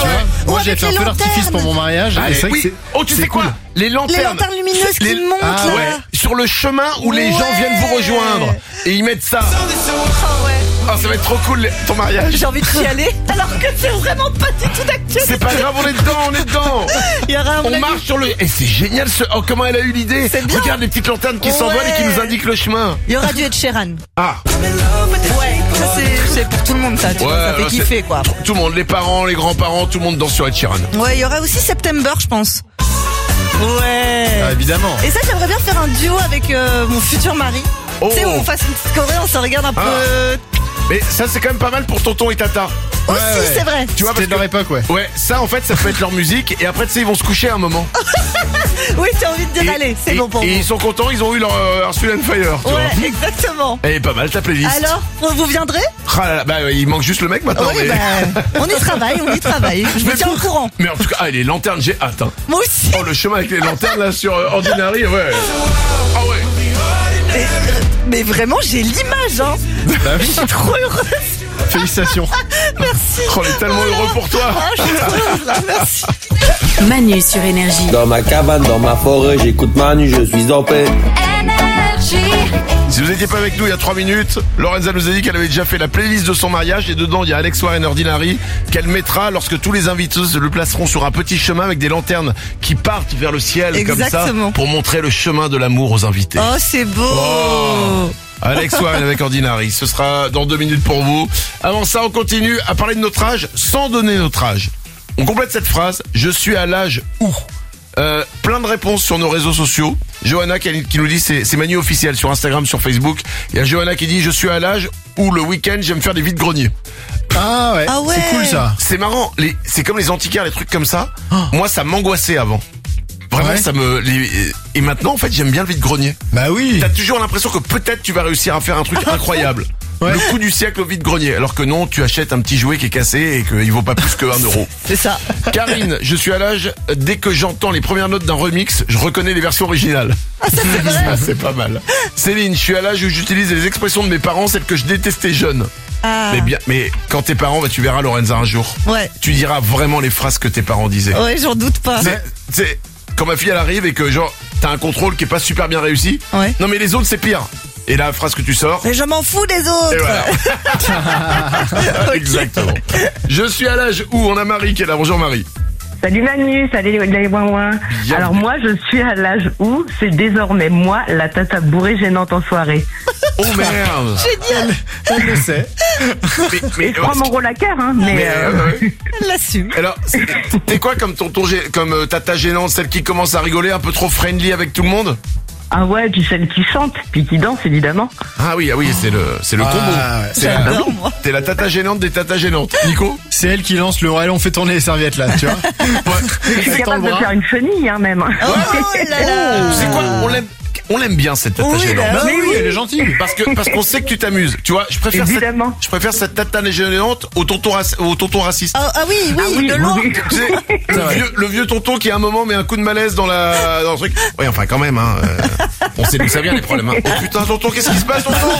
Moi, j'ai fait un feu d'artifice pour mon mariage. Ah, et c'est vrai oui. que Oh, tu sais quoi? Les lanternes lumineuses qui montent là. Ouais. Sur le chemin où les gens viennent vous rejoindre. Et ils mettent ça. Oh ouais. Oh, ça va être trop cool ton mariage. J'ai envie de chialer alors que c'est vraiment pas du tout d'actualité. C'est pas grave, on est dedans. Il y aura on marche sur le... Et c'est génial Oh, comment elle a eu l'idée. Regarde les petites lanternes qui s'envolent et qui nous indiquent le chemin. Il y aura du Ed Sheeran. Ah. Ouais, ça c'est pour tout le monde ça, tu vois, ça fait kiffer quoi. Tout le monde, les parents, les grands-parents, tout le monde danse sur Ed Sheeran. Ouais, il y aura aussi September, je pense. Ouais. Ah, évidemment. Et ça, j'aimerais bien faire un duo avec mon futur mari. Tu sais, où on fasse une petite choré, on se regarde un peu. Mais ça, c'est quand même pas mal pour tonton et tata. Aussi, c'est vrai. Tu vois, c'était de leur époque, Ouais, ça, en fait, ça peut être leur musique. Et après, tu sais, ils vont se coucher à un moment. Oui, t'as envie de dire, allez, c'est bon pour vous. Et ils sont contents, ils ont eu leur Earth, Wind & Fire. Ouais, exactement. Elle est pas mal, ta playlist. Alors, vous viendrez? Ah là là, bah, il manque juste le mec maintenant. Oui, on y travaille. Je vous tiens au courant. Mais en tout cas, les lanternes, j'ai hâte. Hein. Moi aussi. Oh, le chemin avec les lanternes, là, sur Ordinary, ouais. Ah ouais. Mais vraiment, j'ai l'image, hein. Je suis trop heureuse. Félicitations. Merci. On est tellement heureux pour toi. Je suis trop heureuse là, merci. Manu sur Énergie. Dans ma cabane, dans ma forêt, j'écoute Manu, je suis en paix. Si vous n'étiez pas avec nous il y a 3 minutes, Lorenza nous a dit qu'elle avait déjà fait la playlist de son mariage et dedans il y a Alex Warren Ordinary qu'elle mettra lorsque tous les invités le placeront sur un petit chemin avec des lanternes qui partent vers le ciel. Exactement. Comme ça pour montrer le chemin de l'amour aux invités. Oh, c'est beau. Oh. Alex Warren avec Ordinary, ce sera dans 2 minutes pour vous. Avant ça, on continue à parler de notre âge sans donner notre âge. On complète cette phrase, je suis à l'âge où plein de réponses sur nos réseaux sociaux. Johanna qui nous dit c'est Manu officiel sur Instagram, sur Facebook. Il y a Johanna qui dit je suis à l'âge où le week-end j'aime faire des vides-greniers. Ah ouais, c'est cool ça. C'est marrant, c'est comme les antiquaires, les trucs comme ça. Moi ça m'angoissait avant. Vraiment ça me... Et maintenant en fait j'aime bien le vide-grenier. Bah oui. T'as toujours l'impression que peut-être tu vas réussir à faire un truc incroyable. Ouais. Le coup du siècle au vide-grenier. Alors que non, tu achètes un petit jouet qui est cassé et qu'il vaut pas plus que 1 euro. C'est ça. Karine, je suis à l'âge, dès que j'entends les premières notes d'un remix, je reconnais les versions originales. Ah, ça c'est vrai. Ça, c'est pas mal. Céline, je suis à l'âge où j'utilise les expressions de mes parents, celles que je détestais jeune. Ah. Mais quand tes parents, tu verras Lorenza un jour. Ouais. Tu diras vraiment les phrases que tes parents disaient. Ouais, j'en doute pas. C'est quand ma fille elle arrive et que genre t'as un contrôle qui est pas super bien réussi. Ouais. Non mais les autres c'est pire. Et la phrase que tu sors. Mais je m'en fous des autres. Et voilà. Exactement. Je suis à l'âge où on a Marie qui est là. Bonjour Marie. Salut Manu, salut les ouin-ouin. Alors moi je suis à l'âge où c'est désormais moi la tata bourrée gênante en soirée. Oh merde. Génial. Elle le sait. Mais je prends mon rôle à cœur, hein. Mais elle l'assume. Alors, t'es quoi comme comme tata gênante, celle qui commence à rigoler, un peu trop friendly avec tout le monde? Ah ouais, puis celle qui chante, puis qui danse évidemment. Ah oui, c'est le combo. Ouais. J'adore moi. T'es la tata gênante des tatas gênantes. Nico? C'est elle qui lance le allez on fait tourner les serviettes là, tu vois. Je suis capable de faire une chenille hein même. Oh là là. C'est quoi? On l'aime bien cette tata gênante. Bah oui, elle est gentille. Parce qu'on sait que tu t'amuses. Tu vois, je préfère cette tata gênante au tonton raciste. Ah oui, de loin. Tu sais, le vieux tonton qui à un moment met un coup de malaise dans le truc. Oui, enfin quand même hein. On sait d'où ça vient les problèmes. Hein. Oh putain tonton, qu'est-ce qui se passe tonton?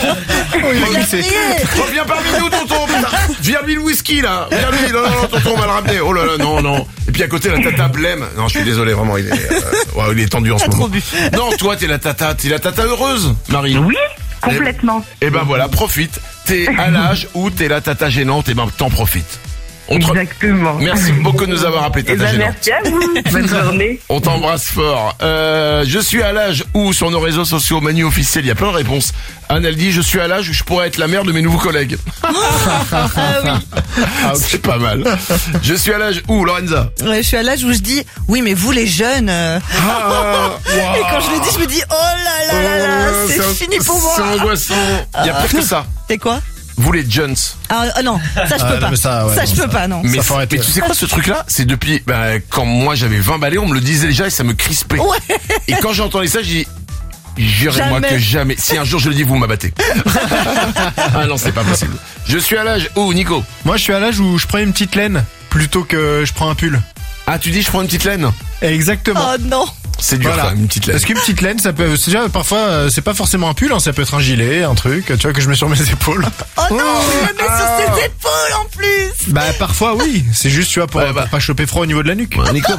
Reviens parmi nous tonton. Putain. Viens lui le whisky là. Viens lui. Non, tonton on va le ramener. Oh là là, non. Et puis à côté la tata blême. Non, je suis désolé vraiment, il est tendu en ce moment. Non, toi t'es la tata heureuse, Marie. Oui, complètement. Et ben voilà, profite. T'es à l'âge où t'es la tata gênante, et ben t'en profites. Exactement. Merci beaucoup de nous avoir appelé tata gênante. Merci à vous. Bonne journée. On t'embrasse fort. Je suis à l'âge où, sur nos réseaux sociaux, Manu officiel, il y a plein de réponses. Anne, elle dit, je suis à l'âge où je pourrais être la mère de mes nouveaux collègues. C'est pas mal. Je suis à l'âge où, Lorenza? Ouais, je suis à l'âge où je dis, oui, mais vous les jeunes. Et quand je le dis, je me dis, oh là, c'est fini pour moi. C'est angoissant. Il y a pire que ça. C'est quoi? Vous les jeunes. Ah non, ça je peux pas. Ça je peux pas, non. Mais tu sais quoi, ce truc-là, c'est depuis quand moi j'avais 20 balais, on me le disait déjà et ça me crispait. Ouais. Et quand j'ai entendu ça, j'ai dit, jurez-moi que jamais. Si un jour je le dis, vous m'abattez. Ah non, c'est pas possible. Je suis à l'âge où, Nico? Moi, je suis à l'âge où je prends une petite laine plutôt que je prends un pull. Ah, tu dis je prends une petite laine? Exactement. Oh non. C'est dur, Voilà. quand même, une petite laine. Parce qu'une petite laine, ça peut, c'est déjà, parfois, c'est pas forcément un pull, hein, ça peut être un gilet, un truc, tu vois, que je mets sur mes épaules. Oh non, il le met sur ses épaules en plus. Bah, parfois, oui. C'est juste, tu vois, pour pas choper froid au niveau de la nuque. Nico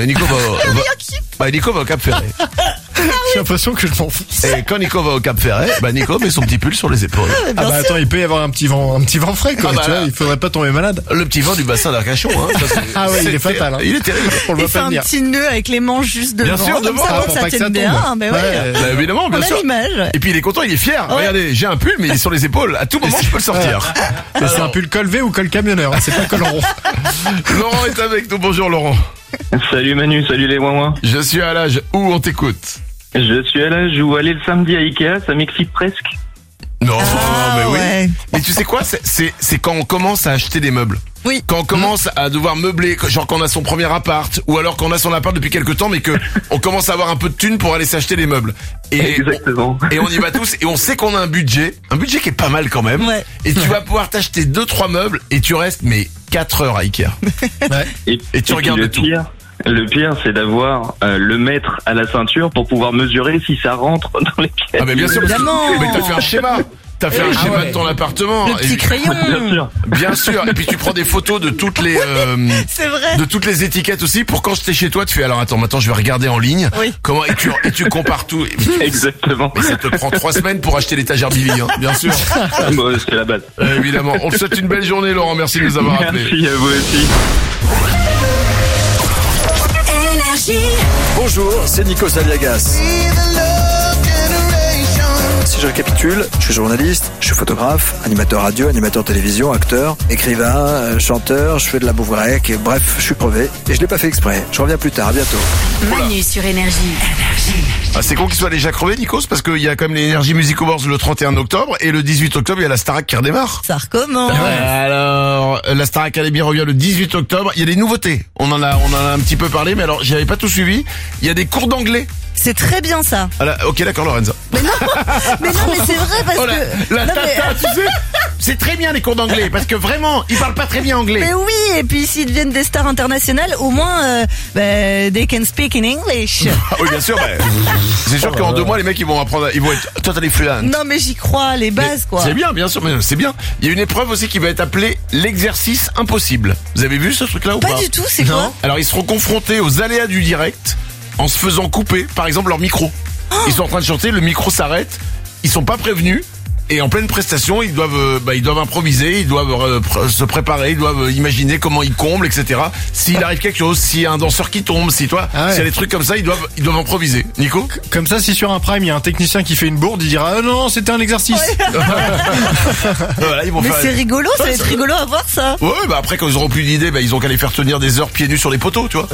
va au Cap Ferret. J'ai l'impression que je m'en fous. Et quand Nico va au Cap Ferret, Nico met son petit pull sur les épaules. Ah bah attends, il peut y avoir un petit vent frais, quoi. Tu vois, il faudrait pas tomber malade. Le petit vent du bassin d'Arcachon, hein. Ah ouais, il est fatal, hein. Il est terrible. On le Il voit fait pas un venir. petit nœud avec les manches juste devant. Bien sûr, comme devant, ça, pour pour que pas ça que ça tienne tombe. bien. Ben ouais. Bah, évidemment, bien On a sûr. l'image. Et puis il est content, il est fier. Ouais. Regardez, j'ai un pull, mais il est sur les épaules. À tout moment, je peux le sortir. Et c'est un pull col V ou col camionneur, hein, c'est pas col en rond. Laurent est avec nous. Bonjour, Laurent. Salut Manu, salut les ouin-ouin. Je suis à l'âge où on t'écoute. Je suis à l'âge où aller le samedi à Ikea, ça m'excite presque. Non, mais oui. Ouais. Mais tu sais quoi, c'est quand on commence à acheter des meubles. Oui. Quand on commence à devoir meubler, genre quand on a son premier appart, ou alors qu'on a son appart depuis quelques temps, mais que on commence à avoir un peu de thunes pour aller s'acheter des meubles. Exactement. Et on y va tous, et on sait qu'on a un budget qui est pas mal quand même. Ouais. Et tu vas pouvoir t'acheter 2-3 meubles, et tu restes, mais 4 heures à Ikea. Ouais. Et tu regardes le tout. Le pire, c'est d'avoir le mètre à la ceinture pour pouvoir mesurer si ça rentre dans les pièces. Ah mais bien sûr, Évidemment. mais t'as fait un schéma. T'as fait un schéma de ton appartement. Le petit crayon. Bien sûr. Bien sûr. Et puis tu prends des photos de toutes les C'est vrai. de toutes les étiquettes aussi pour quand j'étais chez toi, tu fais alors attends, maintenant je vais regarder en ligne. Oui. Comment et tu compares tout. Exactement. Mais ça te prend 3 semaines pour acheter l'étagère Billy, hein, bien sûr. Bon, c'est la base. Évidemment. On te souhaite une belle journée, Laurent. Merci de nous avoir appelés. Merci à vous aussi. Bonjour, c'est Nico Saliagas. Si je récapitule, je suis journaliste, je suis photographe, animateur radio, animateur télévision, acteur, écrivain, chanteur, je fais de la bourrec, et bref, je suis crevé et je l'ai pas fait exprès. Je reviens plus tard, à bientôt. Manu sur Énergie. Ah, c'est con qu'il soit déjà crevé, Nikos, parce qu'il y a quand même les Energy Music Awards le 31 octobre et le 18 octobre, il y a la Starac qui redémarre. Ça recommence. Alors, la Star Academy revient le 18 octobre. Il y a des nouveautés. On en a un petit peu parlé, mais alors, j'avais pas tout suivi. Il y a des cours d'anglais. C'est très bien ça. Ah là, ok, d'accord, Lorenza. Mais non, mais c'est vrai parce que... La Non, tata, tu sais, c'est très bien les cours d'anglais, parce que vraiment, ils parlent pas très bien anglais. Mais oui, et puis s'ils deviennent des stars internationales, au moins, they can speak in English. Ah oui, bien sûr, c'est sûr qu'en 2 mois, les mecs, ils vont être totally fluent. Non, mais j'y crois, les bases, Mais quoi. c'est bien, bien sûr, mais c'est bien. Il y a une épreuve aussi qui va être appelée l'exercice impossible. Vous avez vu ce truc-là ou pas? Pas du tout, c'est quoi? Alors, ils seront confrontés aux aléas du direct en se faisant couper, par exemple, leur micro. Ils sont en train de chanter, le micro s'arrête, ils sont pas prévenus. Et en pleine prestation, ils doivent improviser, ils doivent se préparer, ils doivent imaginer comment ils comblent, etc. S'il arrive quelque chose, s'il y a un danseur qui tombe, s'il y a des trucs comme ça, ils doivent improviser. Nico? Comme ça, si sur un prime, il y a un technicien qui fait une bourde, il dira non, c'était un exercice. Voilà, ils vont Mais faire... c'est rigolo, ça va être rigolo à voir ça. Ouais, après quand ils auront plus d'idées, ils ont qu'à les faire tenir des heures pieds nus sur les poteaux, tu vois.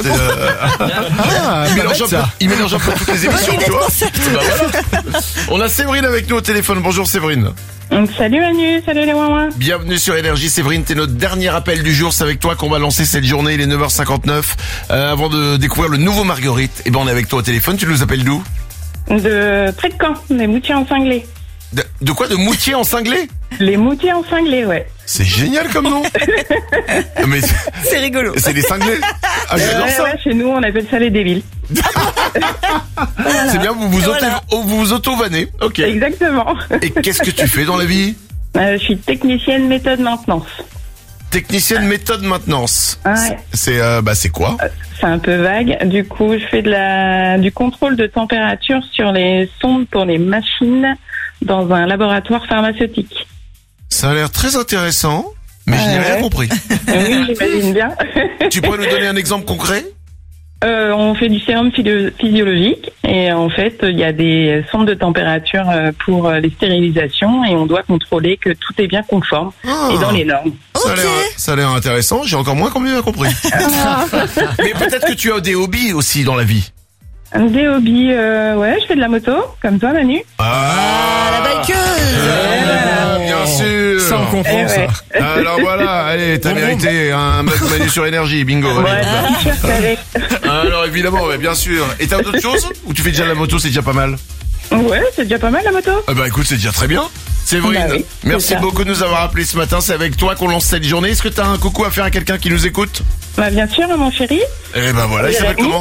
Ils mélangent un peu toutes les émissions, tu vois. Voilà. On a Séverine avec nous au téléphone. Bonjour Séverine. Salut Manu, salut les ouin-ouin. Bienvenue sur Énergie, Séverine, t'es notre dernier appel du jour, c'est avec toi qu'on va lancer cette journée, il est 9h59. Avant de découvrir le nouveau Marguerite, on est avec toi au téléphone, tu nous appelles d'où? De près de Caen, les Moutiers en cinglé. De quoi? De Moutiers en cinglé? Les Moutiers en cinglé, ouais. C'est génial comme nom. Mais c'est rigolo. C'est des cinglés. Ah, j'adore ça. Ouais, chez nous, on appelle ça les débiles. C'est bien, vous vous auto-vannez. Ok. Exactement. Et qu'est-ce que tu fais dans la vie? Je suis technicienne méthode maintenance. Technicienne méthode maintenance. Ouais. C'est quoi? C'est un peu vague. Du coup, je fais du contrôle de température sur les sondes pour les machines dans un laboratoire pharmaceutique. Ça a l'air très intéressant, mais je n'ai rien compris. Oui, j'imagine bien. Tu pourrais nous donner un exemple concret? On fait du sérum physiologique et en fait, il y a des sondes de température pour les stérilisations et on doit contrôler que tout est bien conforme et dans les normes. Ça a l'air intéressant, j'ai encore moins compris. Mais peut-être que tu as des hobbies aussi dans la vie. Des hobbies, je fais de la moto, comme toi Manu. La bikeuse. Bien sûr. Ça on comprend ça. Alors voilà, allez, t'as mérité un Manu sur Énergie, bingo. Alors évidemment, bien sûr. Et t'as d'autres choses? Ou tu fais déjà de la moto, c'est déjà pas mal? Ouais, c'est déjà pas mal la moto. Écoute, c'est déjà très bien. Séverine, oui, merci beaucoup de nous avoir appelé ce matin. C'est avec toi qu'on lance cette journée. Est-ce que t'as un coucou à faire à quelqu'un qui nous écoute? Bien sûr, mon chéri. Voilà, il s'appelle comment?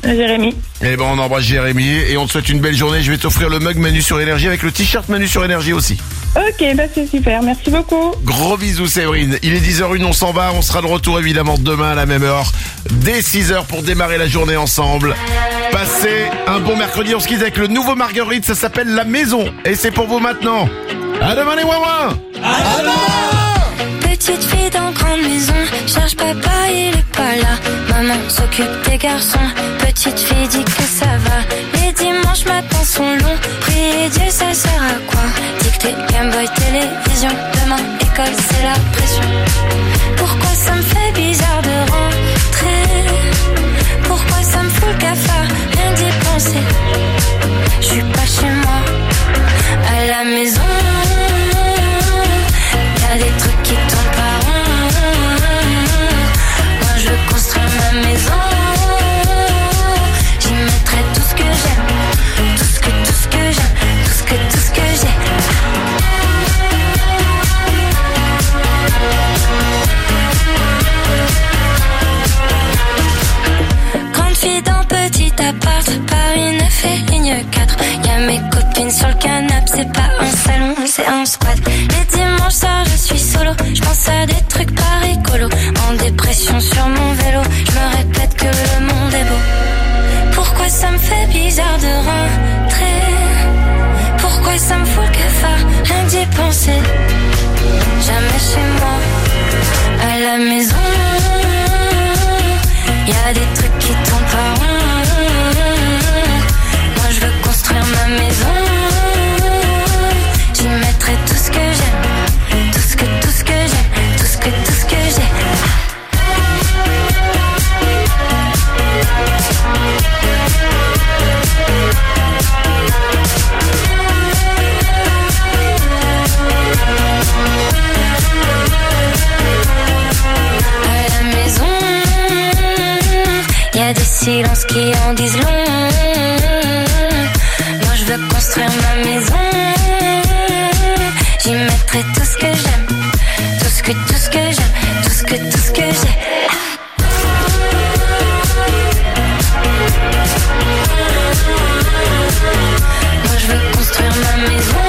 Jérémy. Eh ben on embrasse Jérémy et on te souhaite une belle journée. Je vais t'offrir le mug Manu sur Énergie avec le t-shirt Manu sur Énergie aussi. Ok, bah c'est super, merci beaucoup. Gros bisous Séverine. Il est 10h01, on s'en va. On sera de retour évidemment demain à la même heure, dès 6h pour démarrer la journée ensemble. Passez un bon mercredi. On se quitte avec le nouveau Marguerite, ça s'appelle La Maison. Et c'est pour vous maintenant. À demain les ouin-ouin. À demain. Petite fille dans grande maison, cherche papa, il est pas là. Maman s'occupe des garçons, petite fille dit que ça va. Les dimanches matins sont longs, prier Dieu ça sert à quoi? Dictée, Gameboy, télévision, demain école c'est la pression. Pourquoi ça me fait bizarre de rentrer? Pourquoi ça me fout le cafard, rien d'y penser? Je suis pas chez moi, à la maison. Y'a des trucs qui tournent pas rond. Moi je veux construire ma maison. J'y mettrai tout ce que j'aime, tout ce que j'aime, tout ce que j'ai. Grande fille dans petit appart, Paris 9 et ligne 4. Y'a mes copines sur le canapé, c'est pas un salon, c'est un squat. Les dimanches soirs je suis solo, je pense à des trucs pas rigolos. En dépression sur mon vélo, je me répète que le monde est beau. Pourquoi ça me fait bizarre de rentrer? Pourquoi ça me fout le cafard, rien d'y penser? Jamais chez moi, à la maison. Y'a des trucs qui tournent pas rond. Moi je veux construire ma maison. J'y mettrai tout ce que j'aime, tout ce que j'aime, tout ce que j'ai. À la maison, y'a des silences qui en disent long. Moi je veux construire ma maison. J'y mettrai tout ce que j'aime, tout ce que j'aime, tout ce que j'ai. Moi je veux construire ma maison.